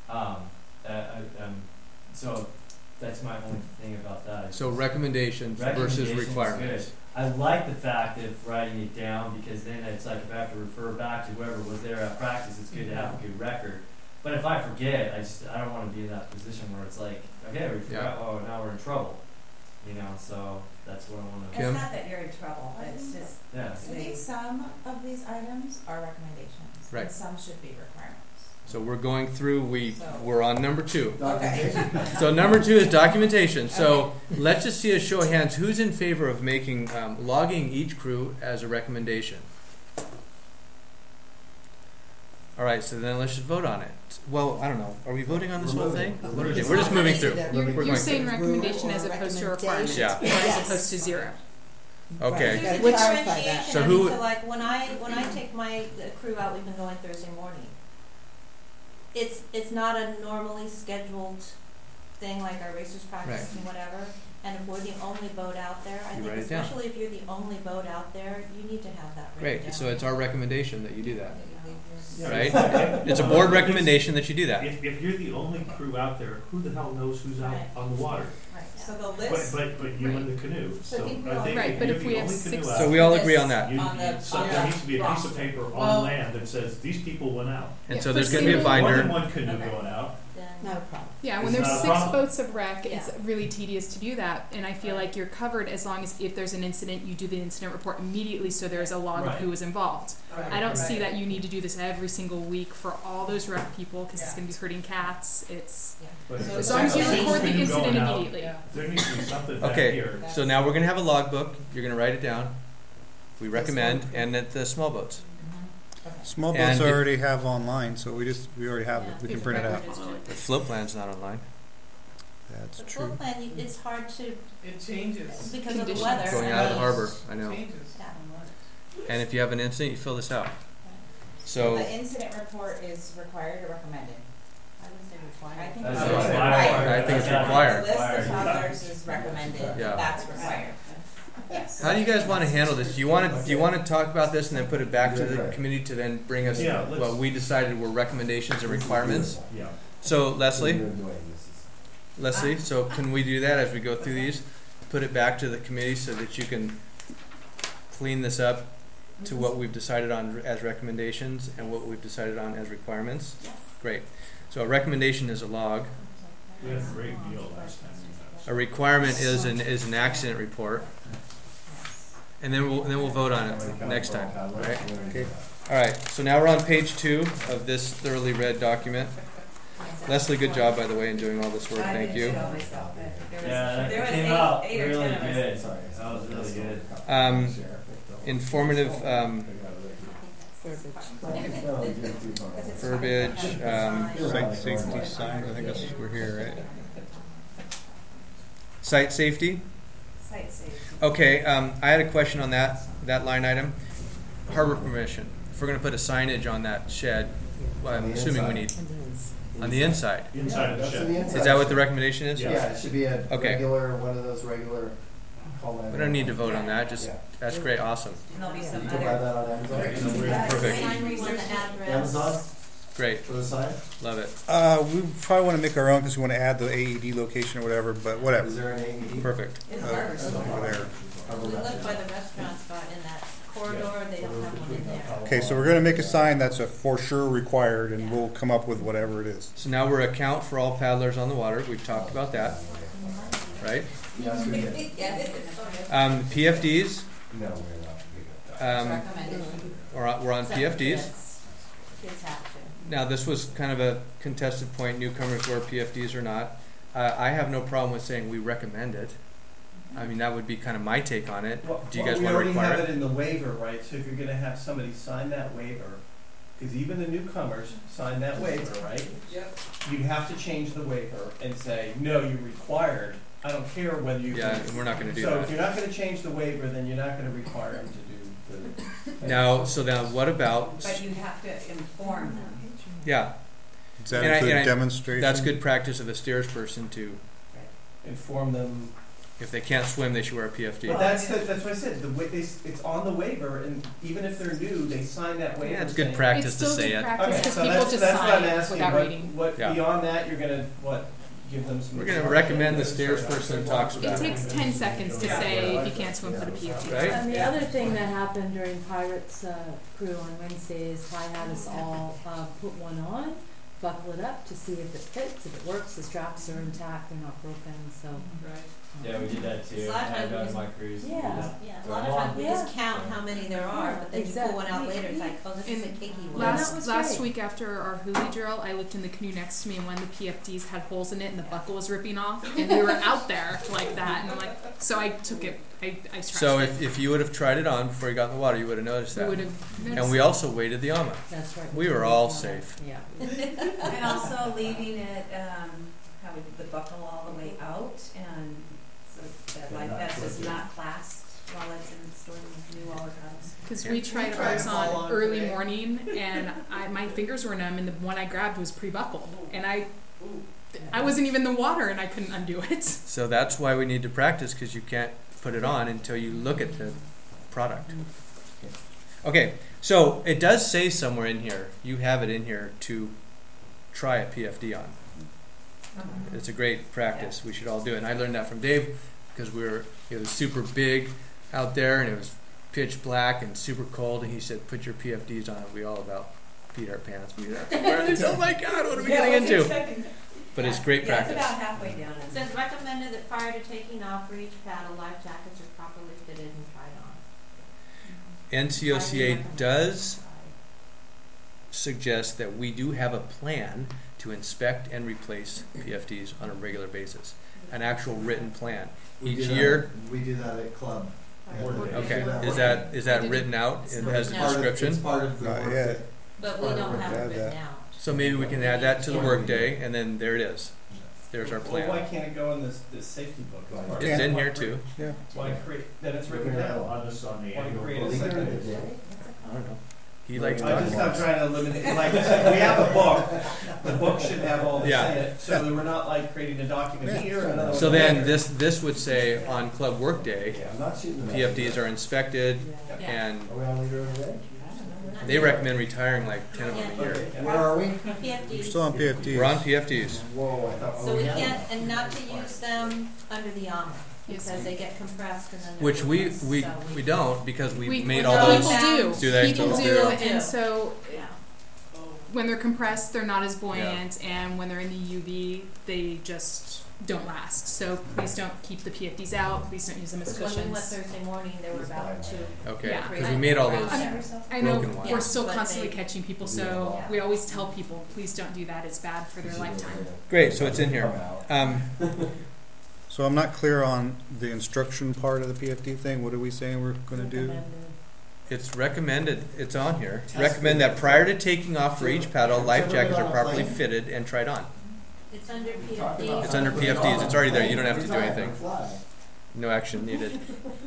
so that's my only thing about that. So recommendations versus Recommendations is requirements. good. I like the fact of writing it down because then it's like if I have to refer back to whoever was there at practice, it's good to have a good record. But if I forget, I don't want to be in that position where it's like, okay, we forgot, oh, now we're in trouble. So that's what I want to. Kim? It's not that you're in trouble, it's just. Yeah. I think some of these items are recommendations, Right. and some should be requirements. So we're going through, we're on number 2. Documentation. So number 2 is documentation. So let's just see a show of hands. Who's in favor of making, logging each crew as a recommendation? All right, so then let's just vote on it. Well, I don't know. Are we voting on this whole thing? What are we doing? We're just moving through. We're You're going saying through. recommendation as opposed to requirement, Yeah. or as opposed to 0. Okay. Gotta Which clarify that. differentiation, So I who- mean, so like when I take my crew out, we've been going Thursday morning. It's not a normally scheduled thing like our racers practice and whatever. And if we're the only boat out there, I You think write it down. especially if you're the only boat out there, you need to have that written down. Great. So it's our recommendation that you do that. Yeah. Right? It's a board recommendation that you do that. If you're the only crew out there, who the hell knows who's out Right. on the water? Right, So the But list, you in the canoe. So I So think we I all- think Right, if but you're if the we have only 6 canoe out, So we all agree on that. you, On the- there needs to be a piece of paper on Well- land that says these people went out. And Yeah, so for there's going to be a single- More than binder. one canoe Okay. going out. Then Not a problem. Yeah, when It's there's not a 6 problem. boats of wreck, it's Yeah. really tedious to do that. And I feel like you're covered as long as if there's an incident, you do the incident report immediately so there's a log of Right. who was involved. right, I don't see right. that you need to do this every single week for all those wreck people because it's Yeah. going to be hurting cats. It's But if So there's as long as you a single record the canoe incident going out, immediately. Yeah. there needs to be something back Okay. here. So now we're going to have a logbook. You're going to write it down. We recommend, and at the small boats. Small And boats if- already have online, so we already have it. We can print it out. The float plan's not online. That's the true. float plan, it's hard to, It changes. because of the Conditions. weather. Going and out of the the- harbor, I know. Changes. Yeah. And if you have an incident, you fill this out. So The incident report is required or recommended? I would say required. I think That's it's required. required. I think it's That's required. The list of Required. others is recommended, Yeah. that's required. Yes. how do you guys want to handle this? Do you want to talk about this and then put it back to the Right. committee to then bring us Yeah, let's- what we decided were recommendations and requirements? Yeah. So Leslie, Dwayne, this is- so can we do that as we go through these? Put it back to the committee so that you can clean this up to what we've decided on as recommendations and what we've decided on as requirements? Great. So a recommendation is a log. We had a great deal last time. A requirement is an accident report. And then we'll vote on it next time, right? Okay. All right, so now we're on page 2 of this thoroughly read document. Leslie, good job, by the way, in doing all this work. I Thank did you. too myself, but Yeah, there that was came out eight or really 10 of us. good. Sorry. That was really good. Informative verbiage. Site safety signs, I think that's, we're here, right? Site safety. Site safety. Okay, I had a question on that line item. Harbor permission. If we're going to put a signage on that shed, well, I'm On the assuming we inside. need on the inside. Inside of the That's shed. on the inside. Is that what the recommendation is? Yeah, it should be a Okay. regular, one of those regular. We don't need to vote on that. Just Yeah. that's great. Awesome. And there'll be some You can buy other. that on Amazon. Perfect. Sign, run the address. Amazon? Great. For the sign? Love it. We probably want to make our own because we want to add the AED location or whatever, but whatever. Is there an AED? Perfect. It's Over hard. there. We look by the restaurant spot in that corridor, they don't have one in there. Okay, so we're going to make a sign that's a for sure required, and we'll come up with whatever it is. So now we're account for all paddlers on the water. We've talked about that, right? Yes, we did. Yes. PFDs. No, we're not. Recommended. We're on PFDs. Kids have to. Now, this was kind of a contested point, newcomers wear PFDs or not. I have no problem with saying we recommend it. I mean, that would be kind of my take on it. Do you guys want to We require already have it? it in the waiver, right? So if you're gonna have somebody sign that waiver, because even the newcomers sign that waiver, right? Yep. You'd have to change the waiver and say, no, you're required. I don't care whether you. Yeah, and we're not going to do So if that. you're not gonna change the waiver, then you're not gonna require them to do the. Now, so now what about, But you have to inform them. yeah, Does that And I- include and I- demonstration? that's good practice of a stairs person to, Inform them. if they can't swim, they should wear a But PFD. that's what I said, it's on the waiver, and even if they're new, they sign that waiver. Yeah, it's good saying- practice It's to still say good it. practice Okay, because so people just that's what I'm sign asking, without what- reading. What, Yeah. beyond that, you're gonna, give them some. We're going to recommend the stairs person talks It about it. takes 10 seconds to say if you can't swim, put a PFD. Right? And the other thing that happened during Pirates Crew on Wednesday is Ty had us all put one on, buckle it up to see if it fits, if it works, the straps are intact, they're not broken, so. Right. Yeah, we did that too. A lot of I times got we my cruise. we Yeah. just Yeah, a throw lot them of on. times we just count how many there are, but then you pull one out later, it's like, oh, this is a And cakey one. that was Last great. week after our huli drill, I looked in the canoe next to me, and one of the PFDs had holes in it, and the buckle was ripping off, and we were out there like that, and I'm like, so I took it, I scratched So it. if you would have tried it on before you got in the water, you would have noticed We that. would have. And we also weighted the AMA. That's right. We were all safe. Yeah. And also leaving it, having the buckle all the way out, and so that life vest does not clasped while it's in stored in the canoe all the time. Because we tried tried ours them all on on early today. morning, and my fingers were numb, and the one I grabbed was pre-buckled, and I wasn't even in the water, and I couldn't undo it. So that's why we need to practice, because you can't put it on until you look at the product. Okay, so it does say somewhere in here, you have it in here to try a PFD on. It's a great practice. We should all do it. And I learned that from Dave because it was super big out there and it was pitch black and super cold. And he said, "Put your PFDs on." We all about peed our pants. We were oh my God, what are we getting into? But it's great Yeah, practice. it's about halfway down. It says recommended that prior to taking off for each paddle, life jackets are properly fitted and tried on. NCOCA does suggest that we do have a plan to inspect and replace PFDs on a regular basis, an actual written plan. Each year, We do that at club. okay, is that written out and has a No. description? It's part of the Not work yet. that- But we don't have it Add written that. out. So maybe we can add that to the workday, and then there it is. There's our Well, why plan. can't it go in this safety book? Right. It's in here too. Yeah. Why create, then it's We're written gonna have down. on this on the Why annual create a book. second? I don't know. He likes I'm talking just about not it. trying to eliminate, like, we have a book, the book should have all this Yeah. in it, so that we're not like creating a document here and another one So then there. this would say on club workday, I'm not shooting the PFDs are inspected, Yeah. and Are we on leader of the day? they recommend retiring like 10 of them a year. Where are we? We're PFDs. still on PFDs. We're on PFDs. Whoa, I thought. So we can't, and not to use them under the AMA, Yes, because they get compressed and then they're Which we worthless, so we don't because we made well, all people those. do. Do they? People Still do, do. and so Yeah. when they're compressed, they're not as buoyant, and when they're in the UV, they just don't last. So please don't keep the PFDs out. Please don't use them as Because when we went cushions. Thursday morning, there were about two. Okay, Yeah. because we made all those. I know broken ones. we're still But constantly they- catching people, so we always tell people, please don't do that. It's bad for their lifetime. Great, so it's in here. So I'm not clear on the instruction part of the PFD thing. What are we saying we're going to do? It's recommended. It's on here. Recommend that prior to taking off for each paddle, life jackets are properly fitted and tried on. It's under PFDs. It's under PFDs. It's already there. You don't have to do anything. No action needed.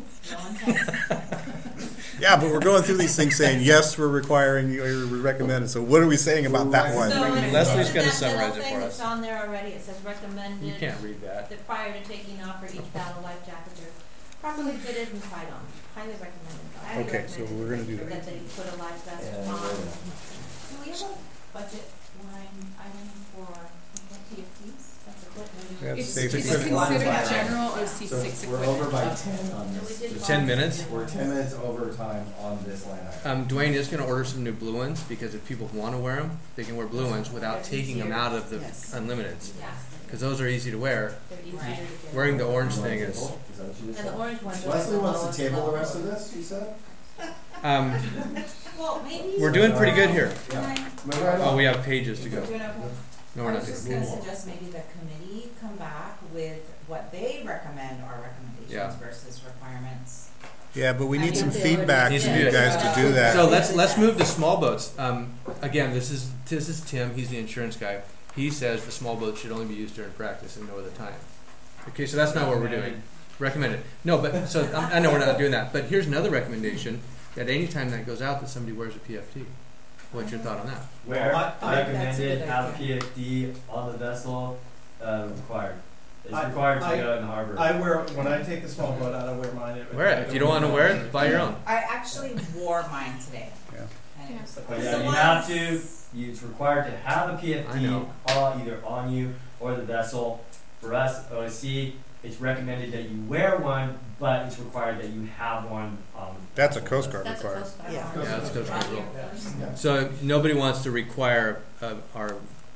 Yeah, but we're going through these things saying, yes, we're requiring, or we recommend it. So what are we saying about that one? So it's- Leslie's it's gonna that summarize little it thing for that's us. on there already, it says recommended. You can't read that. That prior to taking off for each paddle, life jackets are properly fitted and tried on. Highly recommended. Highly Okay, so recommended we're gonna do That they put a life vest Yeah, on. yeah. Do we have a budget line item for TFTs? That's equipment. Yeah, It's, safe it's equipment. considered general OC So 6 we're equipment. over by 10 on this. 10 minutes? We're 10 minutes over time on this line item. Dwayne is going to order some new blue ones because if people want to wear them, they can wear blue ones without taking them out of the Yes. unlimiteds. Yeah. Because those are easy to wear. They're easier to get. Wearing the orange thing is. Is that what you just And the said? orange ones are Leslie the wants lowest to table the level. rest of this, you said? Um, Well, maybe. we're doing pretty good here. Can I? Move right Oh, on. we have pages to go. Doing okay? No, we're I not. was just gonna suggest maybe the committee come back with what they recommend are recommendations Yeah. versus requirements. Yeah, but we I need some think they would- feedback Needs to from be you it. guys to do that. So let's move to small boats. Again, this is Tim. He's the insurance guy. He says the small boats should only be used during practice and no other time. Okay, so that's not what we're doing. Recommended. No, but so I know we're not doing that. But here's another recommendation: that any time that goes out, that somebody wears a PFD. What's your thought on that? Where I- recommended, that's a have good PFD on the vessel, required. It's I- required to I- go in the harbor. I wear, when I take the small boat out, I wear mine. Wear it. If you don't want to wear it, buy your own. I actually wore mine today. Yeah. And it was like- But So yeah, you once- have to, it's required to have a I PFD know. either on you or the vessel. For us, OSC, it's recommended that you wear one, but it's required that you have one on the That's a vessel. Coast Guard That's a required. Coast Guard. Yeah. Yeah, that's Coast Guard rule. Yeah. So nobody wants to require our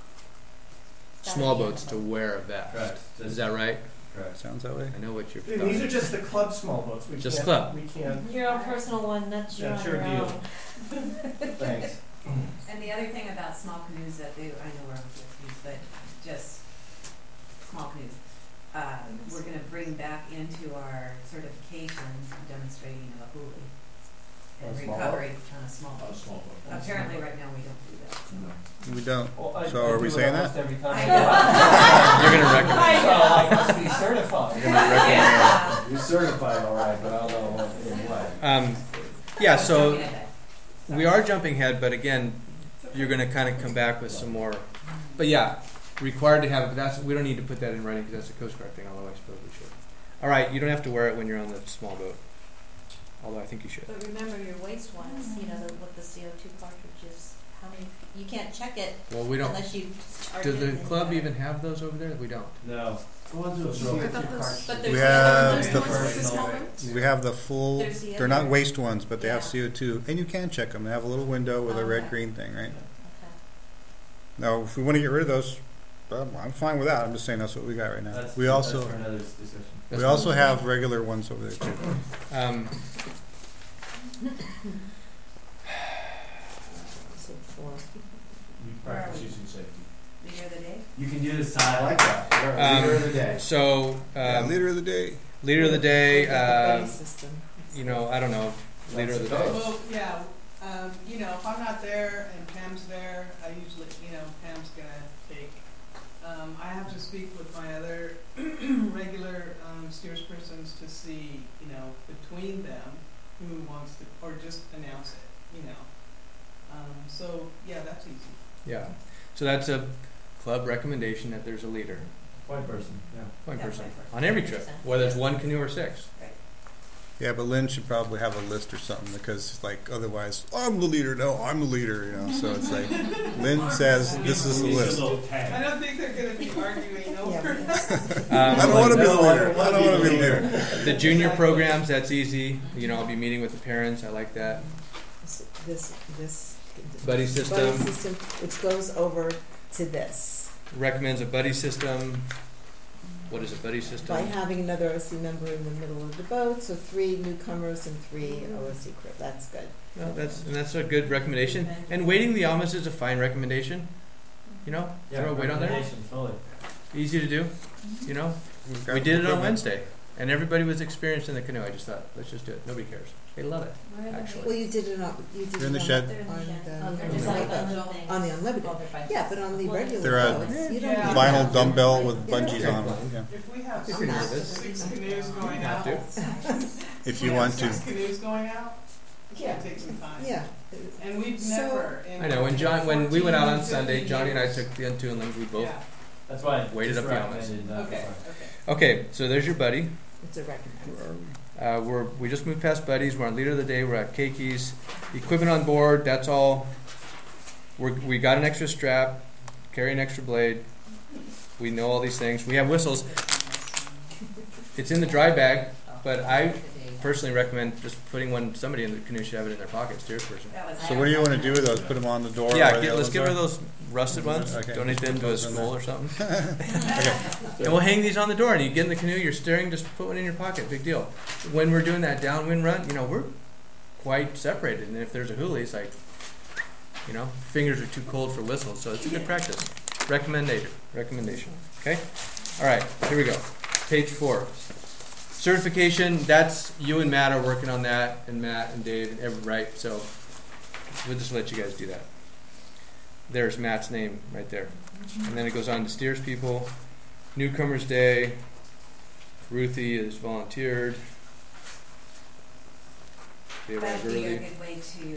small boats to wear a vest. Correct. Is that right? Correct. Sounds that way. I know what you're. And these are just the club small boats. We Just can't- club. We can't. Your own personal one, that's your That's on your your deal. own. Thanks. And the other thing about small canoes that they, I know we're on PFDs, but just small canoes. We're gonna bring back into our certifications demonstrating of a huli and On a small recovery on a small A boat. small boat. Apparently, right now, we don't do that. We don't. Well, I- So I are do we it saying almost that? every time. I know. You're gonna recommend. So I must be certified. You're gonna recommend. Yeah. You're certified, all right, but I don't know in what. Yeah. So Jumping ahead. we are jumping ahead, but again, you're going to kind of come back with some more. But yeah, required to have it. But we don't need to put that in writing because that's a Coast Guard thing. Although I suppose we should. All right, you don't have to wear it when you're on the small boat. Although I think you should. But remember your waste ones, you know, with the CO2 cartridges, how many, you can't check it Well, we don't. unless you charge Does it. the and club you even have those over there? We don't. No. The ones with I CO2 cartridges. But We there's have the the other ones with the small Personal. ones. We have the full. There's the They're not other- waste ones, but they have Yeah. CO2, and you can check them. They have a little window with a Okay. red-green thing, right? Okay. Now, if we want to get rid of those, I'm fine with that. I'm just saying that's what we got right now. That's, We that's also for another discussion. we also have regular ones over there too. So four. We practice using safety. Leader of the day? You can do the I side. like that. Leader of the day. So Leader of the day. leader of the day. Buddy system. You know, I don't know. Leader of the day. Well, yeah, you know, if I'm not there and Pam's there, I usually, you know, Pam's gonna take. I have to speak with my other regular steerspersons to see, you know, between them who wants to, or just announce it, you know. So yeah, that's easy. Yeah. So that's a club recommendation that there's a leader, Point person. Yeah. one Yeah, person, one person. on every trip, 100%. whether it's one canoe or six. Yeah, but Lynn should probably have a list or something because, like, otherwise, I'm the leader. No, I'm the leader. You know, so it's like Lynn says this is the list. I don't think they're gonna be arguing over. I don't want to be the leader. I don't want to be the leader. The junior programs, that's easy. You know, I'll be meeting with the parents. I like that. This Buddy system. buddy system, which goes over to this. Recommends a buddy system. What is a buddy system? By having another OC member in the middle of the boat, so 3 newcomers and 3 OSC crew. That's good. No, that's a good recommendation. And weighting the Almas is a fine recommendation. You know, Yeah, throw a weight on there. recommendation, fully. Easy to do. You know, we did it on Wednesday, and everybody was experienced in the canoe. I just thought, let's just do it. Nobody cares. They love it, Well, actually. you did it on They're in the shed. on the unlimited. Yeah, but on the regular They're a boats, you don't. Yeah. vinyl dumbbell with bungees on them. Yeah. If we have You can do this. six canoes going You have out, to. If you want to. 6 canoes going out, it's Yeah. gonna take some time. Yeah. And we've So- never. in I know. When we went out on 14, Sunday, 15 Johnny and I years. took the N2 and Lynn. We both. Yeah. That's why I Weighted just up the Almas. recommended that Okay. before. Okay. Okay, so there's your buddy. It's a recommend. We just moved past buddies. We're on leader of the day. We're at Keikis. Equipment on board. That's all. We got an extra strap. carry an extra blade. We know all these things. We have whistles. It's in the dry bag, but I personally recommend just putting one. Somebody in the canoe should have it in their pocket. Steers person. So what do you want to do with those? Put them on the door? Yeah, where the let's other get rid of ones those rusted ones. Okay. Donate them to a Those in school there. or something. Okay. And we'll hang these on the door. And you get in the canoe, you're steering, just put one in your pocket. Big deal. When we're doing that downwind run, we're quite separated. And if there's a hoolie, it's like, fingers are too cold for whistles. So it's a good practice. Recommendation. Okay? All right, here we go. Page 4. Certification, that's you and Matt are working on that, and Matt and Dave and everyone, right? So we'll just let you guys do that. There's Matt's name right there. And then it goes on to Steers people. Newcomers Day. Ruthie is volunteered. They arrived That'd be a early. good way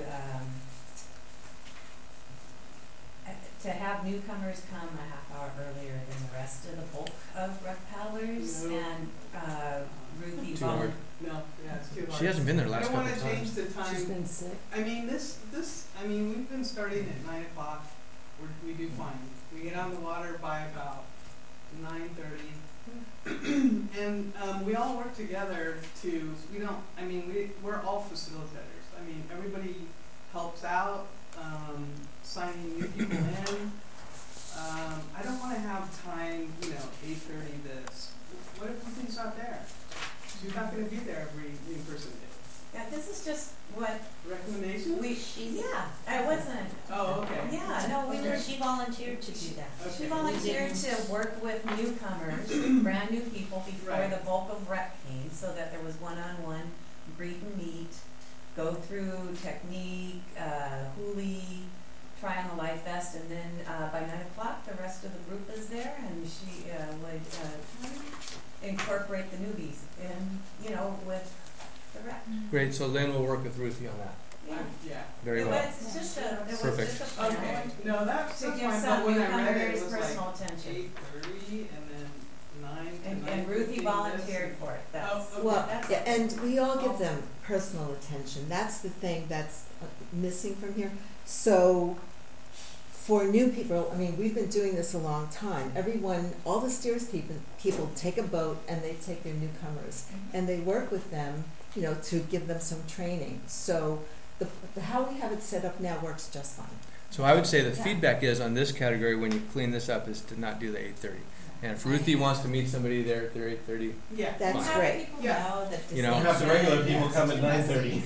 to have newcomers come a half hour earlier than the rest of the bulk of rec paddlers, No. and Ruthie Too hard. No, yeah, it's too hard. She hasn't been there the last I don't couple wanna of change times. the time. She's been sick. I mean, we've been starting at 9 o'clock. We do fine. We get on the water by about 9:30. And we all work together we're all facilitators. I mean, everybody helps out, signing new people in. I don't want to have time, 8:30 this. What if Ruthie's not there? She's not going to be there every new person day. Yeah, this is just what Recommendations? I wasn't. Oh, okay. Yeah, no, She volunteered to do that. Okay. She volunteered to work with newcomers, brand new people before Right. the bulk of rec came, so that there was one-on-one greet and meet, go through technique, hoolie, try on the life vest, and then by 9 o'clock the rest of the group is there, and she would incorporate the newbies in, with the rec. Great, so Lynn will work with Ruthie on that. Yeah. Yeah. Very It well. was just a Perfect. plan Okay. No, that's to fine. give But some when I read it, newcomers it was personal like attention. 8:30 and then 9 to And 9:15 Ruthie this. volunteered for it. That's Oh, okay. Well, that's yeah, and we all give them personal attention. That's the thing that's missing from here. So, for new people, we've been doing this a long time. All the Steers people take a boat and they take their newcomers and they work with them, to give them some training. So, how we have it set up now works just fine. So I would say the feedback is on this category when you clean this up is to not do the 8:30. And if Ruthie wants to meet somebody there at their 8:30, Yeah. That's fine. great. People Yeah. know that You know, Have the regular people come at 9:30.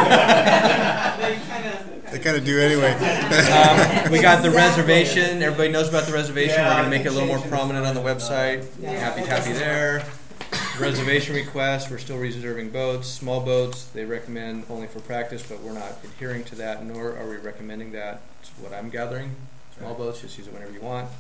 They kind of do anyway. we got the Exactly. reservation. Everybody knows about the reservation. Yeah, We're going I to make it a little more think change it. prominent on the website. Yeah. Happy there. Reservation request. We're still reserving boats. Small boats, they recommend only for practice, but we're not adhering to that, nor are we recommending that. It's what I'm gathering. Small boats, just use it whenever you want.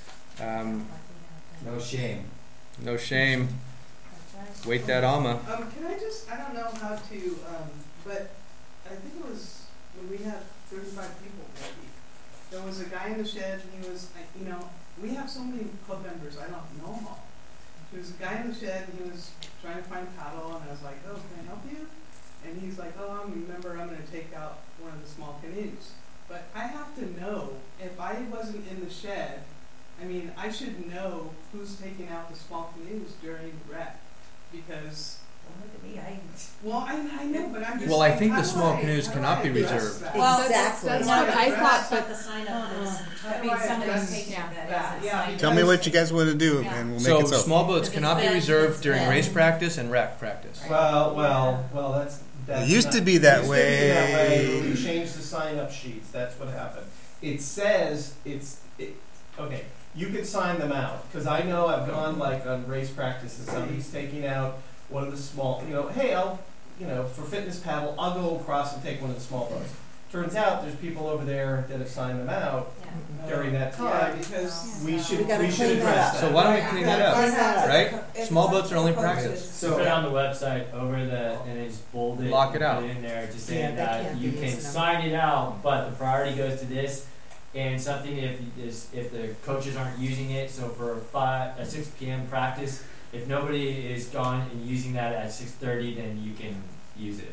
No shame. No shame. Wait that Alma. Can I don't know how to, but I think it was when we had 35 people maybe. There was a guy in the shed and he was, we have so many club members, I don't know them all. There was a guy in the shed and he was trying to find paddle and I was like, oh, can I help you? And he's like, oh, I'm going to take out one of the small canoes. But I have to know, if I wasn't in the shed, I should know who's taking out the small canoes during the rec. Because, I know, but I'm just Well, I think the small canoes cannot be reserved. Exactly. That's what I thought, but the sign up is. That means somebody's taking that hasn't signed Tell me what you guys want to do, and we'll So make it so. small boats cannot be reserved during race practice and rec practice. Well, that's It used to be that It way. when we changed the sign-up sheets. That's what happened. It says okay. You can sign them out because I know I've gone on race practice and somebody's taking out one of the small. Hey, I'll for fitness paddle, I'll go across and take one of the small boats. Turns out there's people over there that have signed them out during that time. because We should We gotta clean that address up. that. So why don't we clean that up? Clean that up. Right? Small boats are only practice. So put it on the website and then just bold it. Lock it and out. Put it in there, just Yeah, saying that that can't you be can missing. sign it out, but the priority goes to this. And something if the coaches aren't using it, so for a 6 p.m. practice, if nobody is gone and using that at 6:30, then you can use it.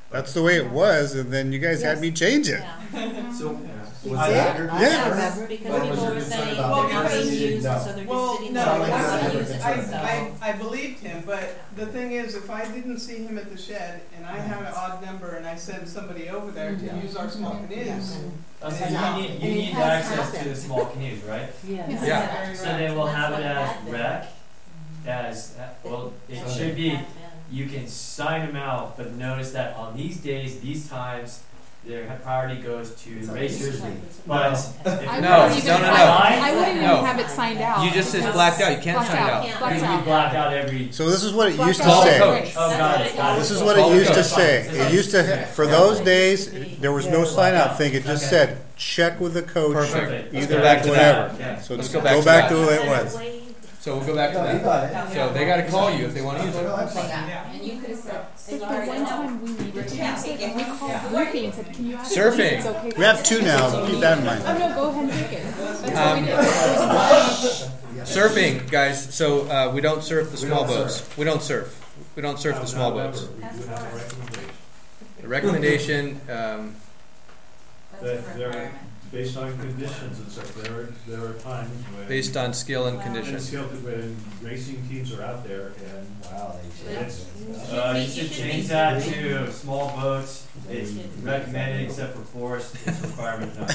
That's the way it was, and then you guys had me change it. So, You was did? that- I Yeah. remember. Because What was people your were concern saying, about well, the they're person being you didn't used, know? so they're Well, just sitting no, there. Sound like They're that's not a using different it, concern. so- I believed him, but the thing is, if I didn't see him at the shed and I have an odd number and I send somebody over there to use our small canoes, So Yeah. you And need it has access to happened. the small canoes, right? Yeah. Yeah. So then we'll have it as happened. rec, as, well, it That's should what be, happened. you can sign them out, but notice that on these days, these times, their priority goes to the racers. But if I No, wouldn't even no, no, have- no. I wouldn't even No. have it signed out. You just said blacked out. You can't Blacked sign it out. out. Blacked we out. black out every. So this is what it Blacked used to out. say. Coach. Oh, got it, got it. This is what Call it the used to coach. say. It used to, for those days, there was no sign out thing. It just Okay. said, check with the coach, Perfect. Let's either go back to whatever. that. Yeah. So Let's just go back go to back that. to the way it And was. wait, So we'll go back to No, you that. got it. So they got to call you if they want to use it. yeah, and you could have said, But the one time we needed to use it, and we called Yeah. Ruthie and said, can you ask Surfing. if it's okay? We have two now, keep that in Oh, mind. no, go ahead and take it. That's what Um, we did. Surfing, guys. So we don't surf the We small don't boats. surf. We don't surf. We don't surf the small boats. However, we do have a recommendation. The recommendation, that's That a there, requirement. based on conditions and stuff, there are times when. based on skill and Wow. condition. And skill, when racing teams are out there and Wow, they Yeah. changed. You should change that to small boats. It's recommended except for forest. It's requirement not.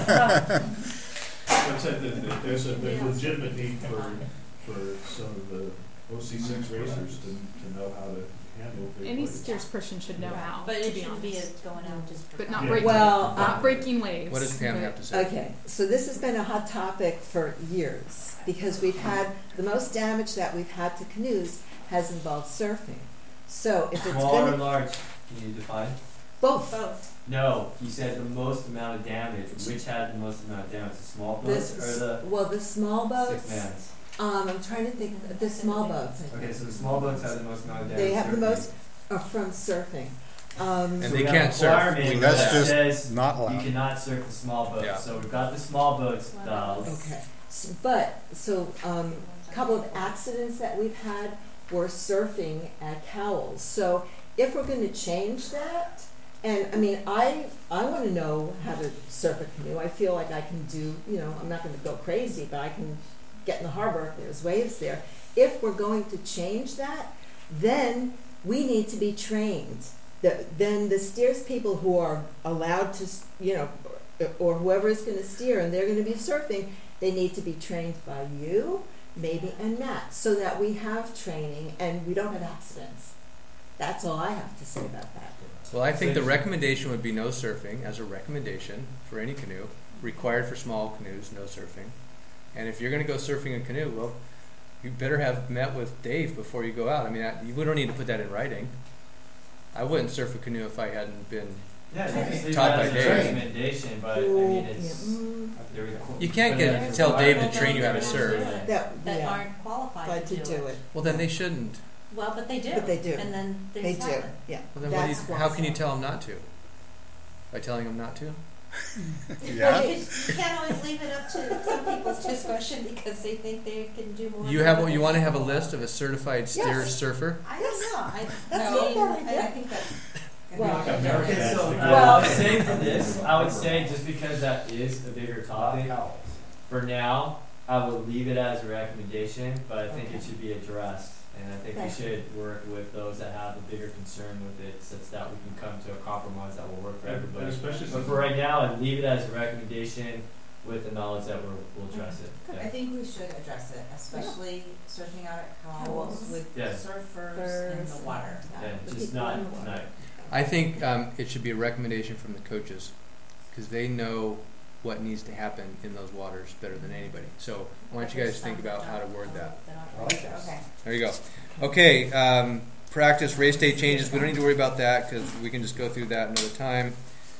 Like I said, there's a legitimate need for some of the OC6 racers to know how to handle big Any waves. steersperson should know how, But to it be shouldn't be honest. going out just for. But not Yeah. breaking, Well, not breaking waves. What does Pam but- have to say? Okay, so this has been a hot topic for years because we've had, the most damage that we've had to canoes has involved surfing. So if it's Small or gonna, large? Can you define? both, Both. No, you said the most amount of damage. Which had the most amount of damage? The small boats this, or the well, the small six boats, mans? I'm trying to think, of the small boats, I think. Okay, so the small boats have the most amount of damage. They have the surfing. most from surfing. And So they we have can't a surf. requirement We know That's that that. just says not you allowed. cannot surf the small boats. Yeah. So we've got the small boats dialed. Okay, a couple of accidents that we've had were surfing at Cowell's. So if we're gonna change that, and I mean, I wanna know how to surf a canoe. I feel like I can do, I'm not gonna go crazy, but I can get in the harbor if there's waves there. If we're going to change that, then we need to be trained. Then the steers people who are allowed to, or whoever is going to steer and they're going to be surfing, they need to be trained by you, maybe, and Matt, so that we have training and we don't have accidents. That's all I have to say about that. Well, I think the recommendation would be no surfing as a recommendation for any canoe. Required for small canoes, no surfing. And if you're going to go surfing a canoe, well, you better have met with Dave before you go out. I mean, we don't need to put that in writing. I wouldn't surf a canoe if I hadn't been. Yeah, you can leave Taught that by as a Dave. recommendation, but I mean it's. they're You can't but it's tell Dave to required. train you how to surf. That That aren't qualified to do it. Well, then they shouldn't. Well, but they do. But they do. And then They they do, silent. yeah. Well, then how can you tell them not to? By telling them not to? Well, you can't always leave it up to some people's discretion because they think they can do more. You want to have a list of a certified steer Yes. surfer? I don't know. That's I not mean, bad idea. I think that's. Okay, so Well- I would say for this, I would say just because that is a bigger topic, for now, I would leave it as a recommendation, but I think it should be addressed. And I think we should work with those that have a bigger concern with it, such that we can come to a compromise that will work for And everybody. especially But since- for right now, I'd leave it as a recommendation with the knowledge that we'll address it. I think we should address it, especially surfing out at Cowell's with Yeah. surfers in the water. Yeah, just not tonight. I think it should be a recommendation from the coaches because they know what needs to happen in those waters better than anybody. So why don't you guys think about how to word that? Okay. There you go. Okay, practice race day changes. We don't need to worry about that because we can just go through that another time.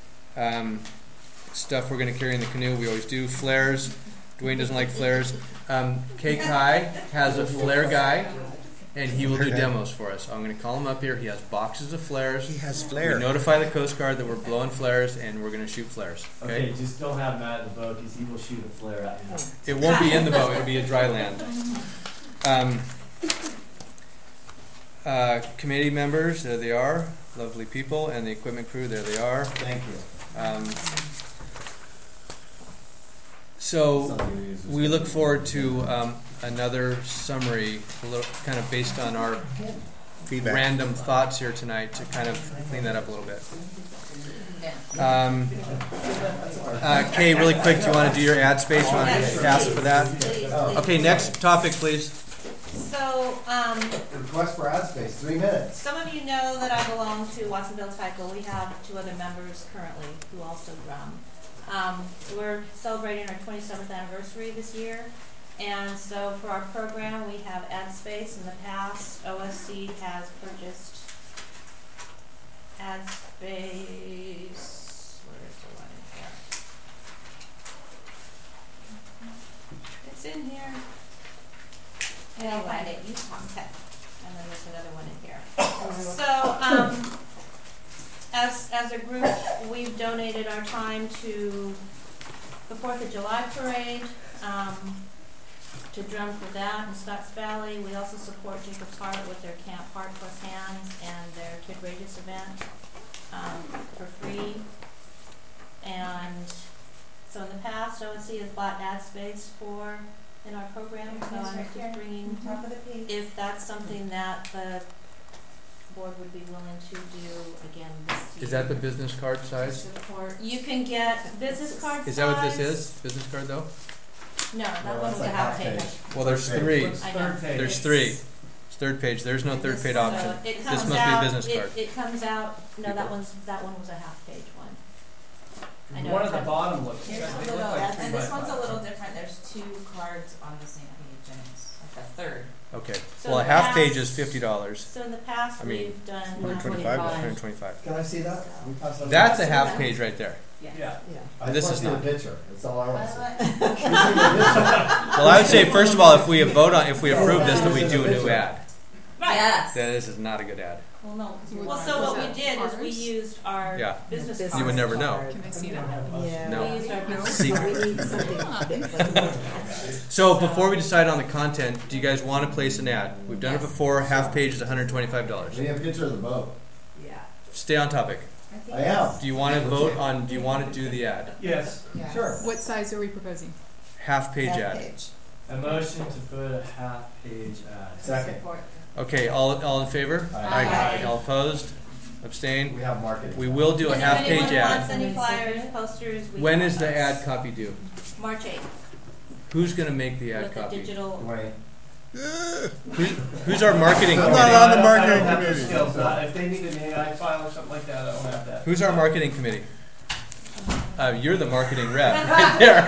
Stuff we're going to carry in the canoe, we always do. Flares. Dwayne doesn't like flares. K Kai has a flare guy, and he will do demos for us. I'm going to call him up here. He has boxes of flares. He has We flair. notify the Coast Guard that we're blowing flares, and we're going to shoot flares. Okay, Okay? just don't have Matt in the boat because he will shoot a flare at you. It won't be in the boat. It'll be a dry land. Committee members, there they are, lovely people, and the equipment crew, there they are. Thank you. So we look forward to another summary, a little kind of based on our Feedback. random thoughts here tonight to kind of clean that up a little bit. Kay, really quick, do you want to do your ad space? You want to ask for that? Okay, next topic, please. So, Request for ad space, 3 minutes. some of you know that I belong to Watsonville Tyco. We have 2 other members currently who also run. We're celebrating our 27th anniversary this year, and so for our program we have ad space. In the past, OSC has purchased ad space. Where is the one in here? It's in here. Anyway, you okay. And then there's another one in here. So, as a group, we've donated our time to the 4th of July parade, to drum for that in Scotts Valley. We also support Jacob's Heart with their Camp Heart Plus Hands and their Kid Rages event for free. And so in the past, OSC has bought ad space in our program, so I'm just bringing, Top of the page. if that's something that the board would be willing to do again this year. Is that the business card size? You can get business card size. Is that what this is? Business card though? No, that one was a half page. Well, there's 3. I know. There's 3. It's third page. There's no third page option. So it This comes must be a out- business card. It comes out, no, that one was a half page one. I know. One at the bottom looks, Here's they a look little, like and 3 this by one's a 5. little different, there's 2 cards on the same page, and it's like a third. Okay. So Well, a in half the page past- is $50. So in the past, I mean, we've done. 125. 125. Can I see that? We pass that That's a around? half page right there. Yeah. I This just is want not. to see the picture, that's all I want to see. Well, I would say first of all, if we approve this, then we do a new ad. Right. Yes. Then this is not a good ad. Well, no. Well, so what we did is we used our Yeah. business Business card. You would never know. Can I see that? Yeah. No. We used our business Secret. We need something a bit like So before we decide on the content, do you guys want to place an ad? We've done it before. Half page is $125. We have a picture of the boat. Yeah. Stay on topic. I am. Do you want to vote on? Do you want to do the ad? Yes. Sure. What size are we proposing? Half page half ad. page. A motion to put a half page ad. Second. Okay. All in favor? Aye. All opposed? Abstain? We have marketing. We will do a And half if page anyone wants ad. any flyers, posters, we When have is the those. ad copy due? March 8th. Who's going to make the ad With the copy? digital. Dwayne. Who's our marketing I'm committee? not on the I marketing don't have the committee. skills. If they need an AI file or something like that, I don't have that. Who's our marketing committee? You're the marketing rep right there.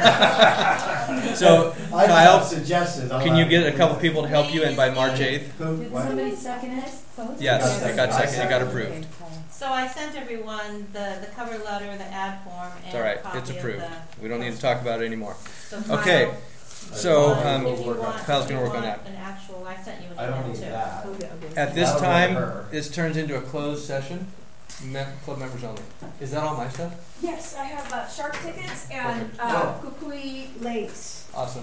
So, I Kyle, have suggestions. can you get a couple people to help you in by March 8th? Who? Did What? somebody second it? Yes, it got second. It got approved. So I sent everyone the cover letter, the ad form, and It's all right. a copy It's of approved. the. We don't need to talk about it anymore. So Okay. Kyle, So, if you want- Kyle's if gonna you work on want that. An actual, I sent you an I don't email need too. that. At this That'll go to time, her. this turns into a closed session. Club members only. Is that all my stuff? Yes, I have shark tickets and Perfect. Kukui Lakes. Awesome.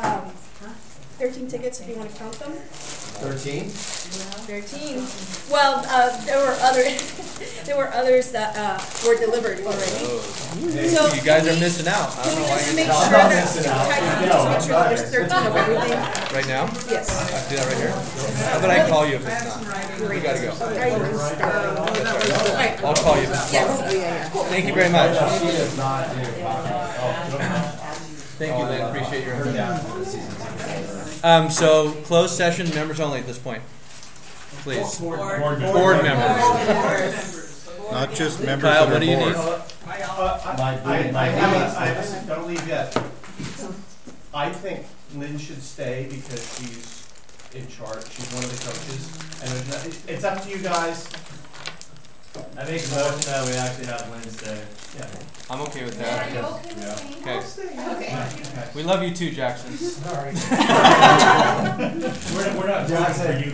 13 tickets if you want to count them. 13? 13. Well, there were others that were delivered already. Oh. So You guys are can we- missing out. I don't know why Just you're make missing sure out. that just make sure that there's 13 of everything. Right now? Yes. I have to do that right here? How about I call you if it's not? We gotta go. I'll call you if it's not. Thank you very much. She does not do Thank you, Lynn. Appreciate your her input. dad for the season ticket. So, closed session, members only at this point. Please. Board Board members. Not just members Kyle, of what the do you board. need? Don't leave yet. I think Lynn should stay because she's in charge. She's one of the coaches, and it's up to you guys. I make a motion that we actually have Wednesday. Yeah. I'm okay with Are that. you okay with Okay. Okay. We love you too, Jackson. We're not Jackson.